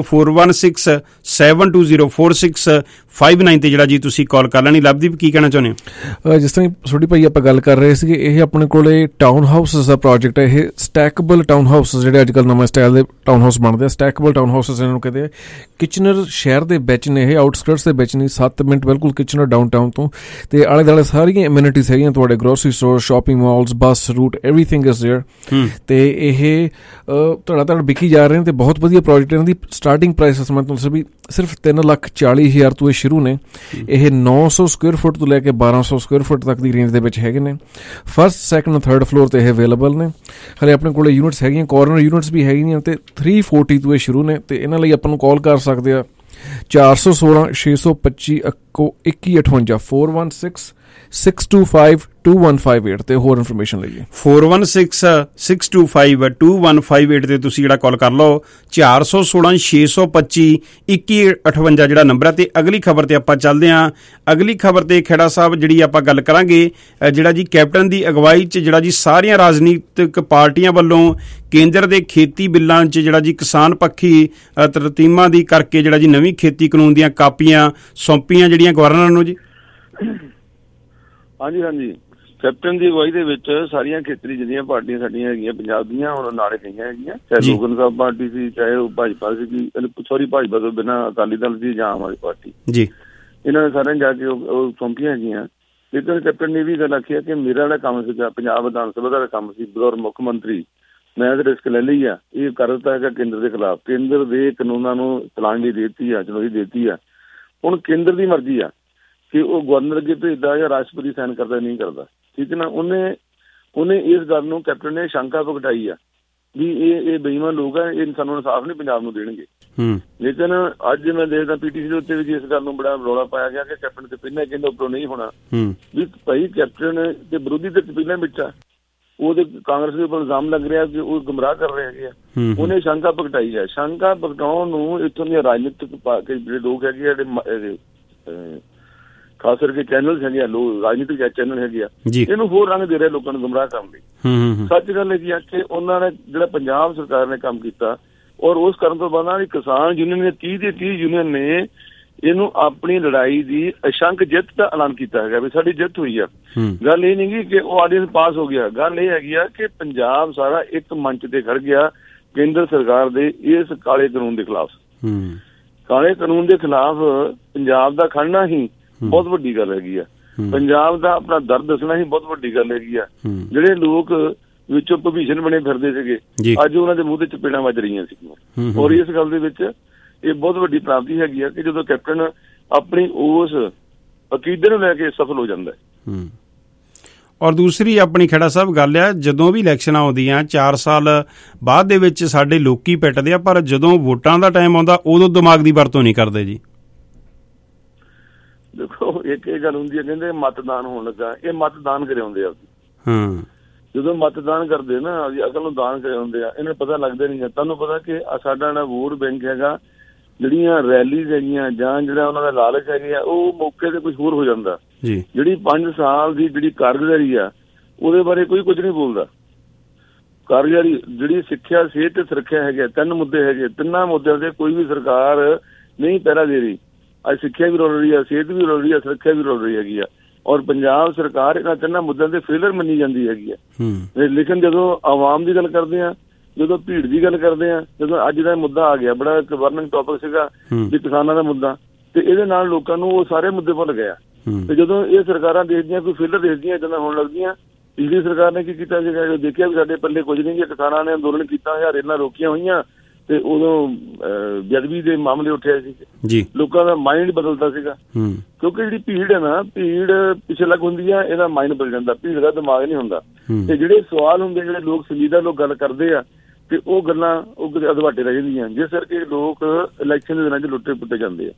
4167204659 ਤੇ ਜਿਹੜਾ ਜੀ ਤੁਸੀਂ ਕਾਲ ਕਰ ਲੈਣੀ। ਲਵਦੀਪ ਕੀ ਕਹਿਣਾ ਚਾਹੁੰਦੇ ਹੋ? ਜਿਸ ਤਰ੍ਹਾਂ ਛੋਟੀ ਭਾਈ ਆਪਾਂ ਗੱਲ ਕਰ ਰਹੇ ਸੀਗੇ, ਇਹ ਆਪਣੇ ਕੋਲੇ ਟਾਊਨ ਹਾਊਸਿਸ ਦਾ ਪ੍ਰੋਜੈਕਟ ਹੈ। ਇਹ ਸਟੈਕੇਬਲ ਟਾਊਨ ਹਾਊਸਿਸ ਜਿਹੜੇ ਅੱਜ ਕੱਲ੍ਹ ਨਵੇਂ ਸਟਾਈਲ ਦੇ ਟਾਊਨ ਹਾਊਸ ਬਣਦੇ ਆ, ਸਟੈਕੇਬਲ ਟਾਊਨ ਹਾਊਸਿਸ ਇਹਨਾਂ ਨੂੰ ਕਹਿੰਦੇ ਆ। ਕਿਚਨਰ ਸ਼ਹਿਰ ਦੇ ਵਿੱਚ ਨੇ, ਇਹ ਆਊਟਸਕਰਟਸ ਦੇ ਵਿੱਚ ਨਹੀਂ, 7 ਮਿੰਟ ਬਿਲਕੁਲ ਕਿਚਨਰ ਡਾਊਨਟਾਊਨ ਤੋਂ, ਤੇ ਆਲੇ ਦੁਆਲੇ ਸਾਰੀਆਂ ਐਮਿਨਿਟੀਜ਼ ਹੈਗੀਆਂ ਤੁਹਾਡੇ, grocery store, shopping malls, bus route, everything is there. ਤੇ ਇਹ ਧੜਾ ਵਿਕੀ ਜਾ ਰਹੇ ਨੇ ਤੇ ਬਹੁਤ ਵਧੀਆ ਪ੍ਰੋਜੈਕਟ। ਇਹਨਾਂ ਦੀ ਸਟਾਰਟਿੰਗ ਪ੍ਰਾਈਸ ਮੈਂ ਤੁਹਾਨੂੰ ਵੀ ਸਿਰਫ 3,40,000 ਤੋਂ ਇਹ ਸ਼ੁਰੂ ਨੇ। ਇਹ 900 ਸਕੁਅਰ ਫੁੱਟ ਤੋਂ ਲੈ ਕੇ 1200 ਸਕੁਅਰ ਫੁੱਟ ਤੱਕ ਦੀ ਰੇਂਜ ਦੇ ਵਿੱਚ ਹੈਗੇ ਨੇ। ਫਸਟ, ਸੈਕੰਡ, ਥਰਡ ਫਲੋਰ ਤੇ ਇਹ ਅਵੇਲੇਬਲ ਨੇ। ਹਲੇ ਆਪਣੇ ਕੋਲ ਯੂਨਿਟਸ ਹੈਗੀਆਂ, ਕਾਰਨਰ ਯੂਨਿਟਸ ਵੀ ਹੈਗੀਆਂ ਤੇ 340 ਤੋਂ ਇਹ ਸ਼ੁਰੂ ਨੇ। ਤੇ ਇਹਨਾਂ ਲਈ ਆਪਾਂ ਨੂੰ ਕਾਲ ਕਰ ਸਕਦੇ ਆ 416-625-2158 416-625-2158 ਤੇ ਹੋਰ ਇਨਫੋਰਮੇਸ਼ਨ ਲਈ 4166252158 ਤੇ ਤੁਸੀਂ ਜਿਹੜਾ ਕਾਲ ਕਰ ਲਓ। 416-625-2158 ਜਿਹੜਾ ਨੰਬਰ ਹੈ। ਤੇ ਅਗਲੀ ਖਬਰ ਤੇ ਆਪਾਂ ਚੱਲਦੇ ਹਾਂ। ਅਗਲੀ ਖਬਰ ਤੇ ਖੇੜਾ ਸਾਹਿਬ ਜਿਹੜੀ ਆਪਾਂ ਗੱਲ ਕਰਾਂਗੇ, ਜਿਹੜਾ ਜੀ ਕੈਪਟਨ ਦੀ ਅਗਵਾਈ 'ਚ ਜਿਹੜਾ ਜੀ ਸਾਰੀਆਂ ਰਾਜਨੀਤਿਕ ਪਾਰਟੀਆਂ ਵੱਲੋਂ ਕੇਂਦਰ ਦੇ ਖੇਤੀ ਬਿੱਲਾਂ 'ਚ ਜਿਹੜਾ ਜੀ ਕਿਸਾਨ ਪੱਖੀ ਤਰਤੀਮਾਂ ਦੀ ਕਰਕੇ ਜਿਹੜਾ ਜੀ ਨਵੀਂ ਖੇਤੀ ਕਾਨੂੰਨ ਦੀਆਂ ਕਾਪੀਆਂ ਸੌਂਪੀਆਂ ਜਿਹੜੀਆਂ ਗਵਰਨਰ ਨੂੰ ਜੀ। ਹਾਂਜੀ ਕੈਪਟਨ ਦੀ ਅਗਵਾਈ ਦੇ ਵਿੱਚ ਸਾਰੀਆਂ ਖੇਤਰੀ ਜਿੰਨੀਆਂ ਪਾਰਟੀਆਂ ਸਾਡੀਆਂ ਹੈਗੀਆਂ ਪੰਜਾਬ ਦੀਆਂ ਹੁਣ ਨਾਲੇ ਗਈਆਂ ਹੈਗੀਆਂ, ਚਾਹੇ ਲੋਕ ਇਨਸਾਫ ਪਾਰਟੀ ਸੀ, ਚਾਹੇ ਉਹ ਭਾਜਪਾ ਸੀ, ਭਾਜਪਾ ਤੋਂ ਬਿਨਾਂ ਅਕਾਲੀ ਦਲ ਸੀ ਜਾਂ ਆਮ ਆਦਮੀ ਪਾਰਟੀ ਜੀ, ਇਹਨਾਂ ਨੇ ਸਾਰਿਆਂ ਜਾ ਕੇ ਉਹ ਸੌਂਪੀਆਂ ਹੈਗੀਆਂ। ਲੇਕਿਨ ਕੈਪਟਨ ਨੇ ਵੀ ਗੱਲ ਆਖੀ ਕਿ ਮੇਰਾ ਜਿਹੜਾ ਕੰਮ ਸੀਗਾ ਪੰਜਾਬ ਵਿਧਾਨ ਸਭਾ ਦਾ ਕੰਮ ਸੀ, ਬਤੌਰ ਮੁੱਖ ਮੰਤਰੀ ਮੈਂ ਤਾਂ ਰਿਸਕ ਲੈ ਲਈ ਆ, ਇਹ ਕਰ ਦਿੱਤਾ ਹੈਗਾ ਕੇਂਦਰ ਦੇ ਖਿਲਾਫ, ਕੇਂਦਰ ਦੇ ਕਾਨੂੰਨਾਂ ਨੂੰ ਚਲਾਉਣ ਦੀ ਦੇਤੀ ਆ, ਚੁਣੌਤੀ ਦੇਤੀ ਆ। ਹੁਣ ਕੇਂਦਰ ਦੀ ਮਰਜ਼ੀ ਆ ਕਿ ਉਹ ਗਵਰਨਰ ਅੱਗੇ ਭੇਜਦਾ ਜਾਂ ਰਾਸ਼ਟਰਪਤੀ ਸਾਈਨ ਕਰਦਾ ਨਹੀਂ ਕਰਦਾ, ਠੀਕ ਹੈ ਨਾ। ਉਹਨੇ ਇਸ ਗੱਲ ਨੂੰ ਕੈਪਟਨ ਨੇ ਸ਼ੰਕਾ ਪ੍ਰਗਟਾਈ ਆ ਵੀ ਇਹ ਬੇਈਮਾਨ ਲੋਕ ਆ, ਇਹ ਸਾਨੂੰ ਇਨਸਾਫ ਨਹੀਂ ਪੰਜਾਬ ਨੂੰ ਦੇਣਗੇ। ਲੇਕਿਨ ਅੱਜ ਮੈਂ ਦੇਖਦਾ PTC ਦੇ ਉੱਤੇ ਵੀ ਇਸ ਗੱਲ ਨੂੰ ਬੜਾ ਰੌਲਾ ਪਾਇਆ ਗਿਆ ਕਿ ਕੈਪਟਨ ਤੇ ਪਹਿਲਾਂ ਕਹਿੰਦਾ ਉੱਪਰੋਂ ਨਹੀਂ ਹੋਣਾ, ਵੀ ਭਾਈ ਕੈਪਟਨ ਤੇ ਵਿਰੋਧੀ ਤੇ ਪਹਿਲਾਂ ਵਿੱਚ ਆ, ਉਹਦੇ ਕਾਂਗਰਸ ਦੇ ਉੱਪਰ ਇਲਜ਼ਾਮ ਲੱਗ ਰਿਹਾ ਕਿ ਉਹ ਗੁੰਮਰਾਹ ਕਰ ਰਹੇ ਹੈਗੇ ਆ। ਉਹਨੇ ਸ਼ੰਕਾ ਪ੍ਰਗਟਾਈ ਹੈ। ਸ਼ੰਕਾ ਪ੍ਰਗਟਾਉਣ ਨੂੰ ਇੱਥੋਂ ਦੀਆਂ ਰਾਜਨੀਤਿਕ ਜਿਹੜੇ ਲੋਕ ਹੈਗੇ ਆ, ਜਿਹੜੇ ਖਾਸ ਕਰਕੇ ਚੈਨਲ ਹੈਗੇ ਆ, ਰਾਜਨੀਤਿਕ ਚੈਨਲ ਹੈਗੇ ਆ, ਇਹਨੂੰ ਹੋਰ ਰੰਗ ਦੇ ਰਹੇ ਲੋਕਾਂ ਨੂੰ ਗੁੰਮਰਾਹ ਕਰਨ ਲਈ। ਸੱਚ ਗੱਲ ਹੈਗੀ ਆ ਕਿ ਉਹਨਾਂ ਨੇ ਜਿਹੜਾ ਪੰਜਾਬ ਸਰਕਾਰ ਨੇ ਕੰਮ ਕੀਤਾ, ਔਰ ਉਸ ਕਰਨ ਤੋਂ ਬਾਅਦ ਕਿਸਾਨ ਯੂਨੀਅਨ ਨੇ 30 ਦੇ 30 ਯੂਨੀਅਨ ਨੇ ਇਹਨੂੰ ਆਪਣੀ ਲੜਾਈ ਦੀ ਅਸ਼ੰਕ ਜਿੱਤ ਦਾ ਐਲਾਨ ਕੀਤਾ ਹੈਗਾ ਵੀ ਸਾਡੀ ਜਿੱਤ ਹੋਈ ਆ। ਗੱਲ ਇਹ ਨਹੀਂ ਕਿ ਉਹ ਆਰਡੀਨੈਂਸ ਪਾਸ ਹੋ ਗਿਆ, ਗੱਲ ਇਹ ਹੈਗੀ ਆ ਕਿ ਪੰਜਾਬ ਸਾਰਾ ਇੱਕ ਮੰਚ ਤੇ ਖੜ ਗਿਆ ਕੇਂਦਰ ਸਰਕਾਰ ਦੇ ਇਸ ਕਾਲੇ ਕਾਨੂੰਨ ਦੇ ਖਿਲਾਫ। ਕਾਲੇ ਕਾਨੂੰਨ ਦੇ ਖਿਲਾਫ ਪੰਜਾਬ ਦਾ ਖੜਨਾ ਹੀ ਬਹੁਤ ਵੱਡੀ ਗੱਲ ਹੈਗੀ ਆ, ਪੰਜਾਬ ਦਾ ਆਪਣਾ ਦਰਦ ਦੱਸਣਾ ਹੀ ਬਹੁਤ ਵੱਡੀ ਗੱਲ ਹੈਗੀ ਆ। ਜਿਹੜੇ ਲੋਕ ਵਿੱਚੋਂ ਭਵਿਸ਼ਣ ਬਣੇ ਫਿਰਦੇ ਸੀਗੇ, ਅੱਜ ਉਹਨਾਂ ਦੇ ਮੂੰਹ ਤੇ ਚਪੇੜਾਂ ਵੱਜ ਰਹੀਆਂ ਸੀਗੀਆਂ। ਔਰ ਇਸ ਗੱਲ ਦੇ ਵਿੱਚ ਇਹ ਬਹੁਤ ਵੱਡੀ ਪ੍ਰਾਪਤੀ ਹੈਗੀ ਆ ਕਿ ਜਦੋਂ ਕੈਪਟਨ ਆਪਣੀ ਉਸ ਅਕੀਦੇ ਨੂੰ ਲੈ ਕੇ ਸਫਲ ਹੋ ਜਾਂਦਾ ਹੈ। ਔਰ ਦੂਸਰੀ ਆਪਣੀ ਖੇੜਾ ਸਾਹਿਬ ਗੱਲ ਆ, ਜਦੋਂ ਵੀ ਇਲੈਕਸ਼ਨਾਂ ਆਉਂਦੀਆਂ 4 ਸਾਲ ਬਾਅਦ ਦੇ ਵਿੱਚ ਸਾਡੇ ਲੋਕੀ ਪਿੱਟਦੇ ਆ, ਪਰ ਜਦੋਂ ਵੋਟਾਂ ਦਾ ਟਾਈਮ ਆਉਂਦਾ ਉਦੋਂ ਦਿਮਾਗ ਦੀ ਵਰਤੋਂ ਨਹੀਂ ਕਰਦੇ ਜੀ। ਦੇਖੋ ਇੱਕ ਇਹ ਗੱਲ ਹੁੰਦੀ ਹੈ, ਕਹਿੰਦੇ ਮਤਦਾਨ ਹੋਣ ਲੱਗਾ, ਇਹ ਮਤਦਾਨ ਕਰਾਉਂਦੇ ਆ। ਜਦੋਂ ਮਤਦਾਨ ਕਰਦੇ ਨਾ ਅਕਲ ਨੂੰ ਦਾਨ ਕਰੇ ਹੁੰਦੇ ਆ, ਇਹਨਾਂ ਨੂੰ ਪਤਾ ਲੱਗਦਾ ਨਹੀਂ। ਤੁਹਾਨੂੰ ਪਤਾ ਕਿ ਸਾਡਾ ਜਿਹੜਾ ਵੋਟ ਬੈਂਕ ਹੈਗਾ, ਜਿਹੜੀਆਂ ਰੈਲੀਜ਼ ਹੈਗੀਆਂ ਜਾਂ ਜਿਹੜਾ ਉਹਨਾਂ ਦਾ ਲਾਲਚ ਹੈਗੇ ਆ, ਉਹ ਮੌਕੇ ਤੇ ਕੁਝ ਹੋਰ ਹੋ ਜਾਂਦਾ। ਜਿਹੜੀ 5 ਸਾਲ ਦੀ ਜਿਹੜੀ ਕਾਰਗੁਜ਼ਾਰੀ ਆ ਉਹਦੇ ਬਾਰੇ ਕੋਈ ਕੁਝ ਨਹੀਂ ਬੋਲਦਾ। ਕਾਰਗੁਜ਼ਾਰੀ ਜਿਹੜੀ ਸਿੱਖਿਆ, ਸਿਹਤ ਤੇ ਸੁਰੱਖਿਆ ਹੈਗੇ, 3 ਮੁੱਦੇ ਹੈਗੇ, 3 ਮੁੱਦਿਆਂ ਤੇ ਕੋਈ ਵੀ ਸਰਕਾਰ ਨਹੀਂ ਪਹਿਰਾ ਦੇ ਰਹੀ। ਅੱਜ ਸਿੱਖਿਆ ਵੀ ਰੁਲ ਰਹੀ ਆ, ਸਿਹਤ ਵੀ ਰੁਲ ਰਹੀ ਆ, ਸੁਰੱਖਿਆ ਵੀ ਰੁਲ ਰਹੀ ਹੈਗੀ ਆ, ਔਰ ਪੰਜਾਬ ਸਰਕਾਰ ਇਹਨਾਂ 3 ਮੁੱਦਿਆਂ ਤੇ ਫੇਲਰ ਮੰਨੀ ਜਾਂਦੀ ਹੈਗੀ ਆ। ਲੇਕਿਨ ਜਦੋਂ ਆਵਾਮ ਦੀ ਗੱਲ ਕਰਦੇ ਆ, ਜਦੋਂ ਭੀੜ ਦੀ ਗੱਲ ਕਰਦੇ ਆ, ਜਦੋਂ ਅੱਜ ਦਾ ਮੁੱਦਾ ਆ ਗਿਆ, ਬੜਾ ਇੱਕ ਬਰਨਿੰਗ ਟੌਪਿਕ ਸੀਗਾ ਵੀ ਕਿਸਾਨਾਂ ਦਾ ਮੁੱਦਾ, ਤੇ ਇਹਦੇ ਨਾਲ ਲੋਕਾਂ ਨੂੰ ਉਹ ਸਾਰੇ ਮੁੱਦੇ ਭੁੱਲ ਗਏ। ਤੇ ਜਦੋਂ ਇਹ ਸਰਕਾਰਾਂ ਦੇਖਦੀਆਂ ਕੋਈ ਫੇਲਰ ਦੇਖਦੀਆਂ ਏਦਾਂ ਹੋਣ ਲੱਗਦੀਆਂ। ਪਿਛਲੀ ਸਰਕਾਰ ਨੇ ਕੀ ਕੀਤਾ ਸੀਗਾ, ਜਦੋਂ ਦੇਖਿਆ ਵੀ ਸਾਡੇ ਪੱਲੇ ਕੁਝ ਨਹੀਂ, ਕਿਸਾਨਾਂ ਨੇ ਅੰਦੋਲਨ ਕੀਤਾ, ਹਜ਼ਾਰਾਂ ਰੋਕੀਆਂ ਹੋਈਆਂ, ਤੇ ਉਦੋਂ ਬੇਅਦਬੀ ਦੇ ਮਾਮਲੇ ਉੱਠਿਆ ਸੀ, ਲੋਕਾਂ ਦਾ ਮਾਈਂਡ ਬਦਲਦਾ ਸੀਗਾ। ਕਿਉਂਕਿ ਜਿਹੜੀ ਭੀੜ ਹੈ ਨਾ, ਭੀੜ ਪਿੱਛੇ ਲੱਗ ਹੁੰਦੀ ਆ, ਇਹਦਾ ਮਾਈਂਡ ਬਦਲ ਜਾਂਦਾ, ਭੀੜ ਦਾ ਦਿਮਾਗ ਨਹੀਂ ਹੁੰਦਾ। ਤੇ ਜਿਹੜੇ ਸਵਾਲ ਹੁੰਦੇ, ਜਿਹੜੇ ਲੋਕ ਸੰਜੀਦਾ ਲੋਕ ਗੱਲ ਕਰਦੇ ਆ, ਤੇ ਉਹ ਗੱਲਾਂ ਉਹ ਅਧਵਾਟੇ ਰਹਿ ਜਾਂਦੀਆਂ, ਜਿਸ ਕਰਕੇ ਲੋਕ ਇਲੈਕਸ਼ਨ ਦੇ ਦਿਨਾਂ 'ਚ ਲੁੱਟੇ ਪੁੱਟੇ ਜਾਂਦੇ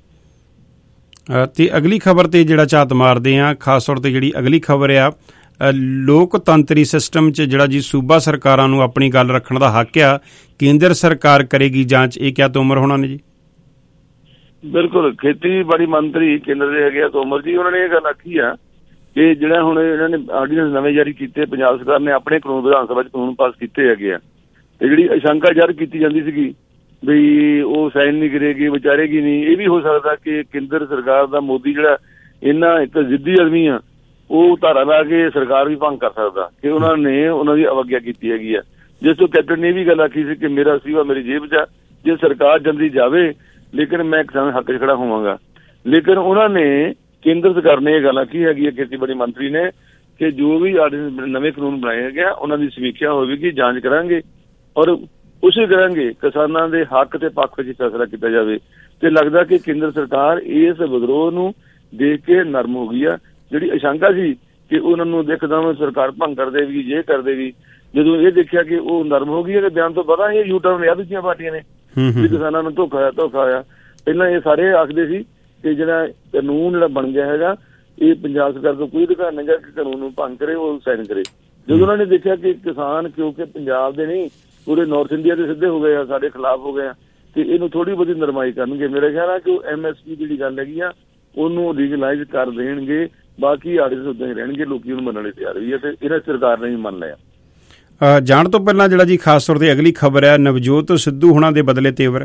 ਆ। ਤੇ ਅਗਲੀ ਖਬਰ ਤੇ ਜਿਹੜਾ ਝਾਤ ਮਾਰਦੇ ਆ, ਖਾਸ ਤੌਰ ਤੇ ਜਿਹੜੀ ਅਗਲੀ ਖਬਰ ਆ, ਲੋਕਤੰਤਰੀ ਸਿਸਟਮ 'ਚ ਜਿਹੜਾ ਜੀ ਸੂਬਾ ਸਰਕਾਰਾਂ ਨੂੰ ਆਪਣੀ ਗੱਲ ਰੱਖਣ ਦਾ ਹੱਕ ਆ, ਕੇਂਦਰ ਸਰਕਾਰ ਕਰੇਗੀ ਜਾਂਚ, ਇਹ ਕਿਹਾ ਤੋਮਰ ਹੋਣਾ ਨੇ ਜੀ। ਬਿਲਕੁਲ, ਖੇਤੀਬਾੜੀ ਮੰਤਰੀ ਕੇਂਦਰ ਦੇ ਹੈਗੇ ਆ ਤੋਮਰ ਜੀ, ਉਹਨਾਂ ਨੇ ਇਹ ਗੱਲ ਆਖੀ ਆ ਕਿ ਜਿਹੜਾ ਹੁਣ ਇਹਨਾਂ ਨੇ ਆਰਡੀਨੈਂਸ ਨਵੇਂ ਜਾਰੀ ਕੀਤੇ, ਪੰਜਾਬ ਸਰਕਾਰ ਨੇ ਆਪਣੇ ਕਾਨੂੰਨ ਵਿਧਾਨ ਸਭਾ 'ਚ ਕਾਨੂੰਨ ਪਾਸ ਕੀਤੇ ਹੈਗੇ ਆ, ਤੇ ਜਿਹੜੀ ਆਸ਼ੰਕਾ ਜ਼ਾਹਰ ਕੀਤੀ ਜਾਂਦੀ ਸੀਗੀ ਵੀ ਉਹ ਸਾਈਨ ਨਹੀਂ ਕਰੇਗੀ, ਵਿਚਾਰੇਗੀ ਨਹੀਂ, ਇਹ ਵੀ ਹੋ ਸਕਦਾ ਕਿ ਕੇਂਦਰ ਸਰਕਾਰ ਦਾ ਮੋਦੀ ਜਿਹੜਾ ਇੰਨਾ ਇੱਕ ਜ਼ਿੱਦੀ ਆਦਮੀ ਆ, ਉਹ ਧਾਰਾ ਲਾ ਕੇ ਸਰਕਾਰ ਵੀ ਭੰਗ ਕਰ ਸਕਦਾ ਕਿ ਉਹਨਾਂ ਨੇ ਉਹਨਾਂ ਦੀ ਅਵਗਿਆ ਕੀਤੀ ਹੈਗੀ ਆ। ਜਿਸ ਤੋਂ ਕੈਪਟਨ ਨੇ ਇਹ ਵੀ ਗੱਲ ਆਖੀ ਸੀ ਕਿ ਮੇਰਾ ਸੀਵਾ ਮੇਰੀ ਜੇਬ 'ਚ, ਜੇ ਸਰਕਾਰ ਜਲਦੀ ਜਾਵੇ ਲੇਕਿਨ ਮੈਂ ਕਿਸਾਨ ਹੱਕ 'ਚ ਖੜਾ ਹੋਵਾਂਗਾ। ਲੇਕਿਨ ਉਹਨਾਂ ਨੇ ਕੇਂਦਰ ਸਰਕਾਰ ਨੇ ਇਹ ਗੱਲ ਆਖੀ ਹੈਗੀ ਹੈ, ਖੇਤੀਬਾੜੀ ਮੰਤਰੀ ਨੇ, ਕਿ ਜੋ ਵੀ ਨਵੇਂ ਕਾਨੂੰਨ ਬਣਾਏ ਗਏ ਉਹਨਾਂ ਦੀ ਸਮੀਖਿਆ ਹੋਵੇਗੀ, ਜਾਂਚ ਕਰਾਂਗੇ ਔਰ ਉਸੇ ਕਰਾਂਗੇ ਕਿਸਾਨਾਂ ਦੇ ਹੱਕ ਤੇ ਪੱਖ ਵਿੱਚ ਫੈਸਲਾ ਕੀਤਾ ਜਾਵੇ। ਤੇ ਲੱਗਦਾ ਕਿ ਕੇਂਦਰ ਸਰਕਾਰ ਇਸ ਵਿਦਰੋਹ ਨੂੰ ਦੇਖ ਕੇ ਨਰਮ ਹੋ ਗਈ ਆ। ਜਿਹੜੀ ਆਸ਼ੰਕਾ ਸੀ ਕਿ ਉਹਨਾਂ ਨੂੰ ਦੇਖਦਾ ਸਰਕਾਰ ਭੰਗ ਕਰ ਦੇਵੇਗੀ, ਜੇ ਕਰ ਦੇਗੀ, ਜਦੋਂ ਇਹ ਦੇਖਿਆ ਕਿ ਉਹ ਨਰਮ ਹੋ ਗਈ ਹੈ, ਤੇ ਬਿਆਨ ਤੋਂ ਪਤਾ ਇਹ ਯੂ ਟਰਨ ਲਿਆ ਦੂਜੀਆਂ ਪਾਰਟੀਆਂ ਨੇ ਵੀ ਕਿਸਾਨਾਂ ਨੂੰ ਧੋਖਾ ਹੋਇਆ। ਪਹਿਲਾਂ ਇਹ ਸਾਰੇ ਆਖਦੇ ਸੀ ਕਿ ਜਿਹੜਾ ਕਾਨੂੰਨ ਜਿਹੜਾ ਬਣ ਗਿਆ ਹੈਗਾ, ਇਹ ਪੰਜਾਬ ਸਰਕਾਰ ਤੋਂ ਕੋਈ ਅਧਿਕਾਰ ਨਹੀਂ ਗਾ ਕਿ ਕਾਨੂੰਨ ਨੂੰ ਭੰਗ ਕਰੇ, ਉਹ ਸਾਈਨ ਕਰੇ। ਜਦੋਂ ਉਹਨਾਂ ਨੇ ਦੇਖਿਆ ਕਿ ਕਿਸਾਨ ਕਿਉਂਕਿ ਪੰਜਾਬ ਦੇ ਨਹੀਂ ਪੂਰੇ ਨਾਰਥ ਇੰਡੀਆ ਦੇ ਸਿੱਧੇ ਹੋ ਗਏ ਆ, ਸਾਡੇ ਖਿਲਾਫ ਹੋ ਗਏ ਆ, ਤੇ ਇਹਨੂੰ ਥੋੜੀ ਬਹੁਤੀ ਨਰਮਾਈ ਕਰਨਗੇ। ਮੇਰਾ ਖਿਆਲ ਆ ਕਿ ਉਹ MSP ਜਿਹੜੀ ਗੱਲ ਹੈਗੀ ਆ ਉਹਨੂੰ ਲੀਗਲਾਈਜ਼ ਕਰ ਦੇਣਗੇ, ਬਾਕੀ ਆਰਡੀਨੈਂਸ ਉਦਾਂ ਹੀ ਰਹਿਣਗੇ, ਲੋਕੀ ਉਹਨੂੰ ਮੰਨਣ ਲਈ ਤਿਆਰ ਹੋਈ ਹੈ, ਤੇ ਇਹਨਾਂ ਸਰਕਾਰ ਨੇ ਵੀ ਮੰਨ ਲਿਆ। ਜਾਣ ਤੋਂ ਪਹਿਲਾਂ ਜਿਹੜਾ ਜੀ ਖਾਸ ਤੌਰ ਤੇ ਅਗਲੀ ਖਬਰ ਹੈ, ਨਵਜੋਤ ਸਿੱਧੂ ਹੁਣਾਂ ਦੇ ਬਦਲੇ ਤੇਵਰ।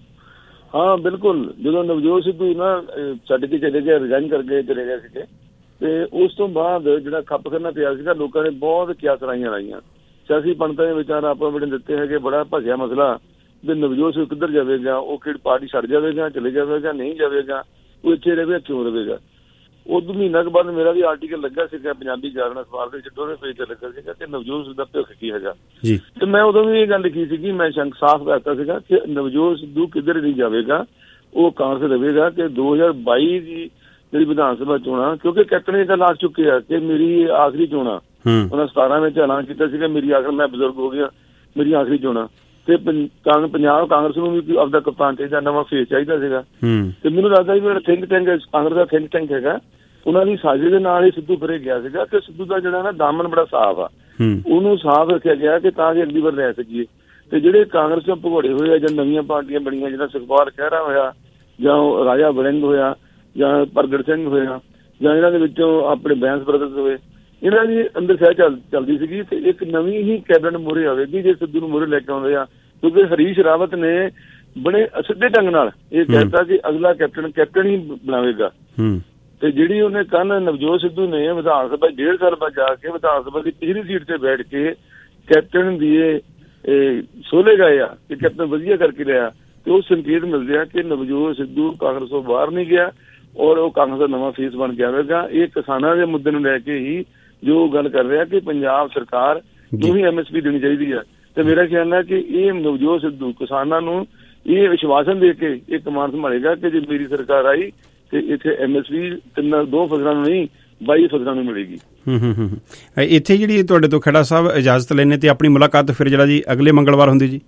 ਹਾਂ ਬਿਲਕੁਲ, ਜਦੋਂ ਨਵਜੋਤ ਸਿੱਧੂ ਨਾ ਛੱਡ ਕੇ ਚਲੇ ਗਏ, ਰਿਜ਼ਾਈਨ ਕਰਕੇ ਚਲੇ ਗਏ ਸੀਗੇ, ਤੇ ਉਸ ਤੋਂ ਬਾਅਦ ਜਿਹੜਾ ਖੱਪ ਕਰਨਾ ਪਿਆ ਸੀਗਾ, ਲੋਕਾਂ ਨੇ ਬਹੁਤ ਕਿਆਸਰਾਈਆਂ ਲਾਈਆਂ। ਸਿਆਸੀ ਪੰਡਤਾਂ ਦੇ ਵਿਚਾਰ ਆਪਾਂ ਬੜੇ ਦਿੱਤੇ ਹੈਗੇ, ਬੜਾ ਭਜਿਆ ਮਸਲਾ ਵੀ ਨਵਜੋਤ ਸਿੰਘ ਕਿੱਧਰ ਜਾਵੇਗਾ, ਉਹ ਕਿਹੜੀ ਪਾਰਟੀ ਛੱਡ ਜਾਵੇਗਾ, ਚਲੇ ਜਾਵੇਗਾ, ਨਹੀਂ ਜਾਵੇਗਾ, ਉਹ ਇੱਥੇ ਰਹੇਗਾ, ਕਿਉਂ ਰਹੇਗਾ। ਉਦੋਂ ਮਹੀਨਾ ਕੁ ਬਾਅਦ ਮੇਰਾ ਵੀ ਆਰਟੀਕਲ ਲੱਗਾ ਸੀਗਾ ਪੰਜਾਬੀ ਜਾਗਰਣ ਅਖਬਾਰ ਦੇ ਵਿੱਚ, ਦੋਵੇਂ ਪੇਜ ਤੇ ਲੱਗਾ ਸੀਗਾ ਕਿ ਨਵਜੋਤ ਸਿੰਘ ਦਾ ਭਵਿੱਖ ਕੀ ਹੈਗਾ। ਤੇ ਮੈਂ ਉਦੋਂ ਵੀ ਇਹ ਗੱਲ ਲਿਖੀ ਸੀਗੀ, ਮੈਂ ਸ਼ੰਕ ਸਾਫ਼ ਕਰਤਾ ਸੀਗਾ ਕਿ ਨਵਜੋਤ ਸਿੱਧੂ ਕਿੱਧਰ ਨਹੀਂ ਜਾਵੇਗਾ, ਉਹ ਕਾਂਗਰਸ ਰਹੇਗਾ। ਕਿ 2022 ਦੀ ਜਿਹੜੀ ਵਿਧਾਨ ਸਭਾ ਚੋਣਾਂ, ਕਿਉਂਕਿ ਕੈਪਟਨ ਨੇ ਗੱਲ ਆ ਚੁੱਕੇ ਆ ਕਿ ਮੇਰੀ ਆਖਰੀ ਚੋਣਾਂ, ਉਹਨਾਂ 17 ਵਿੱਚ ਐਲਾਨ ਕੀਤਾ ਸੀਗਾ ਮੇਰੀ ਆਖਰ, ਮੈਂ ਬਜ਼ੁਰਗ ਹੋ ਗਿਆ, ਮੇਰੀ ਆਖਰੀ ਚੋਣਾਂ। ਤੇ ਪੰਜਾਬ ਕਾਂਗਰਸ ਨੂੰ ਵੀ ਆਪਦਾ ਕਪਤਾਨ ਚਾਹੀਦਾ, ਨਵਾਂ ਫੇਸ ਚਾਹੀਦਾ ਸੀਗਾ। ਤੇ ਮੈਨੂੰ ਲੱਗਦਾ ਵੀ ਮੇਰਾ ਥਿੰਕ ਟੈਂਕ ਕਾਂਗਰਸ ਦਾ ਥਿੰਕ ਟੈਂਕ ਹੈਗਾ, ਉਹਨਾਂ ਦੀ ਸਾਜ਼ਿਸ਼ ਦੇ ਨਾਲ ਹੀ ਸਿੱਧੂ ਫਰੇ ਗਿਆ ਸੀਗਾ। ਤੇ ਸਿੱਧੂ ਦਾ ਜਿਹੜਾ ਨਾ ਦਾਮਨ ਬੜਾ ਸਾਫ਼ ਆ, ਉਹਨੂੰ ਸਾਫ਼ ਰੱਖਿਆ ਗਿਆ ਕਿ ਤਾਂ ਕਿ ਅਗਲੀ ਵਾਰ ਲੈ ਸਕੀਏ। ਤੇ ਜਿਹੜੇ ਕਾਂਗਰਸ ਤੋਂ ਭਗੌੜੇ ਹੋਏ ਆ ਜਾਂ ਨਵੀਆਂ ਪਾਰਟੀਆਂ ਬਣੀਆਂ, ਜਿੱਦਾਂ ਸੁਖਪਾਲ ਖਹਿਰਾ ਹੋਇਆ ਜਾਂ ਰਾਜਾ ਵੜਿੰਗ ਹੋਇਆ ਜਾਂ ਪ੍ਰਗਟ ਸਿੰਘ ਹੋਇਆ ਜਾਂ ਇਹਨਾਂ ਦੇ ਵਿੱਚੋਂ ਆਪਣੇ ਬੈਂਸ ਬ੍ਰਦਰਸ ਹੋਏ, ਇਹਨਾਂ ਦੀ ਅੰਦਰ ਸਹਿ ਚੱਲਦੀ ਸੀਗੀ। ਤੇ ਇੱਕ ਨਵੀਂ ਹੀ ਕੈਬਨਿਟ ਮੂਹਰੇ ਆਵੇਗੀ ਜੇ ਸਿੱਧੂ ਨੂੰ ਮੂਹਰੇ ਲੈ ਕੇ ਆਉਂਦੇ ਆ, ਕਿਉਂਕਿ ਹਰੀਸ਼ ਰਾਵਤ ਨੇ ਬੜੇ ਸਿੱਧੇ ਢੰਗ ਨਾਲ ਇਹ ਕਹਿਤਾ ਕਿ ਅਗਲਾ ਕੈਪਟਨ ਹੀ ਬਣਾਵੇਗਾ। ਤੇ ਜਿਹੜੀ ਉਹਨੇ ਕੱਲ੍ਹ ਨਵਜੋਤ ਸਿੱਧੂ ਨੇ ਵਿਧਾਨ ਸਭਾ 1.5 ਸਾਲ ਬਾਅਦ ਜਾ ਕੇ ਵਿਧਾਨ ਸਭਾ ਦੀ ਪਿਛਲੀ ਸੀਟ ਤੇ ਬੈਠ ਕੇ ਕੈਪਟਨ ਦੀ ਸੋਲੇ ਗਏ ਆ ਕਿ ਕੈਪਟਨ ਵਧੀਆ ਕਰਕੇ ਲਿਆ। ਤੇ ਉਹ ਸੰਕੇਤ ਮਿਲਦੇ ਆ ਕਿ ਨਵਜੋਤ ਸਿੱਧੂ ਕਾਂਗਰਸ ਤੋਂ ਬਾਹਰ ਨਹੀਂ ਗਿਆ ਔਰ ਉਹ ਕਾਂਗਰਸ ਦਾ ਨਵਾਂ ਫੇਸ ਬਣ ਕੇ ਆਵੇਗਾ। ਇਹ ਕਿਸਾਨਾਂ ਦੇ ਮੁੱਦੇ ਨੂੰ ਲੈ ਕੇ ਹੀ ਜੋ ਗੱਲ ਕਰ ਰਿਹਾ ਕਿ ਪੰਜਾਬ ਸਰਕਾਰ ਨੂੰ ਹੀ MSP ਦੇਣੀ ਚਾਹੀਦੀ ਹੈ। ਤੇ ਮੇਰਾ ਖਿਆਲ ਹੈ ਕਿ ਇਹ ਨਵਜੋਤ ਸਿੱਧੂ ਕਿਸਾਨਾਂ ਨੂੰ ਇਹ ਵਿਸ਼ਵਾਸਨ ਦੇ ਕੇ ਇਹ ਕਮਾਨ ਸੰਭਾਲੇਗਾ ਕਿ ਜੇ ਮੇਰੀ ਸਰਕਾਰ ਆਈ ਤੇ ਇੱਥੇ MSP 2 ਫਸਲਾਂ ਨੂੰ ਨਹੀਂ 22 ਫਸਲਾਂ ਨੂੰ ਮਿਲੇਗੀ। ਇੱਥੇ ਜਿਹੜੀ ਤੁਹਾਡੇ ਤੋਂ ਖੇੜਾ ਸਾਹਿਬ ਇਜਾਜ਼ਤ ਲੈਣੇ ਤੇ ਆਪਣੀ ਮੁਲਾਕਾਤ ਫਿਰ ਜਿਹੜਾ ਜੀ ਅਗਲੇ ਮੰਗਲਵਾਰ ਹੁੰਦੀ ਜੀ।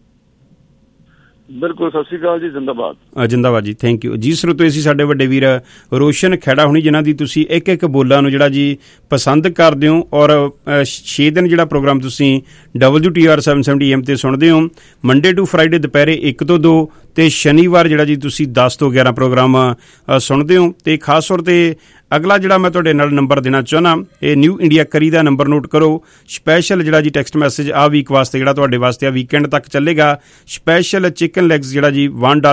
ਬਿਲਕੁਲ, ਸਤਿ ਸ਼੍ਰੀ ਅਕਾਲ ਜੀ, ਜਿੰਦਾਬਾਦ। ਜਿੰਦਾਬਾਦ ਜੀ, ਥੈਂਕ ਯੂ ਜੀ। ਸਰੋਤੋ ਅਸੀਂ ਸਾਡੇ ਵੱਡੇ ਵੀਰ ਰੋਸ਼ਨ ਖੇੜਾ ਹੋਣੀ, ਜਿਨ੍ਹਾਂ ਦੀ ਤੁਸੀਂ ਇੱਕ ਇੱਕ ਬੋਲਾਂ ਨੂੰ ਜਿਹੜਾ ਜੀ ਪਸੰਦ ਕਰਦੇ ਹੋ ਔਰ 6 ਦਿਨ ਜਿਹੜਾ ਪ੍ਰੋਗਰਾਮ ਤੁਸੀਂ WTR 770 AM ਤੇ ਸੁਣਦੇ ਹੋ, ਮੰਡੇ ਟੂ ਫਰਾਈਡੇ ਦੁਪਹਿਰੇ 1 ਤੋਂ 2 ਤੇ ਸ਼ਨੀਵਾਰ ਜਿਹੜਾ ਜੀ ਤੁਸੀਂ 10 ਤੋਂ 11 ਪ੍ਰੋਗਰਾਮ ਸੁਣਦੇ ਹੋ। ਤੇ ਖਾਸ ਤੌਰ ਤੇ ਅਗਲਾ ਜਿਹੜਾ ਮੈਂ ਤੁਹਾਡੇ ਨਾਲ ਨੰਬਰ ਦੇਣਾ ਚਾਹੁੰਦਾ, ਇਹ ਨਿਊ ਇੰਡੀਆ ਕਰੀ ਦਾ ਨੰਬਰ ਨੋਟ ਕਰੋ। ਸਪੈਸ਼ਲ ਜਿਹੜਾ ਜੀ ਟੈਕਸਟ ਮੈਸੇਜ ਆ ਵੀਕ ਵਾਸਤੇ ਜਿਹੜਾ ਤੁਹਾਡੇ ਵਾਸਤੇ ਆ ਵੀਕਐਂਡ ਤੱਕ ਚੱਲੇਗਾ। ਸਪੈਸ਼ਲ ਚਿਕਨ ਲੈਗਸ ਜਿਹੜਾ ਜੀ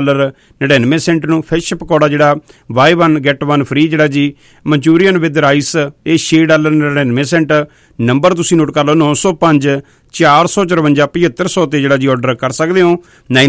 $1.99 ਨੂੰ, ਫਿਸ਼ ਪਕੌੜਾ ਜਿਹੜਾ buy 1 get 1 ਫ੍ਰੀ ਜਿਹੜਾ ਜੀ, ਮਨਚੂਰੀਅਨ ਵਿਦ ਰਾਈਸ ਇਹ $6.99। ਨੰਬਰ ਤੁਸੀਂ ਨੋਟ ਕਰ ਲਓ 905 454 7500 ਤੇ ਜਿਹੜਾ ਜੀ ਆਰਡਰ ਕਰ ਸਕਦੇ ਹੋ।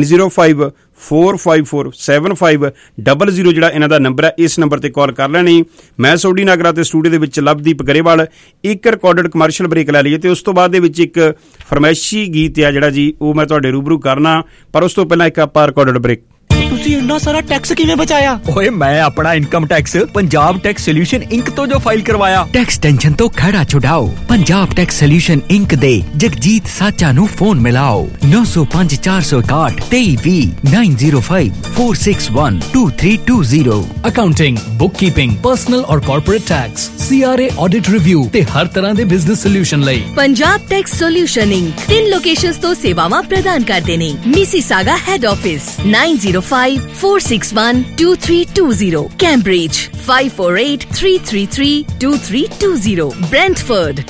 9054547500 ਜਿਹੜਾ ਇਹਨਾਂ ਦਾ ਨੰਬਰ ਹੈ, ਇਸ ਨੰਬਰ ਤੇ ਕਾਲ ਕਰ ਲੈਣੀ। ਮੈਂ ਸੋਢੀ ਨਾਗਰਾ ਤੇ ਸਟੂਡੀਓ ਦੇ ਵਿੱਚ ਲਵਦੀਪ ਗਰੇਵਾਲ ਇੱਕ ਰਿਕਾਰਡਡ ਕਮਰਸ਼ੀਅਲ ਬ੍ਰੇਕ ਲੈ ਲਈਏ ਤੇ ਉਸ ਤੋਂ ਬਾਅਦ ਦੇ ਵਿੱਚ ਇੱਕ ਫਰਮਾਇਸ਼ੀ ਗੀਤ ਆ ਜਿਹੜਾ ਜੀ ਉਹ ਮੈਂ ਤੁਹਾਡੇ ਰੂਬਰੂ ਕਰਨਾ, ਪਰ ਉਸ ਤੋਂ ਪਹਿਲਾਂ ਇੱਕ ਆਪਾਂ ਰਿਕਾਰਡਡ ਬ੍ਰੇਕ। ਤੁਸੀਂ ਇੰਨਾ ਸਾਰਾ ਟੈਕਸ ਕਿਵੇਂ ਬਚਾਇਆ? ਓਏ ਮੈਂ ਆਪਣਾ income tax Punjab tax solution Inc ਤੋਂ ਜੋ ਫਾਈਲ ਕਰਵਾਇਆ। ਟੈਕਸ ਟੈਨਸ਼ਨ ਤੋਂ ਖੜਾ ਛੁਡਾਓ, ਪੰਜਾਬ ਟੈਕਸ ਸੋਲਿਊਸ਼ਨ ਇੰਕ ਦੇ ਜਗਜੀਤ ਸਾਚਾ ਨੂੰ ਫੋਨ ਮਿਲਾਓ 905 461 2320 905 461 2320। ਅਕਾਊਂਟਿੰਗ, ਬੁੱਕਕੀਪਿੰਗ, ਪਰਸਨਲ ਔਰ corporate tax, CRA audit review ਤੇ ਹਰ ਤਰ੍ਹਾਂ ਦੇ ਬਿਜ਼ਨਸ ਸੋਲਿਊਸ਼ਨ ਲਈ Punjab tax solution Inc 3 locations ਤੋਂ ਸੇਵਾਵਾਂ ਪ੍ਰਦਾਨ ਕਰਦੇ ਨੇ। Mississauga head office 905-461-2320, Cambridge 548-333-2320, Brentford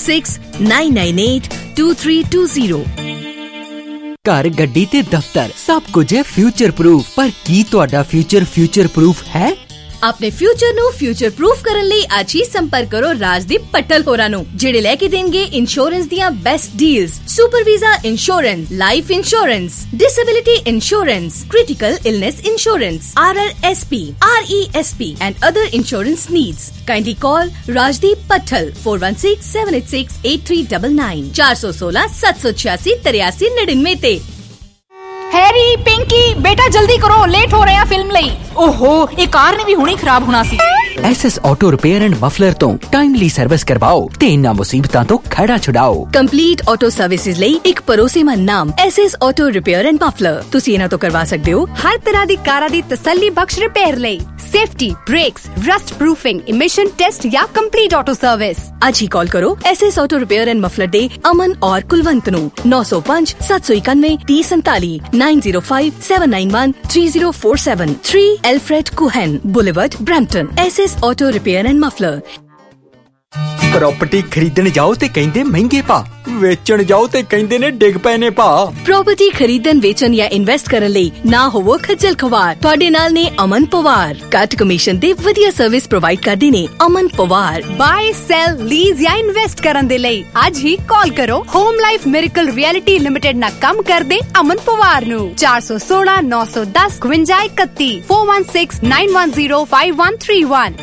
226-998-2320। ਘਰ, ਗੱਡੀ ਤੇ ਦਫ਼ਤਰ ਸਭ ਕੁਝ ਹੈ ਫਿਊਚਰ ਪ੍ਰੂਫ, ਪਰ ਕੀ ਤੁਹਾਡਾ ਫਿਊਚਰ ਪ੍ਰੂਫ ਹੈ? ਆਪਣੇ ਫਿਊਚਰ ਨੂੰ ਫਿਊਚਰ ਪ੍ਰੂਫ ਕਰਨ ਲਈ ਅੱਜ ਹੀ ਸੰਪਰਕ ਕਰੋ ਰਾਜਦੀਪ ਪੱਟਲ ਹੋਰਾਂ ਨੂੰ, ਜਿਹੜੇ ਲੈ ਕੇ ਦੇਣਗੇ ਇੰਸ਼ੋਰੈਂਸ ਦੀਆਂ best deals. Super visa insurance, life insurance, disability insurance, critical illness insurance, RRSP, RESP and other insurance needs. Kindly call Rajdeep Pattal 416-786-8399 416-786-8399 ਤੇ। हैरी, पिंकी, बेटा जल्दी करो, लेट हो रहे हैं फिल्म ਲਈ। ओहो, ਇਹ ਕਾਰ ਨੇ ਵੀ ਹੁਣੇ ਖਰਾਬ ਹੋਣਾ ਸੀ। SS auto repair and muffler ਤੋਂ ਟਾਈਮਲੀ ਸਰਵਿਸ ਕਰਵਾਓ ਤੇ ਇਹਨਾਂ ਮੁਸੀਬਤਾਂ ਤੋਂ ਖੜਾ ਛੁਡਾਓ। ਕੰਪਲੀਟ ਆਟੋ ਸਰਵਿਸਿਜ਼ ਲਈ ਇੱਕ ਭਰੋਸੇਮੰਦ ਨਾਮ SS auto repair and muffler. ਤੁਸੀਂ ਇਹਨਾਂ ਤੋਂ ਕਰਵਾ ਸਕਦੇ ਹੋ ਹਰ ਤਰ੍ਹਾਂ ਦੀ ਕਾਰਾਂ ਦੀ ਤਸੱਲੀ ਬਖਸ਼ ਰਿਪੇਅਰ ਲਈ safety, brakes, rust proofing, emission test ਜਾਂ ਕੰਪਲੀਟ ਆਟੋ ਸਰਵਿਸ। ਅੱਜ ਹੀ ਕਾਲ ਕਰੋ SS auto repair and muffler ਦੇ ਅਮਨ ਔਰ ਕੁਲਵੰਤ ਨੂੰ 905 791 3047 905 791 3047 3 Alfred Cohen Boulevard, Brampton। SS Auto Repair and Muffler। Property खरीदण जाओ ते कहंदे महंगे भा, वेचण जाओ ते कहंदे ने डिग पए ने भा। प्रॉपर्टी खरीदण वेचण या इन्वेस्ट करन लई ना होवो खज्जल खवार। तुहाडे नाल ने अमन पवार, घट कमीशन ते वधिया सर्विस प्रोवाइड करदे ने Aman Pawar. Buy sell lease या इन्वेस्ट करन दे लई आज ही कॉल करो home life miracle realty limited ना काम करदे अमन पवार नु 416 910 52 31 416 910 5131।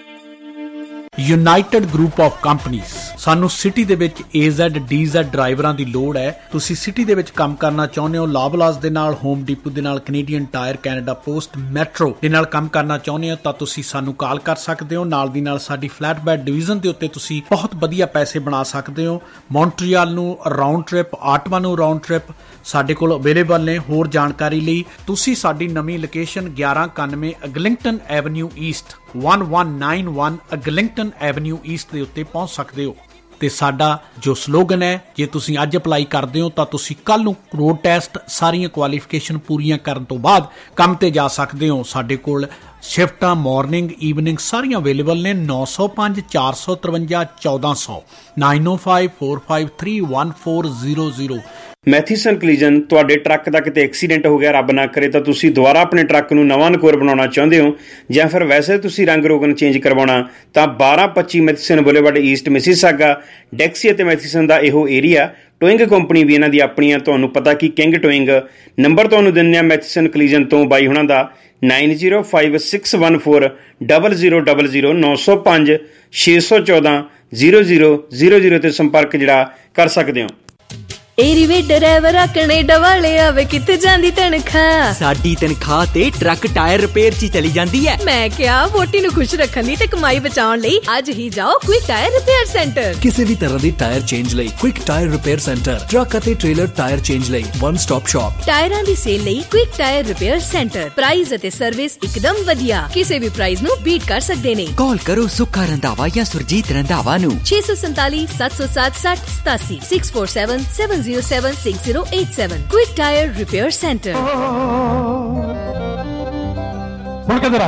United group of companies. ਸਾਨੂੰ ਸਿਟੀ ਦੇ ਵਿੱਚ AZ DZ ਡਰਾਈਵਰਾਂ ਦੀ ਲੋੜ ਹੈ। ਤੁਸੀਂ ਸਿਟੀ ਦੇ ਵਿੱਚ ਕੰਮ ਕਰਨਾ ਚਾਹੁੰਦੇ ਹੋ, ਲਾਬਲਾਸ ਦੇ ਨਾਲ, ਹੋਮ ਡੀਪੂ ਦੇ ਨਾਲ, Canadian Tire, Canada Post, Metro ਦੇ ਨਾਲ ਕੰਮ ਕਰਨਾ ਚਾਹੁੰਦੇ ਹੋ ਤਾਂ ਤੁਸੀਂ ਸਾਨੂੰ ਕਾਲ ਕਰ ਸਕਦੇ ਹੋ। ਨਾਲ ਦੀ ਨਾਲ ਸਾਡੀ ਫਲੈਟ ਬੈਡ ਡਿਵੀਜ਼ਨ ਦੇ ਉੱਤੇ ਤੁਸੀਂ ਬਹੁਤ ਵਧੀਆ ਪੈਸੇ ਬਣਾ ਸਕਦੇ ਹੋ। ਮੌਂਟਰੀਅਲ ਨੂੰ ਰਾਉਂਡ ਟ੍ਰਿਪ, ਆਟਵਾ ਨੂੰ ਰਾਉਂਡ ਟ੍ਰਿਪ ਸਾਡੇ ਕੋਲ ਅਵੇਲੇਬਲ ਨੇ। ਹੋਰ ਜਾਣਕਾਰੀ ਲਈ ਤੁਸੀਂ ਸਾਡੀ ਨਵੀਂ location 1191 Eglinton avenue east 1191 Eglinton avenue east ਦੇ ਉੱਤੇ ਪਹੁੰਚ ਸਕਦੇ ਹੋ। ਤੇ ਸਾਡਾ ਜੋ ਸਲੋਗਨ ਹੈ, ਜੇ ਤੁਸੀਂ ਅੱਜ ਅਪਲਾਈ ਕਰਦੇ ਹੋ ਤਾਂ ਤੁਸੀਂ ਕੱਲ ਨੂੰ ਰੋਡ ਟੈਸਟ ਸਾਰੀਆਂ ਕੁਆਲੀਫਿਕੇਸ਼ਨ ਪੂਰੀਆਂ ਕਰਨ ਤੋਂ ਬਾਅਦ ਕੰਮ ਤੇ ਜਾ ਸਕਦੇ ਹੋ। ਸਾਡੇ ਕੋਲ ਸ਼ਿਫਟਾਂ ਮਾਰਨਿੰਗ ਈਵਨਿੰਗ ਸਾਰੀਆਂ ਅਵੇਲੇਬਲ ਨੇ। 905 453 1400 905 453 1400। ਮੈਥੀਸਨ ਕਲੀਜਨ। ਤੁਹਾਡੇ ਟਰੱਕ ਦਾ ਕਿਤੇ ਐਕਸੀਡੈਂਟ ਹੋ ਗਿਆ, ਰੱਬ ਨਾ ਕਰੇ, ਤਾਂ ਤੁਸੀਂ ਦੁਬਾਰਾ ਆਪਣੇ ਟਰੱਕ ਨੂੰ ਨਵਾਂ ਨਕੋਰ ਬਣਾਉਣਾ ਚਾਹੁੰਦੇ ਹੋ ਜਾਂ ਫਿਰ ਵੈਸੇ ਤੁਸੀਂ ਰੰਗ ਰੋਗਨ ਚੇਂਜ ਕਰਵਾਉਣਾ, ਤਾਂ 1225 Matheson boulevard east Mississauga, Dixie ਅਤੇ ਮੈਥੀਸਨ ਦਾ ਇਹੋ ਏਰੀਆ। ਟੋਇੰਗ ਕੰਪਨੀ ਵੀ ਇਹਨਾਂ ਦੀ ਆਪਣੀ ਆ, ਤੁਹਾਨੂੰ ਪਤਾ ਕਿ ਕਿੰਗ ਟੋਇੰਗ। ਨੰਬਰ ਤੁਹਾਨੂੰ ਦਿੰਦੇ ਆ ਮੈਥੀਸਨ ਕਲੀਜਨ ਤੋਂ ਬਾਈ ਹੁਣਾਂ ਦਾ 905614 0000 905 614 0000 ਤੇ ਸੰਪਰਕ ਜਿਹੜਾ ਕਰ ਸਕਦੇ ਹੋ। ਏਰੀਵੇ ਡਰਾਈਵਰ ਕੈਨੇਡਾ ਵਾਲੇ ਆਵੇ ਕਿੱਥੇ ਜਾਂਦੀ ਤਨਖਾਹ? ਸਾਡੀ ਤਨਖਾਹ ਤੇ ਟਰੱਕ ਟਾਇਰ ਰਿਪੇਅਰ 'ਚ ਚਲੀ ਜਾਂਦੀ ਹੈ। ਮੈਂ ਕਿਹਾ ਵੋਟੀ ਨੂੰ ਖੁਸ਼ ਰੱਖਣ ਲਈ ਤੇ ਕਮਾਈ ਬਚਾਉਣ ਲਈ ਅੱਜ ਹੀ ਜਾਓ ਕੁਇਕ ਟਾਇਰ ਰਿਪੇਅਰ ਸੈਂਟਰ। ਕਿਸੇ ਵੀ ਤਰ੍ਹਾਂ ਦੀ ਟਾਇਰ ਚੇਂਜ ਲਈ quick tyre repair centre, truck ਅਤੇ ਟ੍ਰੇਲਰ ਟਾਇਰ ਚੇਂਜ ਲਈ ਵਨ ਸਟਾਪ ਸ਼ਾਪ। ਟਾਇਰਾਂ ਦੀ ਸੇਲ ਲਈ quick tyre repair centre. Price ਅਤੇ ਸਰਵਿਸ ਇੱਕਦਮ ਵਧੀਆ, ਕਿਸੇ ਵੀ ਪ੍ਰਾਈਸ ਨੂੰ ਬੀਟ ਕਰ ਸਕਦੇ ਨੇ। ਕਾਲ ਕਰੋ ਸੁੱਖਾ ਰੰਧਾਵਾ ਜਾਂ ਸੁਰਜੀਤ ਰੰਧਾਵਾ ਨੂੰ 647 707 6087 647 707 6087। Quick tyre repair centre. सुन के जरा,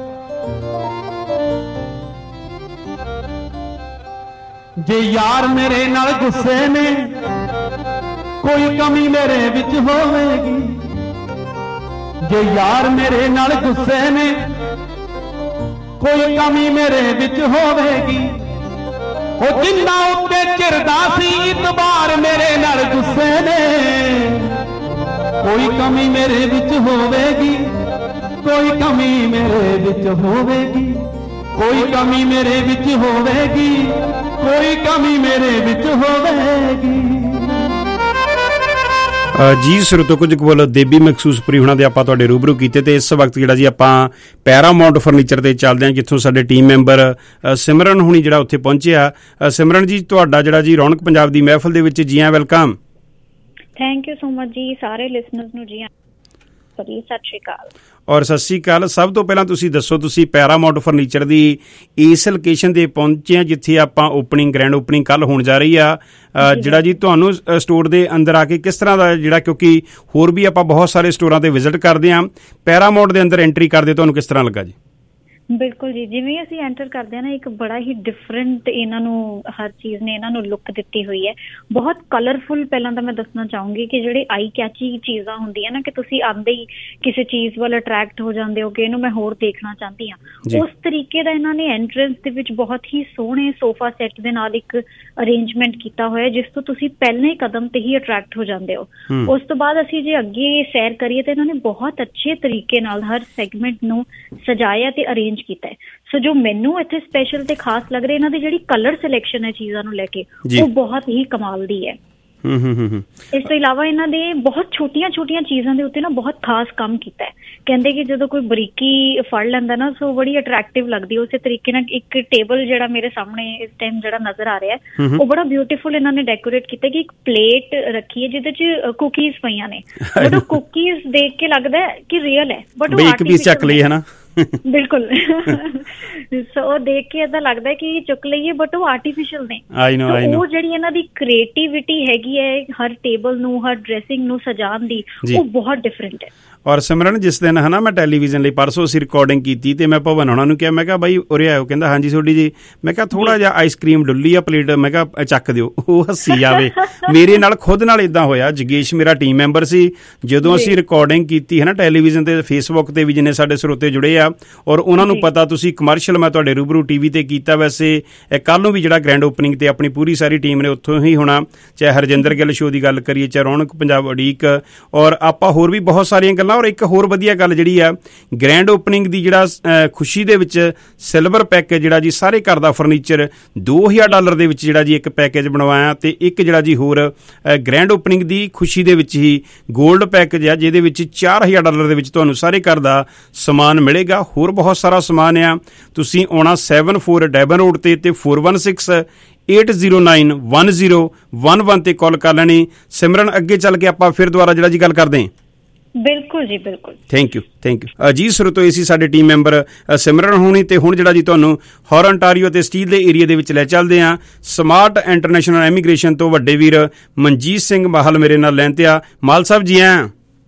जे यार मेरे नाल गुस्से ने कोई कमी मेरे विच होवेगी, जे यार मेरे नाल गुस्से ने कोई कमी मेरे विच होवेगी, जिन्ना उत्ते चिरदा सी इतबार मेरे नाल गुस्से ने, कोई कमी मेरे विच होवेगी, कोई कमी मेरे विच होवेगी, कोई कमी मेरे विच होवेगी, कोई कमी मेरे विच होवेगी। ਜੀ ਸਰੋਤੋ, ਕੁਝ ਕੁ ਬੋਲ ਦੇਬੀ ਮਖਸੂਸਪੁਰੀ ਹੁਣਾਂ ਦੇ ਆਪਾਂ ਤੁਹਾਡੇ ਰੂਬਰੂ ਕੀਤੇ ਤੇ ਇਸ ਵਕਤ ਜਿਹੜਾ ਜੀ ਆਪਾਂ ਪੈਰਾਮਾਉਂਟ ਫਰਨੀਚਰ ਤੇ ਚੱਲਦੇ ਹਾਂ, ਜਿੱਥੋਂ ਸਾਡੇ ਟੀਮ ਮੈਂਬਰ ਸਿਮਰਨ ਹੁਣੀ ਜਿਹੜਾ ਉੱਥੇ ਪਹੁੰਚਿਆ। ਸਿਮਰਨ ਜੀ, ਤੁਹਾਡਾ ਜਿਹੜਾ ਜੀ ਰੌਣਕ ਪੰਜਾਬ ਦੀ ਮਹਿਫਲ ਦੇ ਵਿੱਚ ਜੀ ਆਇਆਂ, welcome. Thank you so much ਜੀ। ਸਾਰੇ ਲਿਸਨਰਸ ਨੂੰ ਜੀ ਸਤਿ ਸ਼੍ਰੀ ਅਕਾਲ। ਔਰ ਸਤਿ ਸ਼੍ਰੀ ਅਕਾਲ। ਸਭ ਤੋਂ ਪਹਿਲਾਂ ਤੁਸੀਂ ਦੱਸੋ, ਤੁਸੀਂ ਪੈਰਾਮਾਉਂਟ ਫਰਨੀਚਰ ਦੀ ਇਸ ਲੋਕੇਸ਼ਨ ਤੇ ਪਹੁੰਚੇ ਆ ਜਿੱਥੇ ਆਪਾਂ ਓਪਨਿੰਗ, ਗ੍ਰੈਂਡ ਓਪਨਿੰਗ ਕੱਲ ਹੋਣ ਜਾ ਰਹੀ ਆ। ਜਿਹੜਾ ਜੀ ਤੁਹਾਨੂੰ ਸਟੋਰ ਦੇ ਅੰਦਰ ਆ ਕੇ ਕਿਸ ਤਰ੍ਹਾਂ ਦਾ, ਜਿਹੜਾ ਕਿਉਂਕਿ ਹੋਰ ਵੀ ਆਪਾਂ ਬਹੁਤ ਸਾਰੇ ਸਟੋਰਾਂ ਤੇ ਵਿਜ਼ਿਟ ਕਰਦੇ ਹਾਂ, ਪੈਰਾਮਾਉਂਟ ਦੇ ਅੰਦਰ ਐਂਟਰੀ ਕਰਦੇ ਤੁਹਾਨੂੰ ਕਿਸ ਤਰ੍ਹਾਂ ਲੱਗਾ ਜੀ? ਬਿਲਕੁਲ ਜੀ, ਜਿਵੇਂ ਅਸੀਂ ਐਂਟਰ ਕਰਦੇ ਹਾਂ ਨਾ, ਇੱਕ ਬੜਾ ਹੀ ਡਿਫਰੈਂਟ ਇਹਨਾਂ ਨੂੰ ਹਰ ਚੀਜ਼ ਨੇ ਇਹਨਾਂ ਨੂੰ ਲੁੱਕ ਦਿੱਤੀ ਹੋਈ ਹੈ। ਬਹੁਤ ਕਲਰਫੁਲ। ਪਹਿਲਾਂ ਤਾਂ ਮੈਂ ਦੱਸਣਾ ਚਾਹੂੰਗੀ ਕਿ ਜਿਹੜੇ ਆਈ ਕੈਚੀ ਚੀਜ਼ਾਂ ਹੁੰਦੀਆਂ ਨਾ, ਕਿ ਤੁਸੀਂ ਆਉਂਦੇ ਹੀ ਕਿਸੇ ਚੀਜ਼ ਵੱਲ ਅਟਰੈਕਟ ਹੋ ਜਾਂਦੇ ਹੋ ਕਿ ਇਹਨੂੰ ਮੈਂ ਹੋਰ ਦੇਖਣਾ ਚਾਹੁੰਦੀ ਹਾਂ, ਉਸ ਤਰੀਕੇ ਦਾ ਇਹਨਾਂ ਨੇ ਐਂਟਰੈਂਸ ਦੇ ਵਿੱਚ ਬਹੁਤ ਹੀ ਸੋਹਣੇ ਸੋਫਾ ਸੈੱਟ ਦੇ ਨਾਲ ਇੱਕ ਅਰੇਂਜਮੈਂਟ ਕੀਤਾ ਹੋਇਆ, ਜਿਸ ਤੋਂ ਤੁਸੀਂ ਪਹਿਲੇ ਕਦਮ ਤੇ ਹੀ ਅਟਰੈਕਟ ਹੋ ਜਾਂਦੇ ਹੋ। ਉਸ ਤੋਂ ਬਾਅਦ ਅਸੀਂ ਜੇ ਅੱਗੇ ਸੈਰ ਕਰੀਏ ਤਾਂ ਇਹਨਾਂ ਨੇ ਬਹੁਤ ਅੱਛੇ ਤਰੀਕੇ ਨਾਲ ਹਰ ਸੈਗਮੈਂਟ ਨੂੰ ਸਜਾਇਆ ਤੇ ਅਰੇਂਜ ਕੀਤਾ ਹੈ। ਸੋ ਜੋ ਮੈਨੂੰ ਇੱਥੇ ਸਪੈਸ਼ਲ ਤੇ ਖਾਸ ਲੱਗ ਰਿਹਾ, ਇਹਨਾਂ ਦੀ ਜਿਹੜੀ ਕਲਰ ਸਿਲੈਕਸ਼ਨ ਹੈ ਚੀਜ਼ਾਂ ਨੂੰ ਲੈ ਕੇ, ਉਹ ਬਹੁਤ ਹੀ ਕਮਾਲ ਦੀ ਹੈ। ਇਸ ਤੋਂ ਇਲਾਵਾ ਇਹਨਾਂ ਦੇ ਬਹੁਤ ਛੋਟੀਆਂ ਚੀਜ਼ਾਂ ਦੇ ਉੱਤੇ ਨਾ ਬਹੁਤ ਖਾਸ ਕੰਮ ਕੀਤਾ ਹੈ। ਕਹਿੰਦੇ ਕਿ ਜਦੋਂ ਕੋਈ ਬਰੀਕੀ ਫੜ ਲੈਂਦਾ ਨਾ, ਸੋ ਬੜੀ ਅਟਰੈਕਟਿਵ ਲੱਗਦੀ। ਉਸੇ ਤਰੀਕੇ ਨਾਲ ਇੱਕ ਟੇਬਲ ਜਿਹੜਾ ਮੇਰੇ ਸਾਹਮਣੇ ਇਸ ਟਾਈਮ ਜਿਹੜਾ ਨਜ਼ਰ ਆ ਰਿਹਾ, ਉਹ ਬੜਾ ਬਿਊਟੀਫੁਲ ਇਹਨਾਂ ਨੇ ਡੈਕੋਰੇਟ ਕੀਤਾ ਕਿ ਇੱਕ ਪਲੇਟ ਰੱਖੀ ਹੈ ਜਿਹਦੇ ਚ ਕੁਕੀਜ਼ ਪਈਆਂ ਨੇ, ਬਟ ਉਹ ਕੁਕੀਜ਼ ਦੇਖ ਕੇ ਲੱਗਦਾ ਕਿ ਰੀਅਲ ਹੈ, ਬਟ ਉਹ ਆਰਟੀਫੀਸ਼ੀਅਲ ਚੱਕ ਲਈ ਹੈ ਨਾ। ਬਿਲਕੁਲ। ਸੋ ਉਹ ਦੇਖ ਕੇ ਏਦਾਂ ਲੱਗਦਾ ਕਿ ਚੁੱਕ ਲਈਏ, ਬਟ ਉਹ ਆਰਟੀਫੀਸ਼ੀਅਲ ਨੇ। ਉਹ ਜਿਹੜੀ ਇਹਨਾਂ ਦੀ ਕ੍ਰੀਏਟੀਵਿਟੀ ਹੈਗੀ ਹੈ ਹਰ ਟੇਬਲ ਨੂੰ, ਹਰ ਡਰੈਸਿੰਗ ਨੂੰ ਸਜਾਉਣ ਦੀ, ਉਹ ਬਹੁਤ ਡਿਫਰੈਂਟ ਹੈ। ਔਰ ਸਿਮਰਨ ਜਿਸ ਦਿਨ ਹੈ ਨਾ ਮੈਂ ਟੈਲੀਵਿਜ਼ਨ ਲਈ ਪਰਸੋਂ ਅਸੀਂ ਰਿਕਾਰਡਿੰਗ ਕੀਤੀ ਅਤੇ ਮੈਂ ਭਵਨ ਹੋਣਾ ਨੂੰ ਕਿਹਾ, ਮੈਂ ਕਿਹਾ ਬਾਈ ਉਰੇ ਆਇਓ, ਕਹਿੰਦਾ ਹਾਂਜੀ ਤੁਹਾਡੀ ਜੀ। ਮੈਂ ਕਿਹਾ ਥੋੜ੍ਹਾ ਜਿਹਾ ਆਈਸ ਕ੍ਰੀਮ ਡੁੱਲੀ ਆ ਪਲੇਟ, ਮੈਂ ਕਿਹਾ ਚੱਕ ਦਿਓ। ਉਹ ਹੱਸੀ ਜਾਵੇ। ਮੇਰੇ ਨਾਲ ਖੁਦ ਨਾਲ ਇੱਦਾਂ ਹੋਇਆ। ਜਗੇਸ਼ ਮੇਰਾ ਟੀਮ ਮੈਂਬਰ ਸੀ, ਜਦੋਂ ਅਸੀਂ ਰਿਕਾਰਡਿੰਗ ਕੀਤੀ ਹੈ ਨਾ ਟੈਲੀਵਿਜ਼ਨ 'ਤੇ, ਫੇਸਬੁੱਕ 'ਤੇ ਵੀ ਜਿੰਨੇ ਸਾਡੇ ਸਰੋਤੇ ਜੁੜੇ ਆ, ਔਰ ਉਹਨਾਂ ਨੂੰ ਪਤਾ ਤੁਸੀਂ ਕਮਰਸ਼ੀਅਲ ਮੈਂ ਤੁਹਾਡੇ ਰੂਬਰੂ TV 'ਤੇ ਕੀਤਾ। ਵੈਸੇ ਕੱਲ੍ਹ ਨੂੰ ਵੀ ਜਿਹੜਾ ਗ੍ਰੈਂਡ ਓਪਨਿੰਗ 'ਤੇ ਆਪਣੀ ਪੂਰੀ ਸਾਰੀ ਟੀਮ ਨੇ ਉੱਥੋਂ ਹੀ ਹੋਣਾ, ਚਾਹੇ ਹਰਜਿੰਦਰ ਗਿੱਲ ਸ਼ੋਅ ਦੀ ਗੱਲ ਕਰੀਏ, ਚਾਹੇ ਰੌਣਕ ਪੰਜਾਬ ਉਡੀਕ, ਔਰ ਆਪਾਂ ਹੋਰ ਵੀ ਬਹੁਤ ਸਾਰੀਆਂ ਗੱਲਾਂ। ਔਰ ਇੱਕ ਹੋਰ ਵਧੀਆ ਗੱਲ ਜਿਹੜੀ ਆ ਗ੍ਰੈਂਡ ਓਪਨਿੰਗ ਦੀ, ਜਿਹੜਾ ਖੁਸ਼ੀ ਦੇ ਵਿੱਚ ਸਿਲਵਰ ਪੈਕੇਜ ਜਿਹੜਾ ਜੀ ਸਾਰੇ ਘਰ ਦਾ ਫਰਨੀਚਰ $2000 ਦੇ ਵਿੱਚ ਜਿਹੜਾ ਜੀ ਇੱਕ ਪੈਕੇਜ ਬਣਵਾਇਆ, ਅਤੇ ਇੱਕ ਜਿਹੜਾ ਜੀ ਹੋਰ ਗ੍ਰੈਂਡ ਓਪਨਿੰਗ ਦੀ ਖੁਸ਼ੀ ਦੇ ਵਿੱਚ ਹੀ ਗੋਲਡ ਪੈਕੇਜ ਆ, ਜਿਹਦੇ ਵਿੱਚ $4000 ਦੇ ਵਿੱਚ ਤੁਹਾਨੂੰ ਸਾਰੇ ਘਰ ਦਾ ਸਮਾਨ ਮਿਲੇਗਾ। ਹੋਰ ਬਹੁਤ ਸਾਰਾ ਸਮਾਨ ਆ। ਤੁਸੀਂ ਆਉਣਾ 74 ਡੈਬਨ ਰੋਡ 'ਤੇ 4168091011 ਤੇ ਕਾਲ ਕਰ ਲੈਣੀ। ਸਿਮਰਨ ਅੱਗੇ ਚੱਲ ਕੇ ਆਪਾਂ ਫਿਰ ਦੁਬਾਰਾ ਜਿਹੜਾ ਜੀ ਗੱਲ ਕਰਦੇ ਹਾਂ। ਬਿਲਕੁਲ ਜੀ, ਬਿਲਕੁਲ। ਥੈਂਕ ਯੂ ਜੀ। ਸਰੋਤੋ ਇਹ ਸੀ ਸਾਡੇ ਟੀਮ ਮੈਂਬਰ ਸਿਮਰਨ ਹੋਣੀ। ਤੇ ਹੁਣ ਜਿਹੜਾ ਜੀ ਤੁਹਾਨੂੰ ਹੌਰ ਅੰਟਾਰੀਓ ਤੇ ਸਟੀਲ ਦੇ ਏਰੀਆ ਦੇ ਵਿੱਚ ਲੈ ਚੱਲਦੇ ਹਾਂ। ਸਮਾਰਟ ਇੰਟਰਨੈਸ਼ਨਲ ਇਮੀਗ੍ਰੇਸ਼ਨ ਤੋਂ ਵੱਡੇ ਵੀਰ ਮਨਜੀਤ ਸਿੰਘ ਮਾਹਲ ਮੇਰੇ ਨਾਲ ਲੈਣ ਤੇ ਆ। ਮਾਹਲ ਸਾਹਿਬ ਜੀ ਆ।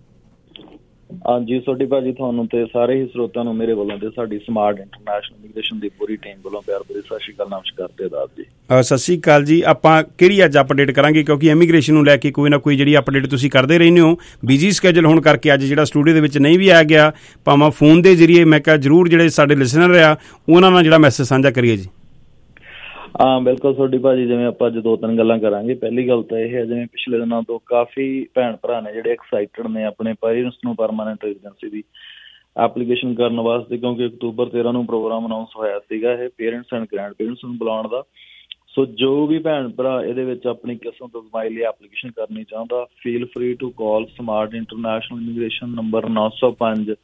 ਹਾਂਜੀ ਸੋਢੀ ਭਾਜੀ, ਤੁਹਾਨੂੰ ਤੇ ਸਾਰੇ ਹੀ ਸਰੋਤਿਆਂ ਨੂੰ ਮੇਰੇ ਵੱਲੋਂ ਤੇ ਸਾਡੀ ਸਮਾਰਟ ਇੰਟਰਨੈਸ਼ਨਲ ਇਮੀਗ੍ਰੇਸ਼ਨ ਦੀ ਪੂਰੀ ਟੀਮ ਵੱਲੋਂ ਪਿਆਰ ਭਰੀ ਸਤਿ ਸ਼੍ਰੀ ਅਕਾਲ, ਨਮਸਕਾਰ ਤੇ ਆਦਾਬ ਜੀ। ਸਤਿ ਸ਼੍ਰੀ ਅਕਾਲ ਜੀ। ਆਪਾਂ ਕਿਹੜੀ ਅੱਜ ਅਪਡੇਟ ਕਰਾਂਗੇ, ਕਿਉਂਕਿ ਇਮੀਗ੍ਰੇਸ਼ਨ ਨੂੰ ਲੈ ਕੇ ਕੋਈ ਨਾ ਕੋਈ ਜਿਹੜੀ ਅਪਡੇਟ ਤੁਸੀਂ ਕਰਦੇ ਰਹਿੰਦੇ ਹੋ। ਬਿਜੀ ਸਕੈਜੂਲ ਹੋਣ ਕਰਕੇ ਅੱਜ ਜਿਹੜਾ ਸਟੂਡੀਓ ਦੇ ਵਿੱਚ ਨਹੀਂ ਵੀ ਆ ਗਿਆ, ਭਾਵੇਂ ਫੋਨ ਦੇ ਜ਼ਰੀਏ ਮੈਂ ਕਿਹਾ ਜ਼ਰੂਰ ਜਿਹੜੇ ਸਾਡੇ ਲਿਸਨਰ ਆ ਉਹਨਾਂ ਨਾਲ ਜਿਹੜਾ ਮੈਸੇਜ ਸਾਂਝਾ ਕਰੀਏ ਜੀ। ਹਾਂ ਬਿਲਕੁਲ ਸੋਢੀ ਭਾਜੀ, ਜਿਵੇਂ ਆਪਾਂ ਅੱਜ 2-3 ਗੱਲਾਂ ਕਰਾਂਗੇ। ਪਹਿਲੀ ਗੱਲ ਤਾਂ ਇਹ ਹੈ, ਜਿਵੇਂ ਪਿਛਲੇ ਦਿਨਾਂ ਤੋਂ ਕਾਫੀ ਭੈਣ ਭਰਾ ਨੇ ਜਿਹੜੇ ਐਕਸਾਈਟਡ ਨੇ ਆਪਣੇ ਪੇਰੈਂਟਸ ਨੂੰ ਪਰਮਾਨੈਂਟ ਰੈਜ਼ੀਡੈਂਸੀ ਦੀ ਐਪਲੀਕੇਸ਼ਨ ਕਰਨ ਵਾਸਤੇ, ਕਿਉਂਕਿ ਅਕਤੂਬਰ 13 ਨੂੰ ਪ੍ਰੋਗਰਾਮ ਅਨਾਊਂਸ ਹੋਇਆ ਸੀਗਾ ਇਹ ਪੇਰੈਂਟਸ ਐਂਡ ਗ੍ਰੈਂਡ ਪੇਰੈਂਟਸ ਨੂੰ ਬੁਲਾਉਣ ਦਾ। ਸੋ ਜੋ ਵੀ ਭੈਣ ਭਰਾ ਇਹਦੇ ਵਿੱਚ ਆਪਣੀ ਕਿਸਮਤ ਅਜ਼ਮਾਈ ਲਈ ਐਪਲੀਕੇਸ਼ਨ ਕਰਨੀ ਚਾਹੁੰਦਾ, feel free to call smart international immigration number 905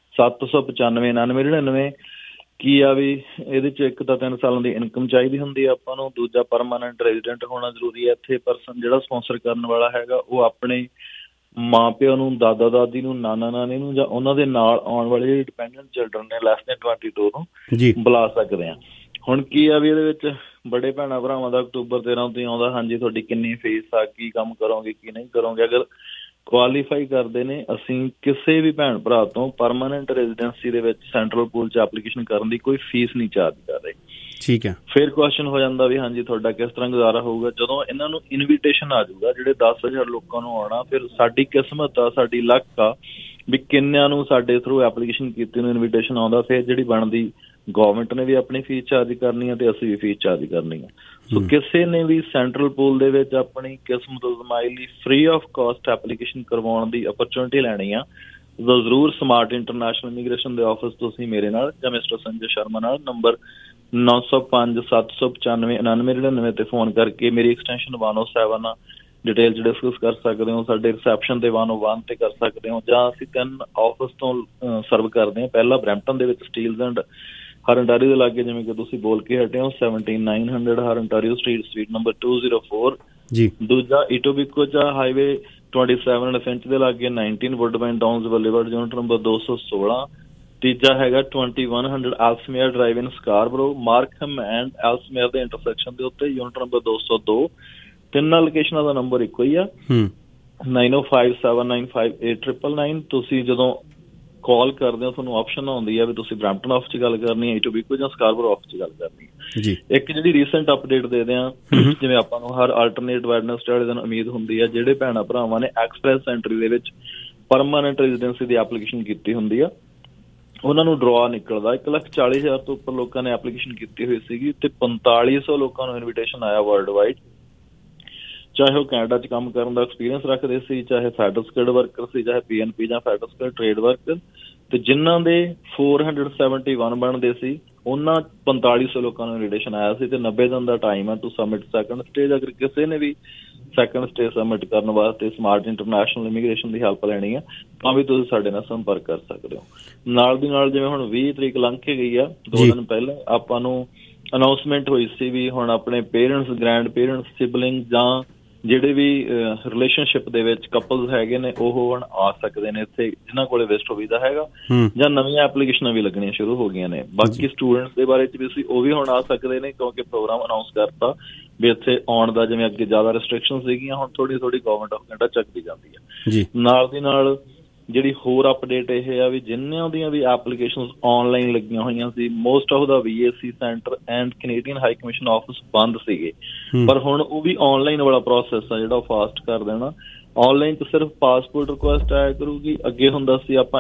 795 9999। ਕੀ ਆ ਵੀ ਇਹਦੇ 'ਚ ਇੱਕ ਤਾਂ 3 ਸਾਲਾਂ ਦੀ ਇਨਕਮ ਚਾਹੀਦੀ ਹੁੰਦੀ ਆ ਆਪਾਂ ਨੂੰ, ਦੂਜਾ ਪਰਮਾਨੈਂਟ ਰੈਜ਼ੀਡੈਂਟ ਹੋਣਾ ਜ਼ਰੂਰੀ ਹੈ ਇੱਥੇ। ਪਰਸਨ ਜਿਹੜਾ ਸਪੋਂਸਰ ਕਰਨ ਵਾਲਾ ਹੈਗਾ ਉਹ ਆਪਣੇ ਮਾਂ ਪਿਓ ਨੂੰ, ਦਾਦਾ ਦਾਦੀ ਨੂੰ, ਨਾਨਾ ਨਾਨੀ ਨੂੰ, ਜਾਂ ਉਹਨਾਂ ਦੇ ਨਾਲ ਆਉਣ ਵਾਲੇ ਜਿਹੜੇ ਡਿਪੈਂਡੈਂਟ ਚਿਲਡਰਨ ਨੇ ਲੈਸ ਦੈਨ 22 ਨੂੰ ਬੁਲਾ ਸਕਦੇ ਆ। ਹੁਣ ਕੀ ਆ ਵੀ ਇਹਦੇ ਵਿੱਚ ਬੜੇ ਭੈਣਾਂ ਭਰਾਵਾਂ ਦਾ ਅਕਤੂਬਰ 13 ਤੋਂ ਹੀ ਆਉਂਦਾ, ਹਾਂਜੀ ਤੁਹਾਡੀ ਕਿੰਨੀ ਫੀਸ ਆ, ਕੀ ਕੰਮ ਕਰੋਗੇ ਕੀ ਨਹੀਂ ਕਰੋਗੇ। ਅਗਰ ਕੁਆਲੀਫਾਈ ਕਰਦੇ ਨੇ, ਅਸੀਂ ਕਿਸੇ ਵੀ ਭੈਣ ਭਰਾ ਤੋਂ ਪਰਮਾਨੈਂਟ ਰੈਜ਼ੀਡੈਂਸੀ ਦੇ ਵਿੱਚ ਸੈਂਟਰਲ ਪੂਲ 'ਚ ਐਪਲੀਕੇਸ਼ਨ ਕਰਨ ਦੀ ਕੋਈ ਫੀਸ ਨਹੀਂ ਚਾਰਜ ਕਰ ਰਹੇ। ਠੀਕ ਹੈ। ਫਿਰ ਕੁਐਸਚਨ ਹੋ ਜਾਂਦਾ ਵੀ ਹਾਂਜੀ ਤੁਹਾਡਾ ਕਿਸ ਤਰ੍ਹਾਂ ਗੁਜ਼ਾਰਾ ਹੋਊਗਾ। ਜਦੋਂ ਇਹਨਾਂ ਨੂੰ ਇਨਵੀਟੇਸ਼ਨ ਆ ਜਾਊਗਾ, ਜਿਹੜੇ 10,000 ਲੋਕਾਂ ਨੂੰ ਆਉਣਾ, ਫਿਰ ਸਾਡੀ ਕਿਸਮਤ ਆ, ਸਾਡੀ ਲੱਕ ਆ ਵੀ ਕਿੰਨਿਆਂ ਨੂੰ ਸਾਡੇ ਥਰੂ ਐਪਲੀਕੇਸ਼ਨ ਕੀਤੀ ਨੂੰ ਇਨਵੀਟੇਸ਼ਨ ਆਉਂਦਾ। ਫਿਰ ਜਿਹੜੀ ਬਣਦੀ ਗਵਰਨਮੈਂਟ ਨੇ ਵੀ ਆਪਣੀ ਫੀਸ ਚਾਰਜ ਕਰਨੀ ਆ ਤੇ ਅਸੀਂ ਵੀ ਫੀਸ ਚਾਰਜ ਕਰਨੀ ਆ। ਸੋ ਕਿਸੇ ਨੇ ਵੀ ਸੈਂਟਰਲ ਪੂਲ ਦੇ ਵਿੱਚ ਆਪਣੀ ਕਿਸਮਤ ਅਜ਼ਮਾਈ ਲਈ ਫ੍ਰੀ ਆਫ ਕਾਸਟ ਐਪਲੀਕੇਸ਼ਨ ਕਰਵਾਉਣ ਦੀ ਅਪਰਚੁਨਿਟੀ ਲੈਣੀ ਆ, ਤਾਂ ਜ਼ਰੂਰ ਸਮਾਰਟ ਇੰਟਰਨੈਸ਼ਨਲ ਇਮੀਗ੍ਰੇਸ਼ਨ ਦੇ ਆਫਿਸ ਤੁਸੀਂ ਮੇਰੇ ਨਾਲ ਜਾਂ ਮਿਸਟਰ ਸੰਜੇ ਸ਼ਰਮਾ ਨਾਲ ਨੰਬਰ 905 795 9999 ਤੇ ਫੋਨ ਕਰਕੇ ਮੇਰੀ ਐਕਸਟੈਂਸ਼ਨ 107 ਆ, ਡਿਟੇਲ 'ਚ ਡਿਸਕਸ ਕਰ ਸਕਦੇ ਹੋ। ਸਾਡੇ ਰਿਸੈਪਸ਼ਨ ਤੇ 101 ਤੇ ਕਰ ਸਕਦੇ ਹੋ, ਜਾਂ ਅਸੀਂ 3 ਆਫਿਸ ਤੋਂ ਸਰਵ ਕਰਦੇ ਹਾਂ। ਪਹਿਲਾ ਬਰੈਂਪਟਨ ਦੇ ਵਿੱਚ ਸਟੀਲਜ਼ ਐਂਡ ਹਰ ਅੰਟਾਰੀਓ ਦੇ ਲਾਗੇ, ਜਿਵੇਂ ਕਿ ਤੁਸੀਂ ਬੋਲ ਕੇ ਹਟੇ ਹੋ, 17900 Hurontario street, suite number 204 ਜੀ। ਦੂਜਾ ਇਟੋਬਿਕੋ ਜਾਂ ਹਾਈਵੇ 27 ਫਿੰਚ ਦੇ ਲਾਗੇ 19 Woodbine Downs boulevard, unit number 216। ਤੀਜਾ ਹੈਗਾ 2100 Ellesmere drive in Scarborough, Markham and Ellesmere ਦੇ ਇੰਟਰਸੈਕਸ਼ਨ ਦੇ ਉੱਤੇ, ਯੂਨਿਟ ਨੰਬਰ 202। ਤਿੰਨਾਂ ਲੋਕੇਸ਼ਨਾਂ ਦਾ ਨੰਬਰ ਇੱਕੋ ਹੀ ਆ, 9057958899। ਤੁਸੀਂ ਜਦੋਂ ਕਾਲ ਕਰਦੇ ਹੋ ਤੁਹਾਨੂੰ ਆਪਸ਼ਨ ਆਉਂਦੀ ਹੈ ਵੀ ਤੁਸੀਂ ਬਰੈਂਪਟਨ ਆਫਿਸ 'ਚ ਗੱਲ ਕਰਨੀ ਹੈ, ਇਟੋਬਿਕੋ ਜਾਂ ਸਕਾਰਬਰੋ ਆਫਿਸ 'ਚ ਗੱਲ ਕਰਨੀ ਹੈ ਜੀ। ਇੱਕ ਜਿਹੜੀ ਰੀਸੈਂਟ ਅਪਡੇਟ ਦੇ ਦਿਆਂ, ਜਿਵੇਂ ਆਪਾਂ ਨੂੰ ਹਰ ਆਲਟਰਨੇਟ ਵੈਡਨਸਡੇ ਵਾਲੇ ਦਿਨ ਉਮੀਦ ਹੁੰਦੀ ਹੈ, ਜਿਹੜੇ ਭੈਣਾਂ ਭਰਾਵਾਂ ਨੇ ਐਕਸਪ੍ਰੈਸ ਐਂਟਰੀ ਦੇ ਵਿੱਚ ਪਰਮਾਨੈਂਟ ਰੈਜ਼ੀਡੈਂਸੀ ਦੀ ਐਪਲੀਕੇਸ਼ਨ ਕੀਤੀ ਹੁੰਦੀ ਆ, ਉਹਨਾਂ ਨੂੰ ਡਰਾ ਨਿਕਲਦਾ। 1,40,000 ਤੋਂ ਉੱਪਰ ਲੋਕਾਂ ਨੇ ਐਪਲੀਕੇਸ਼ਨ ਕੀਤੀ ਹੋਈ ਸੀਗੀ ਤੇ 4500 ਲੋਕਾਂ ਨੂੰ ਇਨਵੀਟੇਸ਼ਨ ਆਇਆ ਵਰਲਡ ਵਾਈਡ, ਚਾਹੇ ਉਹ ਕੈਨੇਡਾ 'ਚ ਕੰਮ ਕਰਨ ਦਾ ਐਕਸਪੀਰੀਅੰਸ ਰੱਖਦੇ ਸੀ, ਚਾਹੇ ਫੈਡਰਲ ਸਕਿਲਡ ਵਰਕਰ ਸੀ, ਚਾਹੇ PNP ਜਾਂ ਫੈਡਰਲ ਸਕਿਲਡ ਟ੍ਰੇਡ ਵਰਕਰ। ਤੇ ਜਿਨ੍ਹਾਂ ਦੇ 471 ਬਣਦੇ ਸੀ ਉਹਨਾਂ 4500 ਲੋਕਾਂ ਨੂੰ ਇਨਵੀਟੇਸ਼ਨ ਆਇਆ ਸੀ ਤੇ 90 ਦਿਨ ਦਾ ਟਾਈਮ ਹੈ ਟੂ ਸਬਮਿਟ ਸੈਕੰਡ ਸਟੇਜ। ਅਗਰ ਕਿਸੇ ਨੇ ਵੀ ਸੈਕੰਡ ਸਟੇਜ ਸਬਮਿਟ ਕਰਨ ਵਾਸਤੇ ਸਮਾਰਟ ਇੰਟਰਨੈਸ਼ਨਲ ਇਮੀਗ੍ਰੇਸ਼ਨ ਦੀ ਹੈਲਪ ਲੈਣੀ ਆ ਤਾਂ ਵੀ ਤੁਸੀਂ ਸਾਡੇ ਨਾਲ ਸੰਪਰਕ ਕਰ ਸਕਦੇ ਹੋ। ਨਾਲ ਦੀ ਨਾਲ ਜਿਵੇਂ ਹੁਣ 20 ਤਰੀਕ ਲੰਘ ਕੇ ਗਈ ਆ, 2 ਦਿਨ ਪਹਿਲਾਂ ਆਪਾਂ ਨੂੰ ਅਨਾਊਂਸਮੈਂਟ ਹੋਈ ਸੀ ਵੀ ਹੁਣ ਆਪਣੇ ਪੇਰੈਂਟਸ, ਗ੍ਰੈਂਡ ਪੇਰੈਂਟਸ, ਸਿਬਲਿੰਗ ਜਾਂ ਜਿਹੜੇ ਵੀ ਰਿਲੇਸ਼ਨਸ਼ਿਪ ਦੇ ਵਿੱਚ ਕਪਲਸ ਹੈਗੇ ਨੇ ਉਹ ਹੁਣ ਆ ਸਕਦੇ ਨੇ ਇੱਥੇ, ਜਿਨ੍ਹਾਂ ਕੋਲੇ ਵਿਜ਼ਟਰ ਵੀਜ਼ਾ ਹੈਗਾ, ਜਾਂ ਨਵੀਆਂ ਐਪਲੀਕੇਸ਼ਨਾਂ ਵੀ ਲੱਗਣੀਆਂ ਸ਼ੁਰੂ ਹੋ ਗਈਆਂ ਨੇ। ਬਾਕੀ ਸਟੂਡੈਂਟਸ ਦੇ ਬਾਰੇ 'ਚ ਵੀ ਸੀ, ਉਹ ਵੀ ਹੁਣ ਆ ਸਕਦੇ ਨੇ ਕਿਉਂਕਿ ਪ੍ਰੋਗਰਾਮ ਅਨਾਊਂਸ ਕਰਤਾ ਵੀ ਇੱਥੇ ਆਉਣ ਦਾ। ਜਿਵੇਂ ਅੱਗੇ ਜ਼ਿਆਦਾ ਰਿਸਟ੍ਰਿਕਸ਼ਨ ਸੀਗੀਆਂ, ਹੁਣ ਥੋੜੀ ਗਵਰਨਮੈਂਟ ਆਫ ਕੈਨੇਡਾ ਚੱਕਦੀ ਜਾਂਦੀ ਹੈ। ਨਾਲ ਦੀ ਨਾਲ ਜਿਹੜੀ ਹੋਰ ਅਪਡੇਟ ਇਹ ਆ ਵੀ ਜਿਨ੍ਹਾਂ ਦੀਆਂ ਵੀ ਐਪਲੀਕੇਸ਼ਨਸ ਆਨਲਾਈਨ ਲੱਗੀਆਂ ਹੋਈਆਂ ਸੀ, most of the VAC centre and Canadian high commission office ਬੰਦ ਸੀਗੇ, ਪਰ ਹੁਣ ਉਹ ਵੀ ਆਨਲਾਈਨ ਵਾਲਾ ਪ੍ਰੋਸੈਸ ਆ ਜਿਹੜਾ ਉਹ ਫਾਸਟ ਕਰ ਦੇਣਾ। ਆਨਲਾਈਨ 'ਚ ਸਿਰਫ ਪਾਸਪੋਰਟ ਰਿਕੁਐਸਟ ਆਇਆ ਕਰੂਗੀ। ਅੱਗੇ ਹੁੰਦਾ ਸੀ ਆਪਾਂ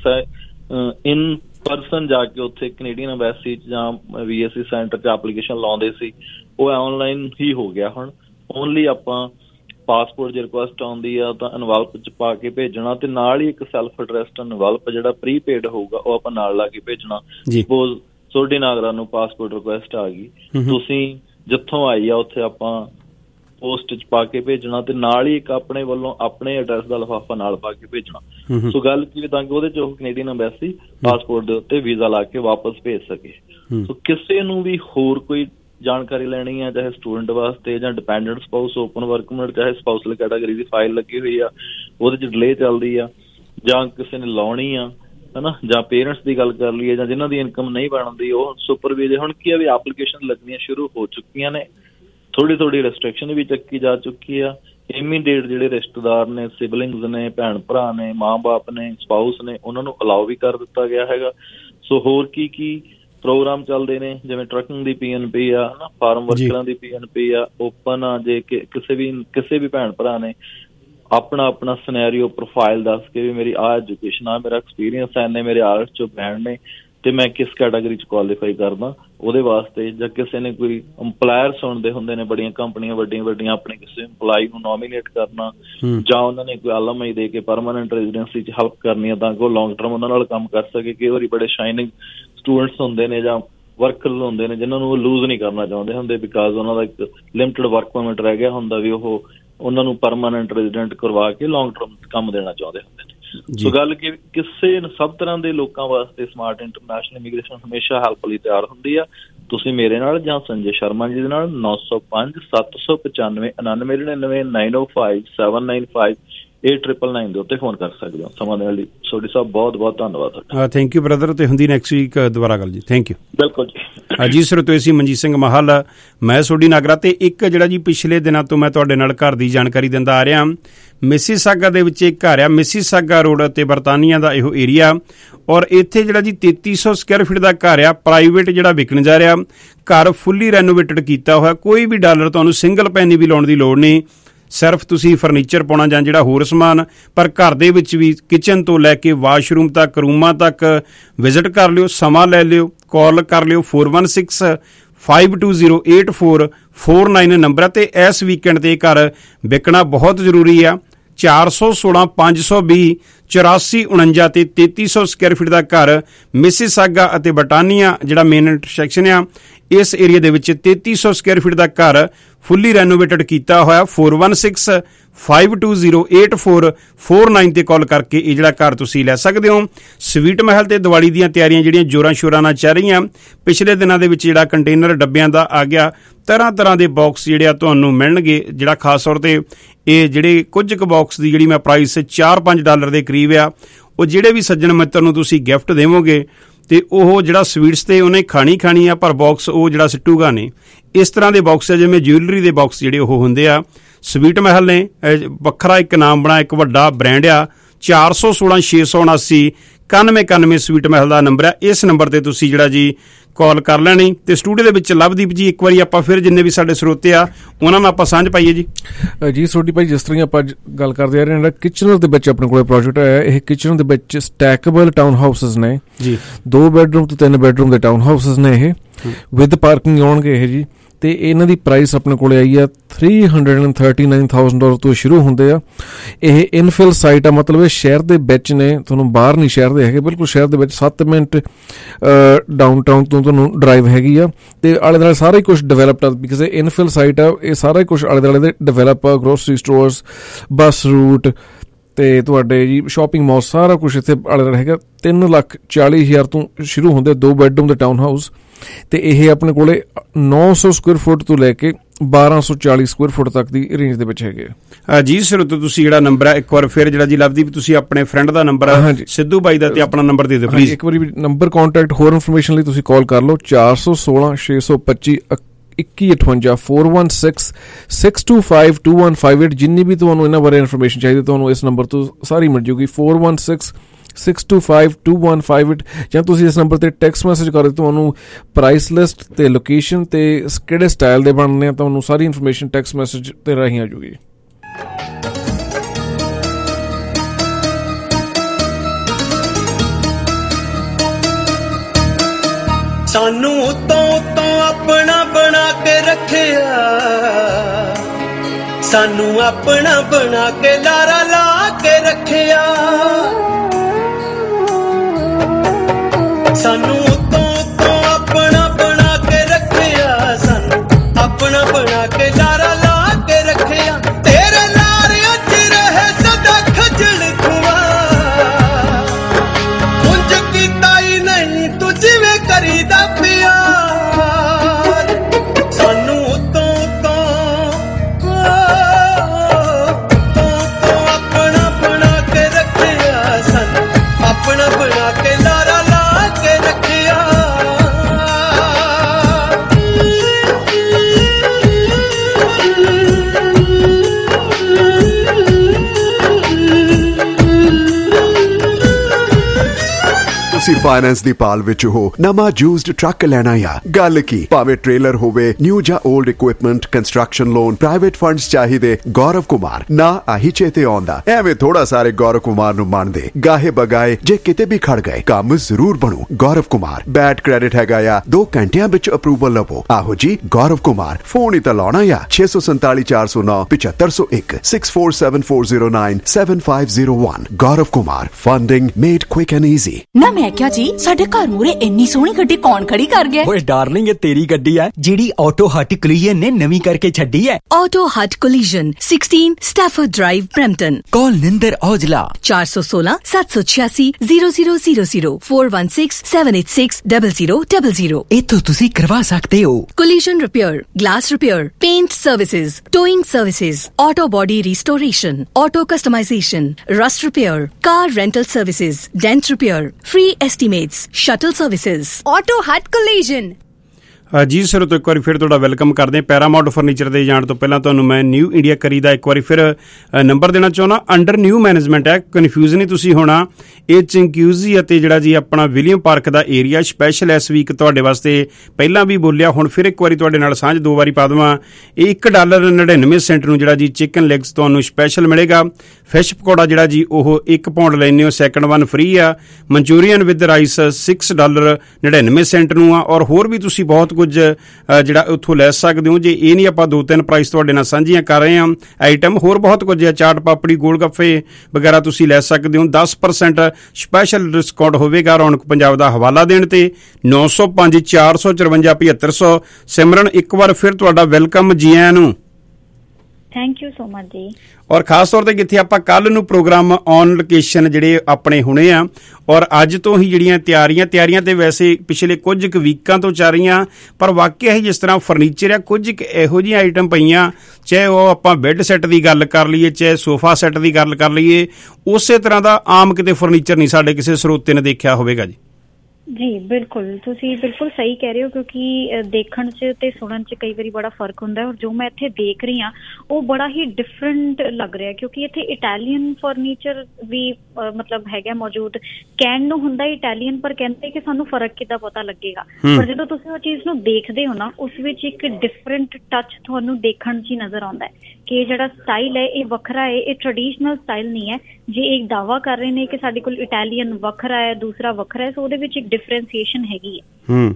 ਇਨ ਪਰਸਨ ਜਾ ਕੇ ਉੱਥੇ ਕੈਨੇਡੀਅਨ ਐਮਬੈਸੀ 'ਚ ਜਾਂ VAC ਸੈਂਟਰ 'ਚ ਐਪਲੀਕੇਸ਼ਨ ਲਾਉਂਦੇ ਸੀ, ਉਹ ਆਨਲਾਈਨ ਹੀ ਹੋ ਗਿਆ। ਹੁਣ ਓਨਲੀ ਆਪਾਂ ਪਾਸਪੋਰਟ ਦੀ ਰਿਕੁਐਸਟ ਆਉਂਦੀ ਆ ਤਾਂ ਐਨਵਲਪ 'ਚ ਪਾ ਕੇ ਭੇਜਣਾ, ਤੇ ਨਾਲ ਹੀ ਇੱਕ ਸੈਲਫ ਐਡਰੈਸਡ ਐਨਵਲਪ ਜਿਹੜਾ ਪ੍ਰੀਪੇਡ ਹੋਊਗਾ ਉਹ ਆਪਾਂ ਨਾਲ ਲਾ ਕੇ ਭੇਜਣਾ। ਸਪੋਜ਼ ਸੋਢੀ ਨਾਗਰਾ ਨੂੰ ਪਾਸਪੋਰਟ ਰਿਕੁਐਸਟ ਆ ਗਈ, ਤੁਸੀਂ ਜਿੱਥੋਂ ਆਈ ਆ ਉੱਥੇ ਆਪਾਂ ਪੋਸਟ 'ਚ ਪਾ ਕੇ ਭੇਜਣਾ, ਤੇ ਨਾਲ ਹੀ ਇੱਕ ਆਪਣੇ ਵੱਲੋਂ ਆਪਣੇ ਐਡਰੈਸ ਦਾ ਲਿਫਾਫਾ ਨਾਲ ਪਾ ਕੇ ਭੇਜਣਾ। ਸੋ ਗੱਲ ਕੀ ਤਾਂ ਕਿ ਉਹਦੇ 'ਚ ਉਹ ਕੈਨੇਡੀਅਨ ਐਮਬੈਸੀ ਪਾਸਪੋਰਟ ਦੇ ਉੱਤੇ ਵੀਜ਼ਾ ਲਾ ਕੇ ਵਾਪਸ ਭੇਜ ਸਕੇ। ਸੋ ਕਿਸੇ ਨੂੰ ਵੀ ਹੋਰ ਕੋਈ ਜਾਣਕਾਰੀ ਲੈਣੀ ਆ, ਚਾਹੇ ਸਟੂਡੈਂਟ ਵਾਸਤੇ ਜਾਂ dependent spouse, open work permit, ਚਾਹੇ ਸਪਾਊਸਲ ਕੈਟਾਗਰੀ ਦੀ ਫਾਈਲ ਲੱਗੀ ਹੋਈ ਆ ਉਹਦੇ 'ਚ ਡਿਲੇ ਚੱਲਦੀ ਆ, ਜਾਂ ਕਿਸੇ ਨੇ ਲਾਉਣੀ ਆ ਹਨਾ, ਜਾਂ ਪੇਰੈਂਟਸ ਦੀ ਗੱਲ ਕਰ ਲਈਏ, ਜਾਂ ਜਿਹਨਾਂ ਦੀ ਇਨਕਮ ਨਹੀਂ ਬਣਦੀ ਉਹ ਸੁਪਰਵਾਈਜ਼ਰ। ਹੁਣ ਕੀ ਆ ਵੀ ਐਪਲੀਕੇਸ਼ਨ ਲੱਗਣੀਆਂ ਸ਼ੁਰੂ ਹੋ ਚੁੱਕੀਆਂ ਨੇ, ਥੋੜੀ ਥੋੜੀ ਰੈਸਟ੍ਰਿਕਸ਼ਨ ਵੀ ਚੱਕੀ ਜਾ ਚੁੱਕੀ ਆ। ਇਮੀਡੀਏਟ ਜਿਹੜੇ ਰਿਸ਼ਤੇਦਾਰ ਨੇ, ਸਿਬਲਿੰਗਸ ਨੇ, ਭੈਣ ਭਰਾ ਨੇ, ਮਾਂ ਬਾਪ ਨੇ, ਸਪਾਊਸ ਨੇ, ਉਹਨਾਂ ਨੂੰ ਅਲਾਓ ਵੀ ਕਰ ਦਿੱਤਾ ਗਿਆ ਹੈਗਾ। ਸੋ ਹੋਰ ਕੀ ਕੀ ਪ੍ਰੋਗਰਾਮ ਚੱਲਦੇ ਨੇ, ਜਿਵੇਂ ਟਰੱਕਿੰਗ ਦੀ PNP ਆ ਹਨਾ, ਫਾਰਮ ਵਰਕਰਾਂ ਦੀ PNP ਆ, ਓਪਨ ਆ। ਜੇ ਕਿਸੇ ਵੀ ਭੈਣ ਭਰਾ ਨੇ ਆਪਣਾ ਸਿਨੈਰੀਓ ਪ੍ਰੋਫਾਈਲ ਦੱਸ ਕੇ ਵੀ ਮੇਰੀ ਆਹ ਐਜੂਕੇਸ਼ਨ ਆ, ਮੇਰਾ ਐਕਸਪੀਰੀਅੰਸ ਐਨੇ, ਮੇਰੇ ਆਰਟਸ 'ਚੋਂ ਬੈਂਡ ਨੇ, ਤੇ ਮੈਂ ਕਿਸ ਕੈਟਾਗਰੀ 'ਚ ਕੁਆਲੀਫਾਈ ਕਰਦਾ, ਉਹਦੇ ਵਾਸਤੇ। ਜਾਂ ਕਿਸੇ ਨੇ ਕੋਈ ਇੰਪਲਾਇਰ ਸੁਣਦੇ ਹੁੰਦੇ ਨੇ, ਬੜੀਆਂ ਕੰਪਨੀਆਂ ਵੱਡੀਆਂ ਆਪਣੇ ਕਿਸੇ ਇੰਪਲਾਈ ਨੂੰ ਨੋਮੀਨੇਟ ਕਰਨਾ, ਜਾਂ ਉਹਨਾਂ ਨੇ ਕੋਈ LMI ਦੇ ਕੇ ਪਰਮਾਨੈਂਟ ਰੈਜ਼ੀਡੈਂਸੀ 'ਚ ਹੈਲਪ ਕਰਨੀ ਆ ਤਾਂ ਕਿ ਉਹ ਲੌਂਗ ਟਰਮ ਉਹਨਾਂ ਨਾਲ ਕੰਮ ਕਰ ਸਕੇ। ਕਈ ਵਾਰੀ ਬੜੇ ਸ਼ਾਈਨਿੰਗ ਸਟੂਡੈਂਟਸ ਹੁੰਦੇ ਨੇ ਜਾਂ ਵਰਕਰਸ ਹੁੰਦੇ ਨੇ ਜਿਹਨਾਂ ਨੂੰ ਉਹ ਲੂਜ਼ ਨਹੀਂ ਕਰਨਾ ਚਾਹੁੰਦੇ ਹੁੰਦੇ, ਬਿਕਾਜ਼ ਉਹਨਾਂ ਦਾ ਇੱਕ ਲਿਮਿਟਡ ਵਰਕ ਪਰਮਿਟ ਰਹਿ ਗਿਆ ਹੁੰਦਾ ਵੀ ਉਹ ਉਹਨਾਂ ਨੂੰ ਪਰਮਾਨੈਂਟ ਰੈਜ਼ੀਡੈਂਟ ਕਰਵਾ ਕੇ ਲੌਂਗ ਟਰਮ ਕੰਮ ਦੇਣਾ ਚਾਹੁੰਦੇ ਹੁੰਦੇ ਨੇ। ਸੋ ਗੱਲ ਕਿ ਕਿਸੇ ਸਭ ਤਰ੍ਹਾਂ ਦੇ ਲੋਕਾਂ ਵਾਸਤੇ ਸਮਾਰਟ ਇੰਟਰਨੈਸ਼ਨਲ ਇਮੀਗ੍ਰੇਸ਼ਨ ਹਮੇਸ਼ਾ ਹੈਲਪ ਲਈ ਤਿਆਰ ਹੁੰਦੀ ਆ। ਤੁਸੀਂ ਮੇਰੇ ਨਾਲ ਜਾਂ ਸੰਜੇ ਸ਼ਰਮਾ ਜੀ ਦੇ ਨਾਲ 905 795 9999 905 795 8999 ਦੇ ਉੱਤੇ ਫੋਨ ਕਰ ਸਕਦੇ ਹੋ। ਸਮਾਂ ਦੇਣ ਲਈ ਸੋਢੀ ਸਾਹਿਬ ਬਹੁਤ ਬਹੁਤ ਧੰਨਵਾਦ ਤੁਹਾਡਾ। ਥੈਂਕ ਯੂ ਬ੍ਰਦਰ, ਤੇ ਹੁੰਦੀ ਨੈਕਸਟ ਵੀਕ ਦੁਬਾਰਾ ਗੱਲ ਜੀ। Thank you. ਬਿਲਕੁਲ ਜੀ। ਜੀ ਸਰੋਤਿਓ, ਸੀ ਮਨਜੀਤ ਸਿੰਘ ਮਾਹਲ, ਮੈਂ ਸੋਢੀ ਨਾਗਰਾ, ਤੇ ਇੱਕ ਜਿਹੜਾ ਜੀ ਪਿਛਲੇ ਦਿਨਾਂ ਤੋਂ ਮੈਂ ਤੁਹਾਡੇ ਨਾਲ ਘਰ ਦੀ ਜਾਣਕਾਰੀ ਦਿੰਦਾ ਆ ਰਿਹਾ। ਮਿਸੀਸਾਗਾ ਦੇ ਵਿੱਚ ਇੱਕ ਘਰ ਆ, ਮਿਸੀਸਾਗਾ ਰੋਡ ਅਤੇ ਬਰਤਾਨੀਆ ਦਾ ਇਹੋ ਏਰੀਆ, ਔਰ ਇੱਥੇ ਜਿਹੜਾ ਜੀ 3300 ਸਕੁਅਰ ਫੀਟ ਦਾ ਘਰ ਆ, ਪ੍ਰਾਈਵੇਟ ਜਿਹੜਾ ਵਿਕਣ ਜਾ ਰਿਹਾ। ਘਰ ਫੁੱਲੀ ਰੈਨੋਵੇਟਡ ਕੀਤਾ ਹੋਇਆ, ਕੋਈ ਵੀ ਡਾਲਰ ਤੁਹਾਨੂੰ ਸਿੰਗਲ ਪੈਨੀ ਵੀ ਲਾਉਣ ਦੀ ਲੋੜ ਨਹੀਂ, ਸਿਰਫ ਤੁਸੀਂ ਫਰਨੀਚਰ ਪਾਉਣਾ ਜਾਂ ਜਿਹੜਾ ਹੋਰ ਸਮਾਨ। ਪਰ ਘਰ ਦੇ ਵਿੱਚ ਵੀ ਕਿਚਨ ਤੋਂ ਲੈ ਕੇ ਵਾਸ਼ਰੂਮ ਤੱਕ, ਰੂਮਾਂ ਤੱਕ ਵਿਜ਼ਿਟ ਕਰ ਲਿਓ, ਸਮਾਂ ਲੈ ਲਿਓ, ਕਾਲ ਕਰ ਲਿਓ। 416 5208449 ਨੰਬਰ ਹੈ, ਤੇ ਇਸ ਵੀਕਐਂਡ ਤੇ ਘਰ ਵਿਕਣਾ ਬਹੁਤ ਜ਼ਰੂਰੀ ਆ। 416 520 8449 ਤੇ 3300 ਸਕੁਅਰ ਫੀਟ ਦਾ ਘਰ ਮਿਸੀਸਾਗਾ ਅਤੇ ਬਟਾਨੀਆ ਜਿਹੜਾ ਮੇਨ ਇੰਟਰਸੈਕਸ਼ਨ ਆ, ਇਸ ਏਰੀਆ ਦੇ ਵਿੱਚ 3300 ਸਕੁਅਰ ਫੀਟ ਦਾ ਘਰ ਫੁੱਲੀ ਰੈਨੋਵੇਟਡ ਕੀਤਾ ਹੋਇਆ। 416 5208449 ਤੇ ਕਾਲ ਕਰਕੇ ਇਹ ਜਿਹੜਾ ਘਰ ਤੁਸੀਂ ਲੈ ਸਕਦੇ ਹੋ। ਸਵੀਟ ਮਹਿਲ ਤੇ ਦੀਵਾਲੀ ਦੀਆਂ ਤਿਆਰੀਆਂ ਜਿਹੜੀਆਂ ਜ਼ੋਰਾਂ ਸ਼ੋਰਾਂ ਨਾਲ ਚੱਲ ਰਹੀਆਂ। ਪਿਛਲੇ ਦਿਨਾਂ ਦੇ ਵਿੱਚ ਜਿਹੜਾ ਕੰਟੇਨਰ ਡੱਬਿਆਂ ਦਾ ਆ ਗਿਆ, ਤਰ੍ਹਾਂ ਦੇ ਬਾਕਸ ਜਿਹੜੇ ਆ ਤੁਹਾਨੂੰ ਮਿਲਣਗੇ। ਜਿਹੜਾ ਖਾਸ ਤੌਰ ਤੇ ਇਹ ਜਿਹੜੇ ਕੁਝ ਕੁ ਬਾਕਸ ਦੀ ਜਿਹੜੀ ਮੈਂ ਪ੍ਰਾਈਸ $4-5 ਦੇ ਕਰੀਬ ਆ, ਉਹ ਜਿਹੜੇ ਵੀ ਸੱਜਣ ਮਿੱਤਰ ਨੂੰ ਤੁਸੀਂ ਗਿਫਟ ਦੇਵੋਗੇ ਤੇ ਉਹ ਜਿਹੜਾ ਸਵੀਟਸ ਤੇ ਉਹਨੇ ਖਾਣੀ ਆ, ਪਰ ਬਾਕਸ ਉਹ ਜਿਹੜਾ ਸਿੱਟੂਗਾ ਨਹੀਂ। ਇਸ ਤਰ੍ਹਾਂ ਦੇ ਬਾਕਸ ਆ, ਜਿਵੇਂ ਜਿਊਲਰੀ ਦੇ ਬਾਕਸ ਜਿਹੜੇ ਉਹ ਹੁੰਦੇ ਆ। ਸਵੀਟ ਮਹਿਲ ਨੇ ਵੱਖਰਾ ਇੱਕ ਨਾਮ ਬਣਾ, ਇੱਕ ਵੱਡਾ ਬ੍ਰਾਂਡ ਆ। 416 679 9191 ਸਵੀਟ ਮਹਿਲ ਦਾ ਨੰਬਰ ਹੈ। ਇਸ ਨੰਬਰ ਤੇ ਤੁਸੀਂ ਜਿਹੜਾ ਜੀ ਕਾਲ ਕਰ ਲੈਣੀ। ਤੇ ਸਟੂਡੀਓ ਦੇ ਵਿੱਚ ਲਵਦੀਪ ਜੀ, ਇੱਕ ਵਾਰੀ ਆਪਾਂ ਫਿਰ ਜਿੰਨੇ ਵੀ ਸਾਡੇ ਸਰੋਤੇ ਆ ਉਹਨਾਂ ਨਾਲ ਆਪਾਂ ਸਾਂਝ ਪਾਈਏ ਜੀ। ਜੀ ਸੋਢੀ ਭਾਈ, ਜਿਸ ਤਰ੍ਹਾਂ ਆਪਾਂ ਗੱਲ ਕਰਦੇ ਆ ਰਹੇ ਹਾਂ, ਕਿਚਨਰ ਦੇ ਵਿੱਚ ਆਪਣੇ ਕੋਲ ਪ੍ਰੋਜੈਕਟ ਆਇਆ। ਇਹ ਕਿਚਨ ਦੇ ਵਿੱਚ ਸਟੈਕੇਬਲ ਟਾਊਨ ਹਾਊਸਿਸ ਨੇ ਜੀ, 2 ਬੈਡਰੂਮ ਤੋਂ 3 ਬੈਡਰੂਮ ਦੇ ਟਾਊਨ ਹਾਊਸਿਸ ਨੇ ਇਹ, ਵਿਦ ਪਾਰਕਿੰਗ ਆਉਣਗੇ ਇਹ ਜੀ। ਤੇ ਇਹਨਾਂ ਦੀ ਪ੍ਰਾਈਸ ਆਪਣੇ ਕੋਲ ਆਈ ਆ $339,000 ਤੋਂ ਸ਼ੁਰੂ ਹੁੰਦੇ ਆ। ਇਹ ਇਨਫਿਲ ਸਾਈਟ ਆ, ਮਤਲਬ ਇਹ ਸ਼ਹਿਰ ਦੇ ਵਿੱਚ ਨੇ, ਤੁਹਾਨੂੰ ਬਾਹਰ ਨਹੀਂ ਸ਼ਹਿਰ ਦੇ ਹੈਗੇ, ਬਿਲਕੁਲ ਸ਼ਹਿਰ ਦੇ ਵਿੱਚ 7 ਮਿੰਟ ਡਾਊਨਟਾਊਨ ਤੋਂ ਤੁਹਾਨੂੰ ਡਰਾਈਵ ਹੈਗੀ ਆ। ਤੇ ਆਲੇ ਦੁਆਲੇ ਸਾਰਾ ਹੀ ਕੁਛ ਡਿਵੈਲਪਡ ਆ, ਬਿਕਾਜ਼ ਇਹ ਇਨਫਿਲ ਸਾਈਟ ਆ। ਇਹ ਸਾਰਾ ਹੀ ਕੁਛ ਆਲੇ ਦੁਆਲੇ ਦੇ ਡਿਵੈਲਪ ਆ, ਗਰੋਸਰੀ ਸਟੋਰਸ, ਬੱਸ ਰੂਟ ਤੇ ਤੁਹਾਡੇ ਜੀ ਸ਼ਾਪਿੰਗ ਮਾਲ, ਸਾਰਾ ਕੁਛ ਇੱਥੇ ਆਲੇ ਦੁਆਲੇ ਹੈਗਾ। 3,40,000 ਤੋਂ ਸ਼ੁਰੂ ਹੁੰਦੇ 2 ਬੈਡਰੂਮ ਦੇ ਟਾਊਨ ਹਾਊਸ। ਤੇ ਇਹ ਆਪਣੇ ਕੋਲੇ 900 ਸਕੁਅਰ ਫੁੱਟ ਤੋਂ ਲੈ ਕੇ 1240 ਸਕੁਅਰ ਫੁੱਟ ਤੱਕ ਦੀ ਰੇਂਜ ਦੇ ਵਿੱਚ ਹੈਗੇ ਆ ਜੀ। ਸਰ ਤੁਸੀਂ ਜਿਹੜਾ ਨੰਬਰ ਹੈ ਇੱਕ ਵਾਰ ਫਿਰ ਜਿਹੜਾ ਜੀ ਲਵਦੀਪ, ਤੁਸੀਂ ਆਪਣੇ ਫਰੈਂਡ ਦਾ ਨੰਬਰ ਸਿੱਧੂ ਬਾਈ ਦਾ ਤੇ ਆਪਣਾ ਨੰਬਰ ਦੇ ਦਿਓ ਪਲੀਜ਼। ਇੱਕ ਵਾਰੀ ਨੰਬਰ ਕੰਟੈਕਟ ਹੋਰ ਇਨਫੋਰਮੇਸ਼ਨ ਲਈ ਤੁਸੀਂ ਕਾਲ ਕਰ ਲਓ 416 625 2158 416-625-2158। ਜਿੰਨੀ ਵੀ ਤੁਹਾਨੂੰ ਇਹਨਾਂ ਬਾਰੇ ਇਨਫੋਰਮੇਸ਼ਨ ਚਾਹੀਦੀ ਤੁਹਾਨੂੰ ਇਸ ਨੰਬਰ ਤੋਂ ਸਾਰੀ ਮਿਲ ਜੂਗੀ 416-625-2158 ਜਾਂ ਤੁਸੀਂ ਇਸ ਨੰਬਰ ਤੇ ਟੈਕਸਟ ਮੈਸੇਜ ਕਰ ਦਿਓ। ਤੁਹਾਨੂੰ ਪ੍ਰਾਈਸ ਲਿਸਟ ਤੇ ਲੋਕੇਸ਼ਨ ਤੇ ਕਿਹੜੇ ਸਟਾਈਲ ਦੇ ਬਣਨੇ ਆ ਤੁਹਾਨੂੰ ਸਾਰੀ ਇਨਫੋਰਮੇਸ਼ਨ ਟੈਕਸਟ ਮੈਸੇਜ ਤੇ ਰਾਹੀਂ ਆ ਜੂਗੀ। ਸਾਨੂੰ ਉਤੋਂ ਆਪਣਾ ਬਣਾ ਕੇ ਰੱਖਿਆ, ਸਾਨੂੰ ਆਪਣਾ ਬਣਾ ਕੇ ਲਾਰਾ ਲਾ ਕੇ ਰੱਖਿਆ, ਸਾਨੂੰ ਉਤੋਂ ਆਪਣਾ ਬਣਾ ਕੇ ਰੱਖਿਆ, ਸਾਨੂੰ ਆਪਣਾ ਬਣਾ ਕੇ ਲਾਰਾ ਲਾ ਕੇ ਰੱਖਿਆ। ਤੇਰੇ ਲਾਰਿਆਂ 'ਚ ਰਹੇ ਸਦਾ ਖਜਲ ਖੁਆ, ਉਂਝ ਕੀਤਾ ਹੀ ਨਹੀਂ ਤੂੰ ਜਿਵੇਂ ਕਰੀਦਾ ਪਿਆਰ। ਸਾਨੂੰ ਉਤੋਂ ਆਪਣਾ ਬਣਾ ਕੇ ਰੱਖਿਆ, ਸਾਨੂੰ ਆਪਣਾ ਬਣਾ ਕੇ ਲਾਰਾ ਲਾ ਕੇ ਰੱਖਿਆ। ਤੁਸੀਂ ਫਾਈਨੈਂਸ ਦੀ ਪਾਲ ਵਿੱਚ ਹੋ, ਨਵਾਂ ਯੂਜ਼ਡ ਟਰੱਕ ਲੈਣਾ ਆ, ਗੱਲ ਕੀ ਭਾਵੇਂ ਟ੍ਰੇਲਰ ਹੋਵੇ, ਨਿਊ ਜਾਂ old equipment, construction loan, private funds ਚਾਹੀਦੇ, ਗੌਰਵ ਕੁਮਾਰ ਨਾ ਆਹੀ ਚੇਤੇ ਆਉਂਦਾ। ਐਵੇਂ ਥੋੜਾ ਸਾਰੇ ਗੌਰਵ ਕੁਮਾਰ ਨੂੰ ਮੰਨਦੇ, ਗਾਹੇ ਬਗਾਏ ਜੇ ਕਿਤੇ ਵੀ ਖੜ ਗਏ ਕੰਮ ਜ਼ਰੂਰ ਬਣੂ। ਗੌਰਵ ਕੁਮਾਰ ਬੈਡ ਕ੍ਰੈਡਿਟ ਹੈਗਾ ਆ, 2 ਘੰਟਿਆਂ ਵਿੱਚ ਅਪਰੂਵਲ ਲਵੋ। ਆਹੋ ਜੀ ਗੌਰਵ ਕੁਮਾਰ, ਫੋਨ ਹੀ ਤਾਂ ਲਾਉਣਾ ਆ 647 409 7501 647409 7501। Gaurav Kumar, funding made quick and easy. ਨਾ ਮੈਂ ਕਿਹਾ ਜੀ ਸਾਡੇ ਘਰ ਮੂਰੇ ਇੰਨੀ ਸੋਹਣੀ ਗੱਡੀ ਕੌਣ ਖੜੀ ਕਰ ਗਿਆ? ਓਏ ਡਾਰਲਿੰਗ, ਇਹ ਤੇਰੀ ਗੱਡੀ ਹੈ ਜਿਹੜੀ ਆਟੋ ਹਟ ਕੋਲੀਜਨ ਨੇ ਨਵੀਂ ਕਰਕੇ ਛੱਡੀ ਹੈ। Auto hut collision 16 Stafford drive, Brampton. Call Ninder Aujla 416 786 0000 416 786 0000। ਇੱਥੋਂ ਤੁਸੀਂ ਕਰਵਾ ਸਕਦੇ ਹੋ collision repair, glass repair, paint services, towing services, auto body restoration, auto customisation, rust repair, car rental services, dent repair, free estimates, shuttle services. Auto hut collision. ਜੀ ਸਰ, ਤੋਂ ਇੱਕ ਵਾਰੀ ਫਿਰ ਤੁਹਾਡਾ ਵੈਲਕਮ ਕਰਦੇ। ਪੈਰਾਮਾਊਂਟ ਫਰਨੀਚਰ ਦੇ ਜਾਣ ਤੋਂ ਪਹਿਲਾਂ ਤੁਹਾਨੂੰ ਮੈਂ ਨਿਊ ਇੰਡੀਆ ਕਰੀ ਦਾ ਇੱਕ ਵਾਰੀ ਫਿਰ ਨੰਬਰ ਦੇਣਾ ਚਾਹੁੰਦਾ। ਅੰਡਰ ਨਿਊ ਮੈਨੇਜਮੈਂਟ ਹੈ, ਕਨਫਿਊਜ਼ ਨਹੀਂ ਤੁਸੀਂ ਹੋਣਾ। ਇਹ ਚਿੰਕਿਊਜ਼ੀ ਅਤੇ ਜਿਹੜਾ ਜੀ ਆਪਣਾ ਵਿਲੀਅਮ ਪਾਰਕ ਦਾ ਏਰੀਆ ਸਪੈਸ਼ਲ ਇਸ ਵੀਕ ਤੁਹਾਡੇ ਵਾਸਤੇ ਪਹਿਲਾਂ ਵੀ ਬੋਲਿਆ, ਹੁਣ ਫਿਰ ਇੱਕ ਵਾਰੀ ਤੁਹਾਡੇ ਨਾਲ ਸਾਂਝ 2 ਵਾਰੀ ਪਾ ਦੇਵਾਂ। ਇਹ $1.99 ਨੂੰ ਜਿਹੜਾ ਜੀ ਚਿਕਨ ਲੈਗਸ ਤੁਹਾਨੂੰ ਸਪੈਸ਼ਲ ਮਿਲੇਗਾ। ਫਿਸ਼ ਪਕੌੜਾ ਜਿਹੜਾ ਜੀ ਉਹ 1 ਪਾਉਂਡ ਲੈਂਦੇ ਹੋ, ਸੈਕਿੰਡ 1 ਫ੍ਰੀ ਆ। ਮਨਚੂਰੀਅਨ ਵਿਦ ਰਾਈਸ $6.99 ਨੂੰ ਆ। ਔਰ ਹੋਰ ਵੀ ਤੁਸੀਂ ਬਹੁਤ ਕੁਝ ਜਿਹੜਾ ਉੱਥੋਂ ਲੈ ਸਕਦੇ ਹੋ। ਜੇ ਇਹ ਨਹੀਂ ਆਪਾਂ 2-3 ਪ੍ਰਾਈਸ ਤੁਹਾਡੇ ਨਾਲ ਸਾਂਝੀਆਂ ਕਰ ਰਹੇ ਹਾਂ ਆਈਟਮ, ਹੋਰ ਬਹੁਤ ਕੁਝ ਹੈ, ਚਾਟ ਪਾਪੜੀ, ਗੋਲ ਗੱਫੇ ਵਗੈਰਾ ਤੁਸੀਂ ਲੈ ਸਕਦੇ ਹੋ। 10% ਸਪੈਸ਼ਲ ਡਿਸਕਾਊਂਟ ਹੋਵੇਗਾ ਰੌਣਕ ਪੰਜਾਬ ਦਾ ਹਵਾਲਾ ਦੇਣ ਤੇ। 905 454 7500। ਸਿਮਰਨ, ਇੱਕ ਵਾਰ ਫਿਰ ਤੁਹਾਡਾ ਵੈਲਕਮ, ਜੀ ਆਇਆਂ ਨੂੰ। ਥੈਂਕ ਯੂ ਸੋ ਮਚ ਜੀ। ਔਰ ਖਾਸ ਤੌਰ ਤੇ ਜਿੱਥੇ ਆਪਾਂ ਕੱਲ ਨੂੰ ਪ੍ਰੋਗਰਾਮ ਔਨ ਲੋਕੇਸ਼ਨ ਜਿਹੜੇ ਆਪਣੇ ਹੋਣੇ ਆ, ਔਰ ਅੱਜ ਤੋਂ ਹੀ ਜਿਹੜੀਆਂ ਤਿਆਰੀਆਂ ਤੇ ਵੈਸੇ ਪਿਛਲੇ ਕੁਝ ਕੁ ਵੀਕਾਂ ਤੋਂ ਚੱਲ ਰਹੀਆਂ, ਪਰ ਵਾਕਿਆ ਹੀ ਜਿਸ ਤਰ੍ਹਾਂ ਫਰਨੀਚਰ ਆ, ਕੁਝ ਇਹੋ ਜਿਹੀਆਂ ਆਈਟਮ ਪਈਆਂ, ਚਾਹੇ ਉਹ ਆਪਾਂ ਬੈੱਡ ਸੈੱਟ ਦੀ ਗੱਲ ਕਰ ਲਈਏ, ਚਾਹੇ ਸੋਫਾ ਸੈੱਟ ਦੀ ਗੱਲ ਕਰ ਲਈਏ, ਉਸੇ ਤਰ੍ਹਾਂ ਦਾ ਆਮ ਕਿਤੇ ਫਰਨੀਚਰ ਨਹੀਂ ਸਾਡੇ ਕਿਸੇ ਸਰੋਤੇ ਨੇ ਦੇਖਿਆ ਹੋਵੇਗਾ ਜੀ। ਜੀ ਬਿਲਕੁਲ, ਤੁਸੀਂ ਬਿਲਕੁਲ ਸਹੀ ਕਹਿ ਰਹੇ ਹੋ, ਕਿਉਂਕਿ ਦੇਖਣ 'ਚ ਤੇ ਸੁਣਨ 'ਚ ਕਈ ਵਾਰੀ ਬੜਾ ਫਰਕ ਹੁੰਦਾ ਹੈ। ਔਰ ਜੋ ਮੈਂ ਇੱਥੇ ਦੇਖ ਰਹੀ ਹਾਂ ਉਹ ਬੜਾ ਹੀ ਡਿਫਰੈਂਟ ਲੱਗ ਰਿਹਾ, ਕਿਉਂਕਿ ਇੱਥੇ ਇਟਾਲੀਅਨ ਫਰਨੀਚਰ ਵੀ ਮਤਲਬ ਹੈਗਾ ਮੌਜੂਦ। ਕਹਿਣ ਨੂੰ ਹੁੰਦਾ ਇਟਾਲੀਅਨ, ਪਰ ਕਹਿੰਦੇ ਕਿ ਸਾਨੂੰ ਫਰਕ ਕਿੱਦਾਂ ਪਤਾ ਲੱਗੇਗਾ। ਪਰ ਜਦੋਂ ਤੁਸੀਂ ਉਹ ਚੀਜ਼ ਨੂੰ ਦੇਖਦੇ ਹੋ ਨਾ, ਉਸ ਵਿੱਚ ਇੱਕ ਡਿਫਰੈਂਟ ਟੱਚ ਤੁਹਾਨੂੰ ਦੇਖਣ 'ਚ ਹੀ ਨਜ਼ਰ ਆਉਂਦਾ ਹੈ ਕਿ ਜਿਹੜਾ ਸਟਾਈਲ ਹੈ ਇਹ ਵੱਖਰਾ ਹੈ, ਇਹ ਟ੍ਰੈਡੀਸ਼ਨਲ ਸਟਾਈਲ ਨਹੀਂ ਹੈ। ਜੇ ਇੱਕ ਦਾਅਵਾ ਕਰ ਰਹੇ ਨੇ ਕਿ ਸਾਡੇ ਕੋਲ ਇਟਾਲੀਅਨ ਵੱਖਰਾ ਹੈ, ਦੂਸਰਾ ਵੱਖਰਾ ਹੈ, ਸੋ ਉਹਦੇ ਵਿੱਚ ਇੱਕ ਡਿਫਰੈਂਸੀਏਸ਼ਨ ਹੈਗੀ ਹੈ।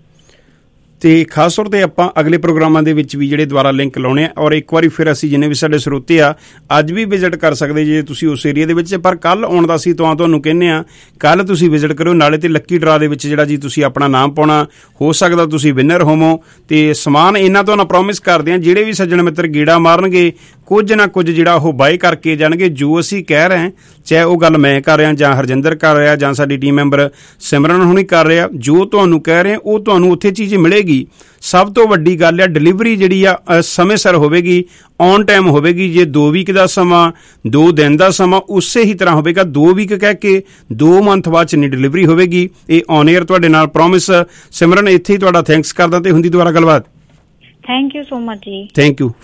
ਤੇ ਖਾਸ ਤੌਰ ਤੇ ਆਪਾਂ ਅਗਲੇ ਪ੍ਰੋਗਰਾਮਾਂ ਦੇ ਵਿੱਚ ਵੀ ਜਿਹੜੇ ਦੁਬਾਰਾ ਲਿੰਕ ਲਾਉਣੇ ਆ। ਔਰ ਇੱਕ ਵਾਰੀ ਫਿਰ ਅਸੀਂ ਜਿੰਨੇ ਵੀ ਸਾਡੇ ਸਰੋਤੇ ਆ ਅੱਜ ਵੀ ਵਿਜ਼ਿਟ ਕਰ ਸਕਦੇ ਜੇ ਤੁਸੀਂ ਉਸ ਏਰੀਆ ਦੇ ਵਿੱਚ, ਪਰ ਕੱਲ ਆਉਣ ਦਾ ਅਸੀਂ ਤੁਹਾਨੂੰ ਕਹਿੰਦੇ ਆ ਕੱਲ ਤੁਸੀਂ ਵਿਜ਼ਿਟ ਕਰਿਓ। ਨਾਲੇ ਤੇ ਲੱਕੀ ਡਰਾ ਦੇ ਵਿੱਚ ਜਿਹੜਾ ਜੀ ਤੁਸੀਂ ਆਪਣਾ ਨਾਮ ਪਾਉਣਾ, ਹੋ ਸਕਦਾ ਤੁਸੀਂ ਵਿਨਰ ਹੋਵੋ। ਤੇ ਸਮਾਨ ਇਹਨਾਂ ਤੋਂ ਨਾ ਪ੍ਰੋਮਿਸ ਕਰਦੇ ਆ, ਜਿਹੜੇ ਵੀ ਸੱਜਣ ਮਿੱਤਰ ਗੇੜਾ ਮਾਰਨਗੇ ਕੁਝ ਨਾ ਕੁਝ ਜਿਹੜਾ ਉਹ ਬਾਏ ਕਰਕੇ ਜਾਣਗੇ। ਜੋ ਅਸੀਂ ਕਹਿ ਰਹੇ, ਚਾਹੇ ਉਹ ਗੱਲ ਮੈਂ ਕਰ ਰਿਹਾ ਜਾਂ ਹਰਜਿੰਦਰ ਕਰ ਰਿਹਾ ਜਾਂ ਸਾਡੀ ਟੀਮ ਮੈਂਬਰ ਸਿਮਰਨ ਹੁਣੀ ਕਰ ਰਿਹਾ, ਜੋ ਤੁਹਾਨੂੰ ਕਹਿ ਰਹੇ ਉਹ ਤੁਹਾਨੂੰ ਉੱਥੇ ਚੀਜ਼ ਮਿਲੇਗੀ। ਸਭ ਤੋਂ ਵੱਡੀ ਗੱਲ ਆ ਡਿਲੀਵਰੀ ਜਿਹੜੀ ਆ ਸਮੇਂ ਸਿਰ ਹੋਵੇਗੀ, ਔਨ ਟਾਈਮ ਹੋਵੇਗੀ। ਜੇ 2 ਵੀਕ ਦਾ ਸਮਾਂ, 2 ਦਿਨ ਦਾ ਸਮਾਂ, ਉਸੇ ਹੀ ਤਰ੍ਹਾਂ ਹੋਵੇਗਾ। 2 ਵੀਕ ਕਹਿ ਕੇ 2 ਮੰਥ ਬਾਅਦ 'ਚ ਨਹੀਂ ਡਿਲੀਵਰੀ ਹੋਵੇਗੀ। ਇਹ ਔਨ ਏਅਰ ਤੁਹਾਡੇ ਨਾਲ ਪ੍ਰੋਮਿਸ। ਸਿਮਰਨ, ਇੱਥੇ ਹੀ ਤੁਹਾਡਾ ਥੈਂਕਸ ਕਰਦਾ ਤੇ ਹੁੰਦੀ ਦੁਬਾਰਾ ਗੱਲਬਾਤ। ਥੈਂਕ ਯੂ ਸੋ ਮਚ ਜੀ। Thank you.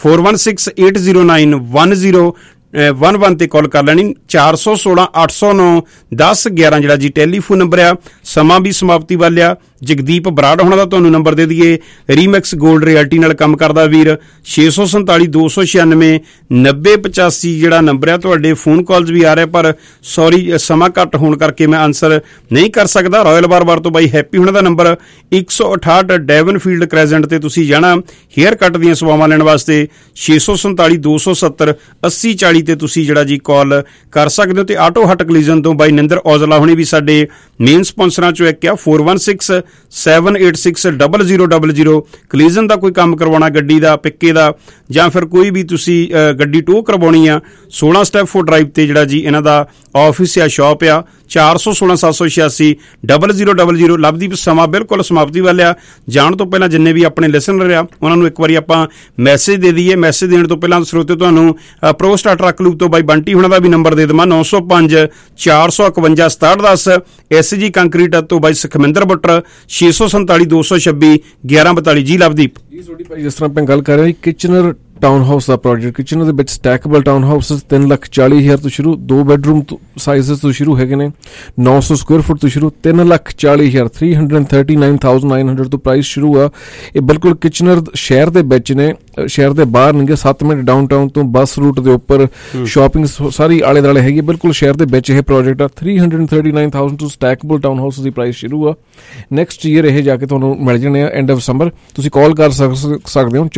4168091011 ਤੇ ਕਾਲ ਕਰ ਲੈਣੀ। 416-809-1011 ਜਿਹੜਾ ਜੀ ਟੈਲੀਫੋਨ ਨੰਬਰ ਆ। ਸਮਾਂ ਵੀ ਸਮਾਪਤੀ ਵੱਲ ਆ। ਜਗਦੀਪ ਬਰਾੜ ਹੋਣਾ ਦਾ ਤੁਹਾਨੂੰ ਨੰਬਰ ਦੇ ਦਈਏ, ਰੀਮੈਕਸ ਗੋਲਡ ਰਿਐਲਟੀ ਨਾਲ ਕੰਮ ਕਰਦਾ ਵੀਰ। 647-296-9085 ਜਿਹੜਾ ਨੰਬਰ ਆ। ਤੁਹਾਡੇ ਫੋਨ ਕਾਲਸ ਵੀ ਆ ਰਹੇ, ਪਰ ਸੌਰੀ ਸਮਾਂ ਘੱਟ ਹੋਣ ਕਰਕੇ ਮੈਂ ਆਨਸਰ ਨਹੀਂ ਕਰ ਸਕਦਾ। ਰਾਇਲ ਬਾਰ ਤੋਂ ਬਾਈ ਹੈਪੀ ਹੋਣਾ ਦਾ ਨੰਬਰ 168 ਡੈਵਨਫੀਲਡ ਕ੍ਰੈਜ਼ੈਂਟ ਤੇ ਤੁਸੀਂ ਜਾਣਾ ਹੇਅਰ ਕੱਟ ਦੀਆਂ ਸੇਵਾਵਾਂ ਲੈਣ ਵਾਸਤੇ। 647-270-8040 ਤੇ ਤੁਸੀਂ ਜਿਹੜਾ ਜੀ ਕਾਲ ਕਰ ਸਕਦੇ ਹੋ। ਤੇ ਆਟੋ ਹੱਟ ਕਲੀਜ਼ਨ ਤੋਂ ਬਾਈ ਨਿੰਦਰ ਔਜਲਾ ਹੋਣੀ ਵੀ ਸਾਡੇ ਮੇਨ ਸਪਾਂਸਰਾਂ ਚੋਂ ਇੱਕ ਆ। 4167860000। ਕਲੀਜ਼ਨ ਦਾ ਕੋਈ ਕੰਮ ਕਰਵਾਉਣਾ, ਗੱਡੀ ਦਾ, ਪਿੱਕੇ ਦਾ, ਜਾਂ ਫਿਰ ਕੋਈ ਵੀ ਤੁਸੀਂ ਗੱਡੀ ਟੋ ਕਰਵਾਉਣੀ ਆ, 16 ਸਟੈਪਫੋਰਡ ਡਰਾਈਵ ਤੇ ਜਿਹੜਾ ਜੀ ਇਹਨਾਂ ਦਾ ਆਫਿਸ ਆ, ਸ਼ਾਪ ਆ। 4167860000। ਲੱਭਦੀਪ ਸਮਾਂ ਬਿਲਕੁਲ ਸਮਾਪਤੀ ਵੱਲ ਆ। ਜਾਣ ਤੋਂ ਪਹਿਲਾਂ ਜਿੰਨੇ ਵੀ ਆਪਣੇ ਲਿਸਨਰ ਆ ਉਹਨਾਂ ਨੂੰ ਇੱਕ ਵਾਰੀ ਆਪਾਂ ਮੈਸੇਜ ਦੇ ਦਈਏ। ਮੈਸੇਜ ਦੇਣ ਤੋਂ ਪਹਿਲਾਂ ਸਰੋਤੇ ਤੁਹਾਨੂੰ ਪ੍ਰੋ ਸਟਾਰ ਟਰੱਕ ਲੂਪ ਤੋਂ ਬਾਈ ਬੰਟੀ ਹੋਣਾ ਦਾ ਵੀ ਨੰਬਰ ਦੇ ਦੇਵਾਂ 905-451-6710। SG ਕੰਕਰੀਟ ਤੋਂ ਬਾਈ ਸੁਖਮਿੰਦਰ ਬੁੱਟਰ 647-226-1142 ਜੀ। ਲੱਭਦੀਪ ਜੀ ਤੁਹਾਡੀ ਭਾਈ ਜਿਸ ਤਰ੍ਹਾਂ ਆਪਾਂ ਗੱਲ ਕਰ ਰਹੇ ਹਾਂ ਕਿਚਨਰ ਟਾਊਨ ਹਾਊਸ ਦਾ ਪ੍ਰੋਜੈਕਟ। ਕਿਚਨਰ ਦੇ ਵਿੱਚ ਸਟੈਕੇਬਲ ਟਾਊਨ ਹਾਊਸ 3,40,000 ਤੋਂ ਸ਼ੁਰੂ, 2 ਬੈਡਰੂਮ ਸਾਈਜ਼ਸ ਤੋਂ ਸ਼ੁਰੂ ਹੈਗੇ ਨੇ। 900 ਸਕੁਅਰ ਫੁੱਟ ਤੋਂ ਸ਼ੁਰੂ, 3,40,000 339,900 ਤੋਂ ਪ੍ਰਾਈਸ ਸ਼ੁਰੂ ਆ। ਇਹ ਬਿਲਕੁਲ ਕਿਚਨਰ ਸ਼ਹਿਰ ਦੇ ਵਿੱਚ ਨੇ, ਸ਼ਹਿਰ ਦੇ ਬਾਹਰ ਨਹੀਂ। 7 ਮਿੰਟ ਡਾਊਨਟਾਊਨ ਤੋਂ ਬੱਸ ਰੂਟ ਦੇ ਉੱਪਰ ਸ਼ਾਪਿੰਗ ਸਾਰੀ ਆਲੇ ਦੁਆਲੇ ਹੈਗੀ। ਬਿਲਕੁਲ ਸ਼ਹਿਰ ਦੇ ਵਿੱਚ ਇਹ ਪ੍ਰੋਜੈਕਟ ਆ। 339,000 ਤੋਂ ਸਟੈਕੇਬਲ ਟਾਊਨ ਹਾਊਸ ਦੀ ਪ੍ਰਾਈਸ ਸ਼ੁਰੂ ਆ। ਨੈਕਸਟ ਈਅਰ ਇਹ ਜਾ ਕੇ ਤੁਹਾਨੂੰ ਮਿਲ ਜਾਣੇ ਆ ਐਂਡ ਆਫ ਸਮਰ। ਤੁਸੀਂ ਕਾਲ ਕਰ ਸਕਦੇ ਹੋ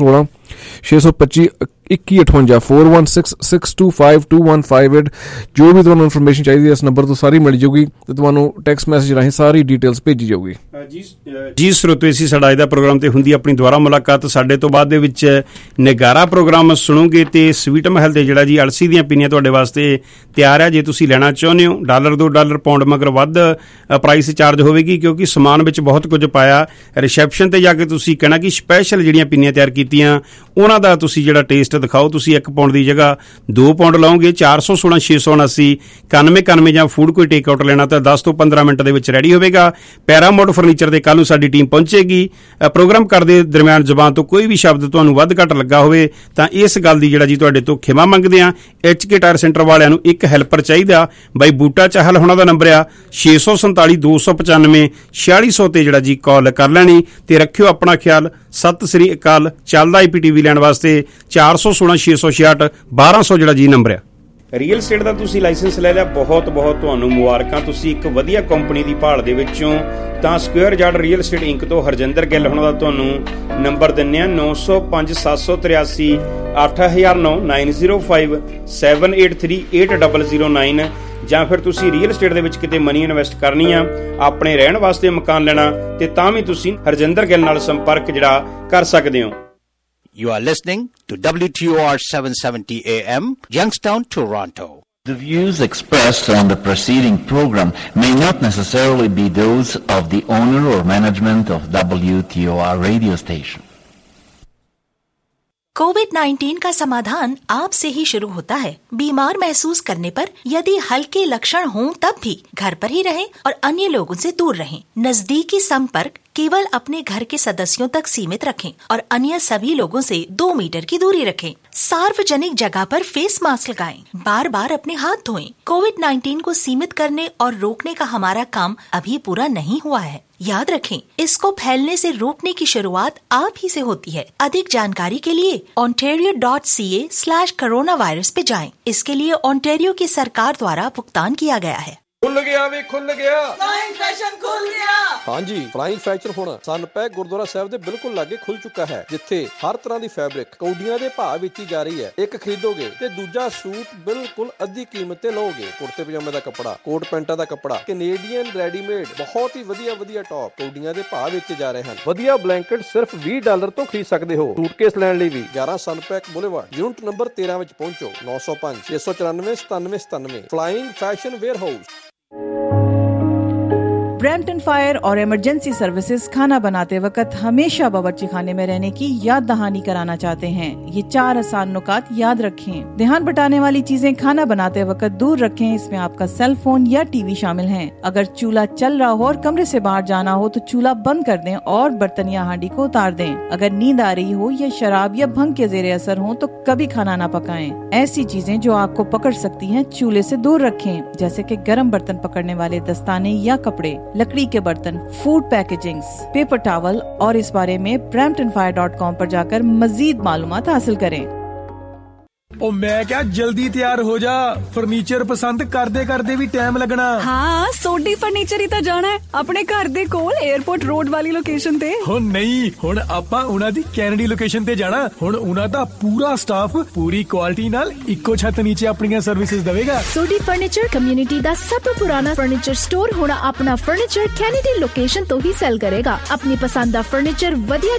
416-625-2158 4166252158। ਜੋ ਵੀ ਤੁਹਾਨੂੰ ਇਨਫੋਰਮੇਸ਼ਨ ਚਾਹੀਦੀ ਹੈ ਇਸ ਨੰਬਰ ਤੋਂ ਸਾਰੀ ਮਿਲ ਜਾਊਗੀ ਤੇ ਤੁਹਾਨੂੰ ਟੈਕਸਟ ਮੈਸੇਜ ਰਾਹੀਂ ਸਾਰੀ ਡਿਟੇਲਸ ਭੇਜੀ ਜਾਊਗੀ। ਜੀ ਸਰੋਤੇ ਸੀ ਸਾਡਾ ਅੱਜ ਦਾ ਪ੍ਰੋਗਰਾਮ ਤੇ ਹੁੰਦੀ ਆਪਣੀ ਦੁਬਾਰਾ ਮੁਲਾਕਾਤ। ਸਾਡੇ ਤੋਂ ਬਾਅਦ ਦੇ ਵਿੱਚ ਨਿਗਾਰਾ ਪ੍ਰੋਗਰਾਮ ਸੁਣੋਗੇ ਤੇ ਸਵੀਟ ਮਹਿਲ ਤੇ ਜਿਹੜਾ ਜੀ ਅਲਸੀ ਦੀਆਂ ਪਿੰਨੀਆਂ ਤੁਹਾਡੇ ਵਾਸਤੇ ਤਿਆਰ ਹੈ। ਜੇ ਤੁਸੀਂ ਲੈਣਾ ਚਾਹੁੰਦੇ ਹੋ $2 ਪਾਉਂਡ ਮਗਰ ਵੱਧ ਪ੍ਰਾਈਸ ਚਾਰਜ ਹੋਵੇਗੀ ਕਿਉਂਕਿ ਸਮਾਨ ਵਿੱਚ ਬਹੁਤ ਕੁਝ ਪਾਇਆ। ਰਿਸੈਪਸ਼ਨ ਤੇ ਜਾ ਕੇ ਤੁਸੀਂ ਕਹਿਣਾ ਕਿ ਸਪੈਸ਼ਲ ਜਿਹੜੀਆਂ ਪਿੰਨੀਆਂ ਤਿਆਰ ਕੀਤੀਆਂ ਉਹਨਾਂ ਦਾ ਤੁਸੀਂ ਜਿਹੜਾ ਟੇਸਟ ਦਿਖਾਓ। ਤੁਸੀਂ 1 ਪਾਉਂਡ ਦੀ ਜਗ੍ਹਾ 2 ਪਾਉਂਡ ਲਾਓਗੇ। 416-679-9191 ਜਾਂ ਫੂਡ ਕੋਈ ਟੇਕ ਆਊਟ ਲੈਣਾ ਤਾਂ 10 ਤੋਂ 15 ਮਿੰਟ ਦੇ ਵਿੱਚ ਰੈਡੀ ਹੋਵੇਗਾ। ਪੈਰਾਮਾਊਂਟ ਫਰਨੀਚਰ ਦੇ ਕੱਲ੍ਹ ਨੂੰ ਸਾਡੀ ਟੀਮ ਪਹੁੰਚੇਗੀ। ਪ੍ਰੋਗਰਾਮ ਕਰਦੇ ਦਰਮਿਆਨ ਜ਼ਬਾਨ ਤੋਂ ਕੋਈ ਵੀ ਸ਼ਬਦ ਤੁਹਾਨੂੰ ਵੱਧ ਘੱਟ ਲੱਗਾ ਹੋਵੇ ਤਾਂ ਇਸ ਗੱਲ ਦੀ ਜਿਹੜਾ ਜੀ ਤੁਹਾਡੇ ਤੋਂ ਖਿਮਾ ਮੰਗਦੇ ਹਾਂ। HK ਟਾਇਰ ਸੈਂਟਰ ਵਾਲਿਆਂ ਨੂੰ ਇੱਕ ਹੈਲਪਰ ਚਾਹੀਦਾ। ਬਾਈ ਬੂਟਾ ਚਾਹਲ ਹੋਣਾ ਦਾ ਨੰਬਰ ਆ 647-295-4600 ਤੇ ਜਿਹੜਾ ਜੀ ਕਾਲ ਕਰ ਲੈਣੀ ਤੇ ਰੱਖਿਓ ਆਪਣਾ ਖਿਆਲ। ਸਤਿ ਸ੍ਰੀ ਅਕਾਲ। ਚੱਲਦਾ IPTV ਲੈਣ ਵਾਸਤੇ 416-666-1200 ਜਿਹੜਾ ਜੀ ਨੰਬਰ ਆ। ਰੀਅਲ ਸਟੇਟ ਦਾ ਤੁਸੀਂ ਲਾਇਸੈਂਸ ਲੈ ਲਿਆ, ਬਹੁਤ ਬਹੁਤ ਤੁਹਾਨੂੰ ਮੁਬਾਰਕਾਂ। ਤੁਸੀਂ ਇੱਕ ਵਧੀਆ ਕੰਪਨੀ ਦੀ ਭਾਲ ਦੇ ਵਿੱਚੋਂ ਤਾਂ square yard real estate Inc ਤੋਂ ਹਰਜਿੰਦਰ ਗਿੱਲ ਹੋਣਾ ਦਾ ਤੁਹਾਨੂੰ ਨੰਬਰ ਦਿੰਨੇ ਆ 905-783-8059-905-783-8009 ਜਾਂ ਫਿਰ ਤੁਸੀਂ ਰੀਅਲ ਸਟੇਟ ਦੇ ਵਿੱਚ ਕਿਤੇ ਮਨੀ ਇਨਵੈਸਟ ਕਰਨੀ ਆ, ਆਪਣੇ ਰਹਿਣ ਵਾਸਤੇ ਮਕਾਨ ਲੈਣਾ ਤੇ ਤਾਂ ਵੀ ਤੁਸੀਂ ਹਰਜਿੰਦਰ ਗਿੱਲ ਨਾਲ ਸੰਪਰਕ ਜਿਹੜਾ ਕਰ ਸਕਦੇ ਹੋ। You are listening to WTOR 770 AM, Youngstown, Toronto. The views expressed on the preceding program may not necessarily be those of the owner or management of WTOR radio station. कोविड-19 का समाधान आपसे ही शुरू होता है। बीमार महसूस करने पर यदि हल्के लक्षण हों तब भी घर पर ही रहें और अन्य लोगों से दूर रहें। नजदीकी संपर्क केवल अपने घर के सदस्यों तक सीमित रखें और अन्य सभी लोगों से 2 मीटर की दूरी रखें। सार्वजनिक जगह पर फेस मास्क लगाएं। बार बार अपने हाथ धोएं। कोविड-19 को सीमित करने और रोकने का हमारा काम अभी पूरा नहीं हुआ है। याद रखें, इसको फैलने से रोकने की शुरुआत आप ही से होती है। अधिक जानकारी के लिए ontario.ca/coronavirus पे जाएं। इसके लिए ओंटारियो की सरकार द्वारा भुगतान किया गया है। खुल गया वे खुल गया फ्लाइंग फैशन खुल गया। हाँ जी, फ्लाइंग फैशन हुण सनपैक गुरुद्वारा साहिब दे बिल्कुल लागे खुल चुका है, जिथे हर तरह दी फैब्रिक कौडियां दे भाव बेची जा रही है। एक खरीदोगे ते दूजा सूट बिल्कुल अद्धी कीमत ते लओगे। कुर्ते पजामे दा कपड़ा, कोट पैंटा दा कपड़ा, कैनेडियन रेडीमेड बहुत ही वधिया टॉप कौडियां दे भाव बेचे जा रहे हैं। वधिया ब्लैंकेट सिर्फ $20 तो खरीद सकते हो। सूटकेस लैण लई भी 11 सनपैक बुलेवार्ड यूनिट नंबर 13 विच पहुंचो। 905-694-9797 flying fashion warehouse. Brampton fire और इमरजेंसी सर्विसेज खाना बनाते वक्त हमेशा बावर्ची खाने में रहने की याद दहानी कराना चाहते हैं। ये 4 आसान नुकात याद रखें। ध्यान बटाने वाली चीजें खाना बनाते वक्त दूर रखें। इसमें आपका सेल फोन या टीवी शामिल है। अगर चूल्हा चल रहा हो और कमरे से बाहर जाना हो तो चूल्हा बंद कर दें और बर्तन या हांडी को उतार दें। अगर नींद आ रही हो या शराब या भंग के जेरे असर हो तो कभी खाना ना पकाएं। ऐसी चीजें जो आपको पकड़ सकती हैं चूल्हे से दूर रखें, जैसे कि गर्म बर्तन पकड़ने वाले दस्ताने या कपड़े, लकड़ी के बर्तन, फूड पैकेजिंग्स, पेपर टॉवल। और इस बारे में bramptonfire.com पर जाकर मजीद मालूमात हासिल करें। ओ मैं क्या जल्दी तैयार हो जा, फर्नीचर पसंद करदे भी टाइम लगना। हाँ सोडी फर्नीचर ही तो जाना है अपने घर दे कोल एयरपोर्ट रोड वाली लोकेशन ते। हो नहीं, हुण आपां उना दी कैनेडी लोकेशन ते जाना। हुण उना दा पूरा स्टाफ पूरी क्वालिटी नाल इक्को छत नीचे अपनी सर्विसेज देवेगा। सोडी फर्नीचर कम्युनिटी दा सब तो पुराना फर्नीचर स्टोर हुण अपना फर्नीचर कैनेडी लोकेशन तो ही सेल करेगा। अपनी पसंद दा फर्नीचर वधिया